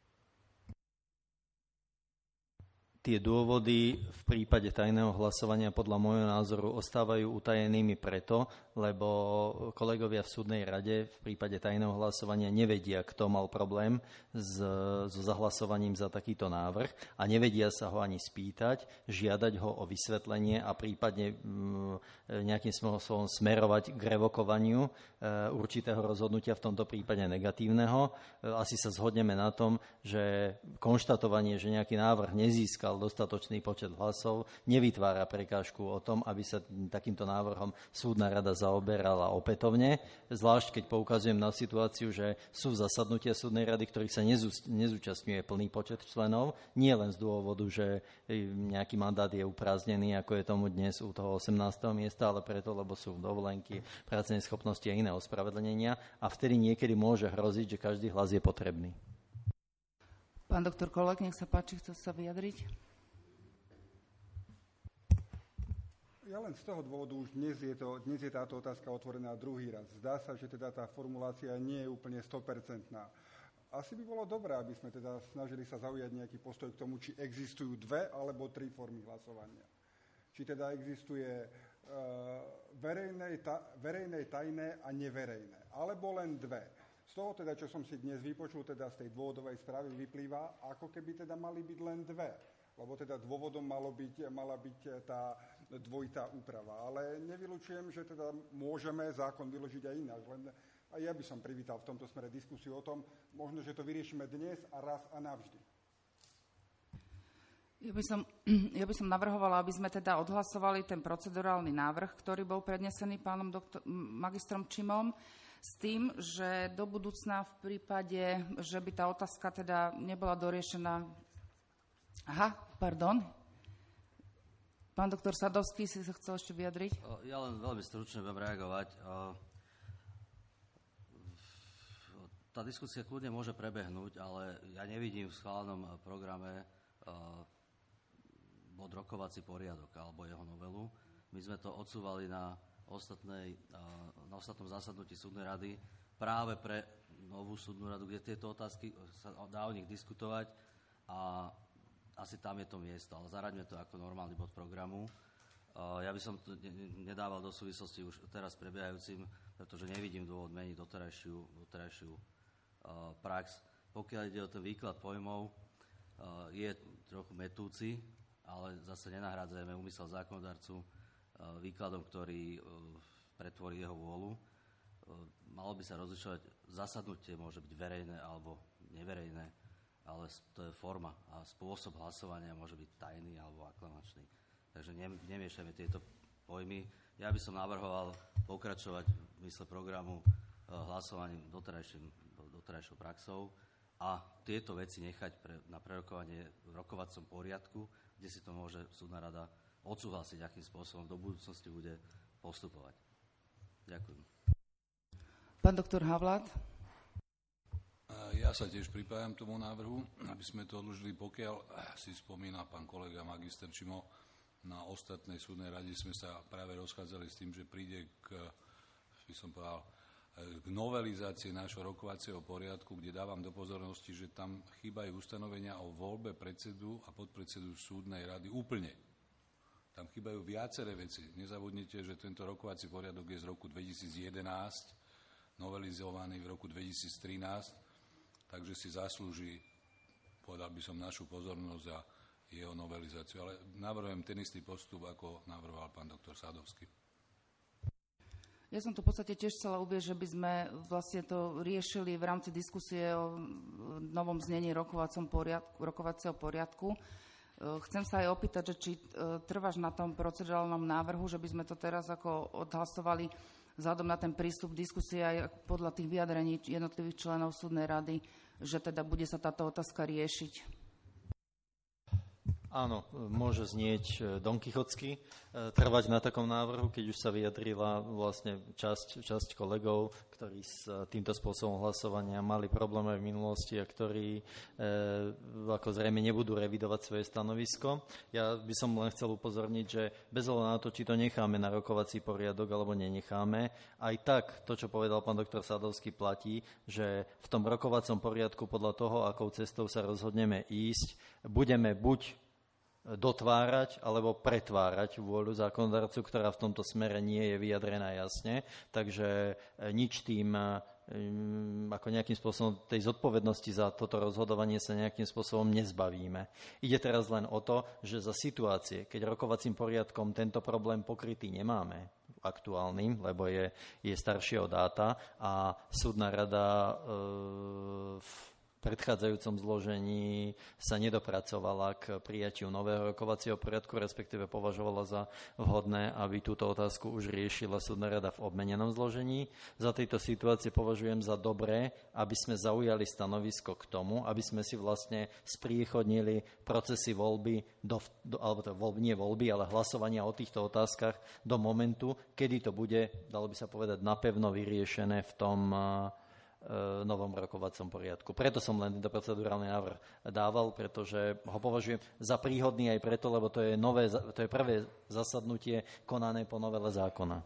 Tie dôvody v prípade tajného hlasovania podľa môjho názoru ostávajú utajenými preto, lebo kolegovia v súdnej rade v prípade tajného hlasovania nevedia, kto mal problém s, so zahlasovaním za takýto návrh a nevedia sa ho ani spýtať, žiadať ho o vysvetlenie a prípadne nejakým spôsobom smerovať k revokovaniu určitého rozhodnutia, v tomto prípade negatívneho. Asi sa zhodneme na tom, že konštatovanie, že nejaký návrh nezískal dostatočný počet hlasov, nevytvára prekážku o tom, aby sa takýmto návrhom súdna rada zaoberala opätovne, zvlášť keď poukazujem na situáciu, že sú zasadnutia súdnej rady, ktorých sa nezúčastňuje plný počet členov, nie len z dôvodu, že nejaký mandát je uprázdnený, ako je tomu dnes u toho osemnásteho miesta, ale preto, lebo sú dovolenky, pracovné schopnosti a iné ospravedlnenia a vtedy niekedy môže hroziť, že každý hlas je potrebný. Pán doktor Kolek, nech sa páči, chce sa vyjadriť? Ja len z toho dôvodu už dnes je, to, dnes je táto otázka otvorená druhý raz. Zdá sa, že teda tá formulácia nie je úplne sto percent. Asi by bolo dobré, aby sme teda snažili sa zaujať nejaký postoj k tomu, či existujú dve alebo tri formy hlasovania. Či teda existuje uh, verejné, ta, verejné, tajné a neverejné. Alebo len dve. Z toho teda, čo som si dnes vypočul, teda z tej dôvodovej správy vyplýva, ako keby teda mali byť len dve. Lebo teda dôvodom malo byť, mala byť tá dvojitá úprava. Ale nevylučujem, že teda môžeme zákon vyložiť aj ináč. Len aj ja by som privítal v tomto smere diskusiu o tom, možno, že to vyriešime dnes a raz a navždy. Ja by som, ja by som navrhovala, aby sme teda odhlasovali ten procedurálny návrh, ktorý bol prednesený pánom doktor, magistrom Čimom, s tým, že do budúcna v prípade, že by tá otázka teda nebola doriešená. Aha, pardon. Pán doktor Sadovský si sa chcel ešte vyjadriť? Ja len veľmi stručne budem reagovať. Tá diskusia kľudne môže prebehnúť, ale ja nevidím v schválenom programe bod rokovací poriadok alebo jeho novelu. My sme to odsúvali na, ostatnej, na ostatnom zasadnutí súdnej rady práve pre novú súdnu radu, kde tieto otázky sa dá o nich diskutovať a asi tam je to miesto, ale zaraďme to ako normálny bod programu. Ja by som to nedával do súvislosti už teraz prebiehajúcim, pretože nevidím dôvod meniť doterajšiu, doterajšiu prax. Pokiaľ ide o ten výklad pojmov, je trochu metúci, ale zase nenahrádzajme úmysel zákonodarcu výkladom, ktorý pretvorí jeho vôľu. Malo by sa rozlišovať, zasadnutie môže byť verejné alebo neverejné, ale to je forma a spôsob hlasovania môže byť tajný alebo aklamačný. Takže nemiešajme tieto pojmy. Ja by som navrhoval pokračovať v mysle programu hlasovaním doterajším, doterajším doterajšou praxou a tieto veci nechať pre, na prerokovanie v rokovacom poriadku, kde si to môže súdna rada odsúhlasiť, akým spôsobom do budúcnosti bude postupovať. Ďakujem. Pán doktor Havlát. Ja sa tiež pripájam tomu návrhu, aby sme to odložili, pokiaľ si spomína pán kolega magister Čimo, na ostatnej súdnej rade sme sa práve rozchádzali s tým, že príde k, by som povedal, k novelizácii nášho rokovacieho poriadku, kde dávam do pozornosti, že tam chýbajú ustanovenia o voľbe predsedu a podpredsedu súdnej rady úplne. Tam chýbajú viaceré veci. Nezabudnite, že tento rokovací poriadok je z roku dvetisíc jedenásť, novelizovaný v roku dvetisíc trinásť, takže si zaslúži, povedal by som, našu pozornosť a jeho novelizáciu. Ale navrhujem ten istý postup, ako navrhoval pán doktor Sadovský. Ja som to v podstate tiež chcela uvieť, že by sme vlastne to riešili v rámci diskusie o novom znení poriadku, rokovacieho poriadku. Chcem sa aj opýtať, že či trváš na tom procedurálnom návrhu, že by sme to teraz ako odhlasovali vzhľadom na ten prístup diskusie aj podľa tých vyjadrení jednotlivých členov súdnej rady, že teda bude sa táto otázka riešiť. Áno, môže znieť donkichotsky trvať na takom návrhu, keď už sa vyjadrila vlastne časť, časť kolegov, ktorí s týmto spôsobom hlasovania mali problémy v minulosti a ktorí e, ako zrejme nebudú revidovať svoje stanovisko. Ja by som len chcel upozorniť, že bez ohľadu na to, či to necháme na rokovací poriadok alebo nenecháme, aj tak to, čo povedal pán doktor Sadovský, platí, že v tom rokovacom poriadku podľa toho, akou cestou sa rozhodneme ísť, budeme buď dotvárať alebo pretvárať vôľu zákonodarcu, ktorá v tomto smere nie je vyjadrená jasne. Takže nič tým ako nejakým spôsobom tej zodpovednosti za toto rozhodovanie sa nejakým spôsobom nezbavíme. Ide teraz len o to, že za situácie, keď rokovacím poriadkom tento problém pokrytý nemáme, aktuálnym, lebo je, je staršieho dáta a súdna rada e, v predchádzajúcom zložení sa nedopracovala k prijatiu nového rokovacieho poriadku, respektíve považovala za vhodné, aby túto otázku už riešila súdna rada v obmenenom zložení. Za tejto situácie považujem za dobré, aby sme zaujali stanovisko k tomu, aby sme si vlastne spriechodnili procesy voľby, do, do, alebo to voľby, nie voľby, ale hlasovania o týchto otázkach do momentu, kedy to bude, dalo by sa povedať, napevno vyriešené v tom novom rokovacom poriadku. Preto som len tento procedurálny návrh dával, pretože ho považujem za príhodný aj preto, lebo to je, nové, to je prvé zasadnutie konané po novele zákona.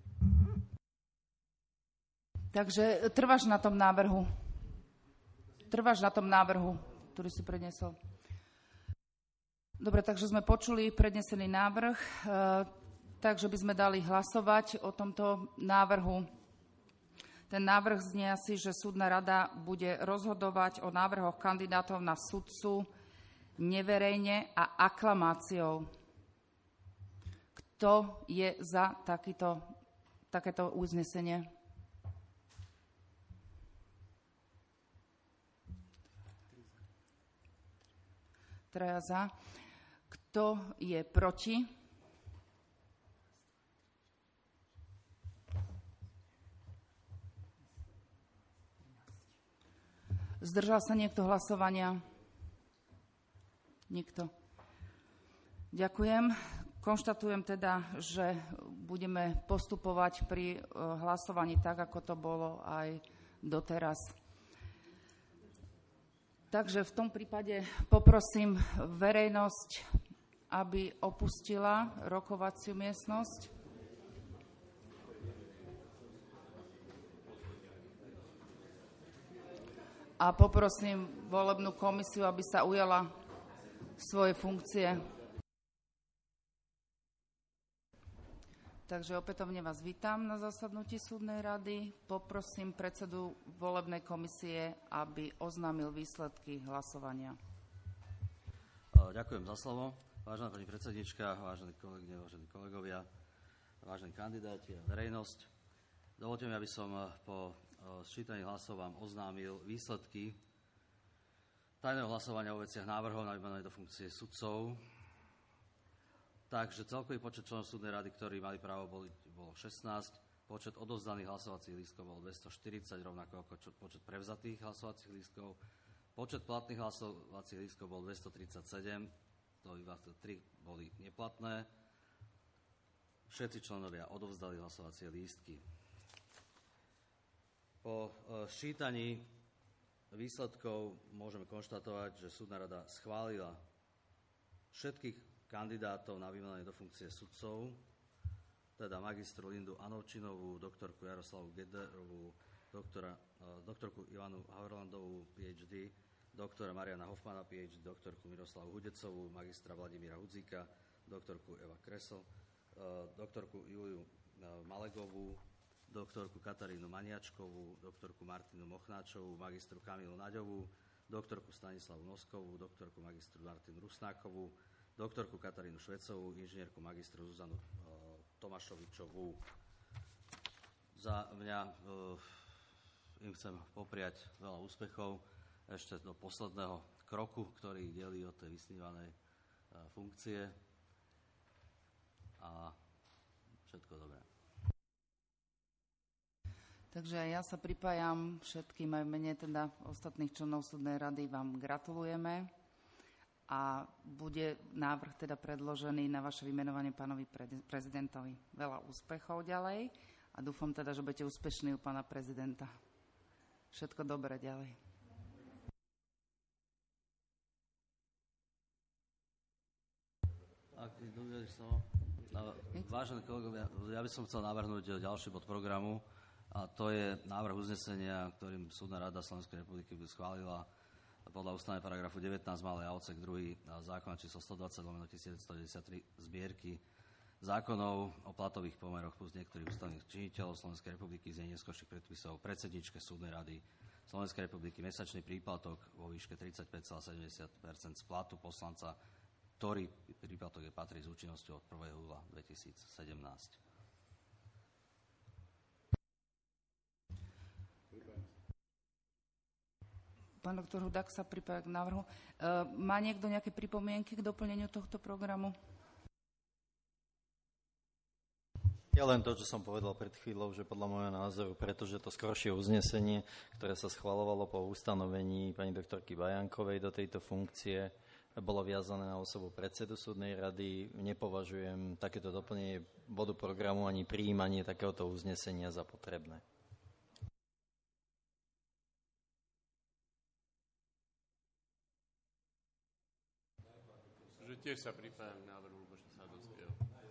Takže trváš na tom návrhu. Trváš na tom návrhu, ktorý si prednesol. Dobre, takže sme počuli prednesený návrh, takže by sme dali hlasovať o tomto návrhu. Ten návrh znie asi, že súdna rada bude rozhodovať o návrhoch kandidátov na sudcu neverejne a aklamáciou. Kto je za takýto, takéto uznesenie? Traja za. Kto je proti? Zdržal sa niekto hlasovania? Nikto. Ďakujem. Konštatujem teda, že budeme postupovať pri hlasovaní tak, ako to bolo aj doteraz. Takže v tom prípade poprosím verejnosť, aby opustila rokovaciu miestnosť. A poprosím volebnú komisiu, aby sa ujala svoje funkcie. Takže opätovne vás vítam na zasadnutí súdnej rady. Poprosím predsedu volebnej komisie, aby oznámil výsledky hlasovania. Ďakujem za slovo. Vážená pani predsednička, vážení kolegyne, vážení kolegovia, vážení kandidáti a verejnosť. Dovoľte mi, aby som po sčítaní hlasov vám oznámil výsledky tajného hlasovania o veciach návrhov na vymenovanie do funkcie sudcov. Takže celkový počet členov súdnej rady, ktorí mali právo voliť, bolo šestnásť, Počet odovzdaných hlasovacích lístkov bol dvestoštyridsať, rovnako ako čo, počet prevzatých hlasovacích lístkov. Počet platných hlasovacích lístkov bol dvestotridsaťsedem, to iba tri boli neplatné. Všetci členovia odovzdali hlasovacie lístky. Po sčítaní výsledkov môžeme konštatovať, že súdna rada schválila všetkých kandidátov na vymenovanie do funkcie sudcov, teda magistru Lindu Anovčinovú, doktorku Jaroslavu Gederovú, doktora, doktorku Ivanu Havrlandovú, PhD, doktora Mariana Hoffmana, PhD, doktorku Miroslavu Hudecovú, magistra Vladimíra Hudzíka, doktorku Eva Kresl, doktorku Juliu Malegovú, doktorku Katarínu Maniačkovú, doktorku Martinu Mochnáčovú, magistru Kamilu Naďovú, doktorku Stanislavu Noskovú, doktorku magistru Martinu Rusnákovú, doktorku Katarínu Švecovú, inžinierku magistru Zuzanu Tomášovičovú. Za mňa e, im chcem popriať veľa úspechov ešte do posledného kroku, ktorý delí od tej vysnívanej e, funkcie. A všetko dobré. Takže ja sa pripájam všetkým aj v mene teda ostatných členov súdnej rady vám gratulujeme. A bude návrh teda predložený na vaše vymenovanie pánovi prezidentovi. Veľa úspechov ďalej a dúfam teda, že budete úspešní u pána prezidenta. Všetko dobré ďalej. Ak dovolíš slovo. Vážení kolegovia, ja by som chcel navrhnúť ďalší bod programu a to je návrh uznesenia, ktorým Súdna rada Slovenskej republiky schválila podľa ustanovenia paragrafu devätnásť malý a odsek druhý zákona číslo stodvadsať lomeno tisícdeväťstodeväťdesiattri zbierky zákonov o platových pomeroch plus niektorých ústavných činiteľov Slovenskej republiky z neskorších predpisov predsedničke Súdnej rady Slovenskej republiky mesačný príplatok vo výške tridsaťpäť celá sedemdesiat percent z platu poslanca, ktorý príplatok je patrí s účinnosťou od prvého júla dvetisícsedemnásť. Pán doktor Hudák sa pripája k návrhu. E, má niekto nejaké pripomienky k doplneniu tohto programu? Ja len to, čo som povedal pred chvíľou, že podľa môjho názoru, pretože to skoršie uznesenie, ktoré sa schvalovalo po ustanovení pani doktorky Bajankovej do tejto funkcie, bolo viazané na osobu predsedu súdnej rady, nepovažujem takéto doplnenie bodu programu ani prijímanie takéhoto uznesenia za potrebné. Že tiež sa pripájam k návrhu Luboša Sadovského.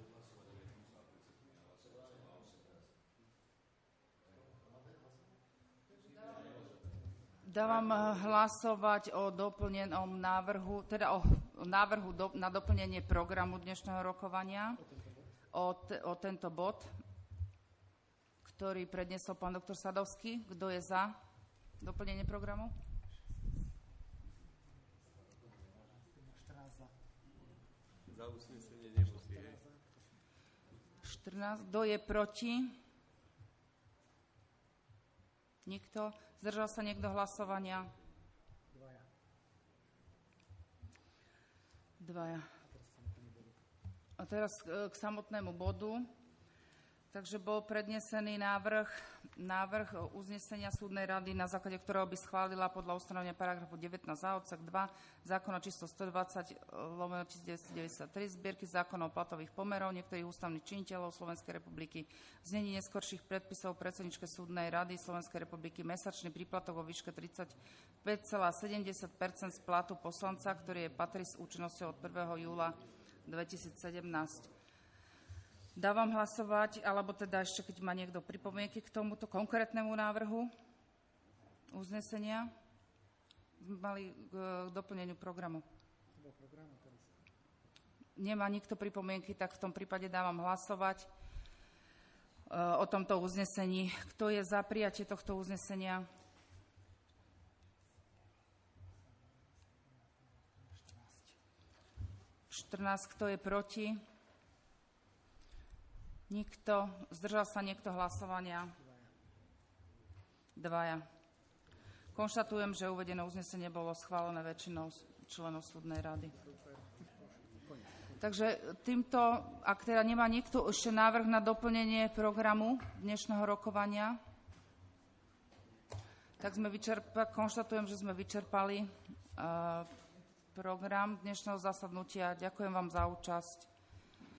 Dávam hlasovať o doplnenom návrhu, teda o návrhu do, na doplnenie programu dnešného rokovania o, te, o tento bod, ktorý predniesol pán doktor Sadovský. Kto je za doplnenie programu? Za usnesenie nemusí. štrnásť. Kto je proti? Nikto. Zdržal sa niekto hlasovania? Dvaja. Dvaja. A teraz k samotnému bodu. Takže bol prednesený návrh, návrh uznesenia súdnej rady, na základe ktorého by schválila podľa ustanovenia paragrafu devätnásť a odsek dva zákona číslo stodvadsať lomeno tisícdeväťstodeväťdesiattri zbierky zákonov o platových pomerov niektorých ústavných činiteľov Slovenskej republiky v znení neskorších predpisov predsedničke súdnej rady Slovenskej republiky mesačný príplatok vo výške tridsaťpäť celá sedemdesiat percent z platu poslanca, ktorý je patrí s účinnosťou od prvého júla dvetisícsedemnásť. Dávam hlasovať, alebo teda ešte, keď má niekto pripomienky k tomuto konkrétnemu návrhu uznesenia, mali k doplneniu programu. Nemá nikto pripomienky, tak v tom prípade dávam hlasovať o tomto uznesení. Kto je za prijatie tohto uznesenia? štrnásť. Kto je proti? Nikto. Zdržal sa niekto hlasovania? Dvaja. Konštatujem, že uvedené uznesenie bolo schválené väčšinou členov súdnej rady. Takže týmto, ak teda nemá niekto ešte návrh na doplnenie programu dnešného rokovania, tak sme vyčerpa, konštatujem, že sme vyčerpali uh, program dnešného zasadnutia. Ďakujem vám za účasť.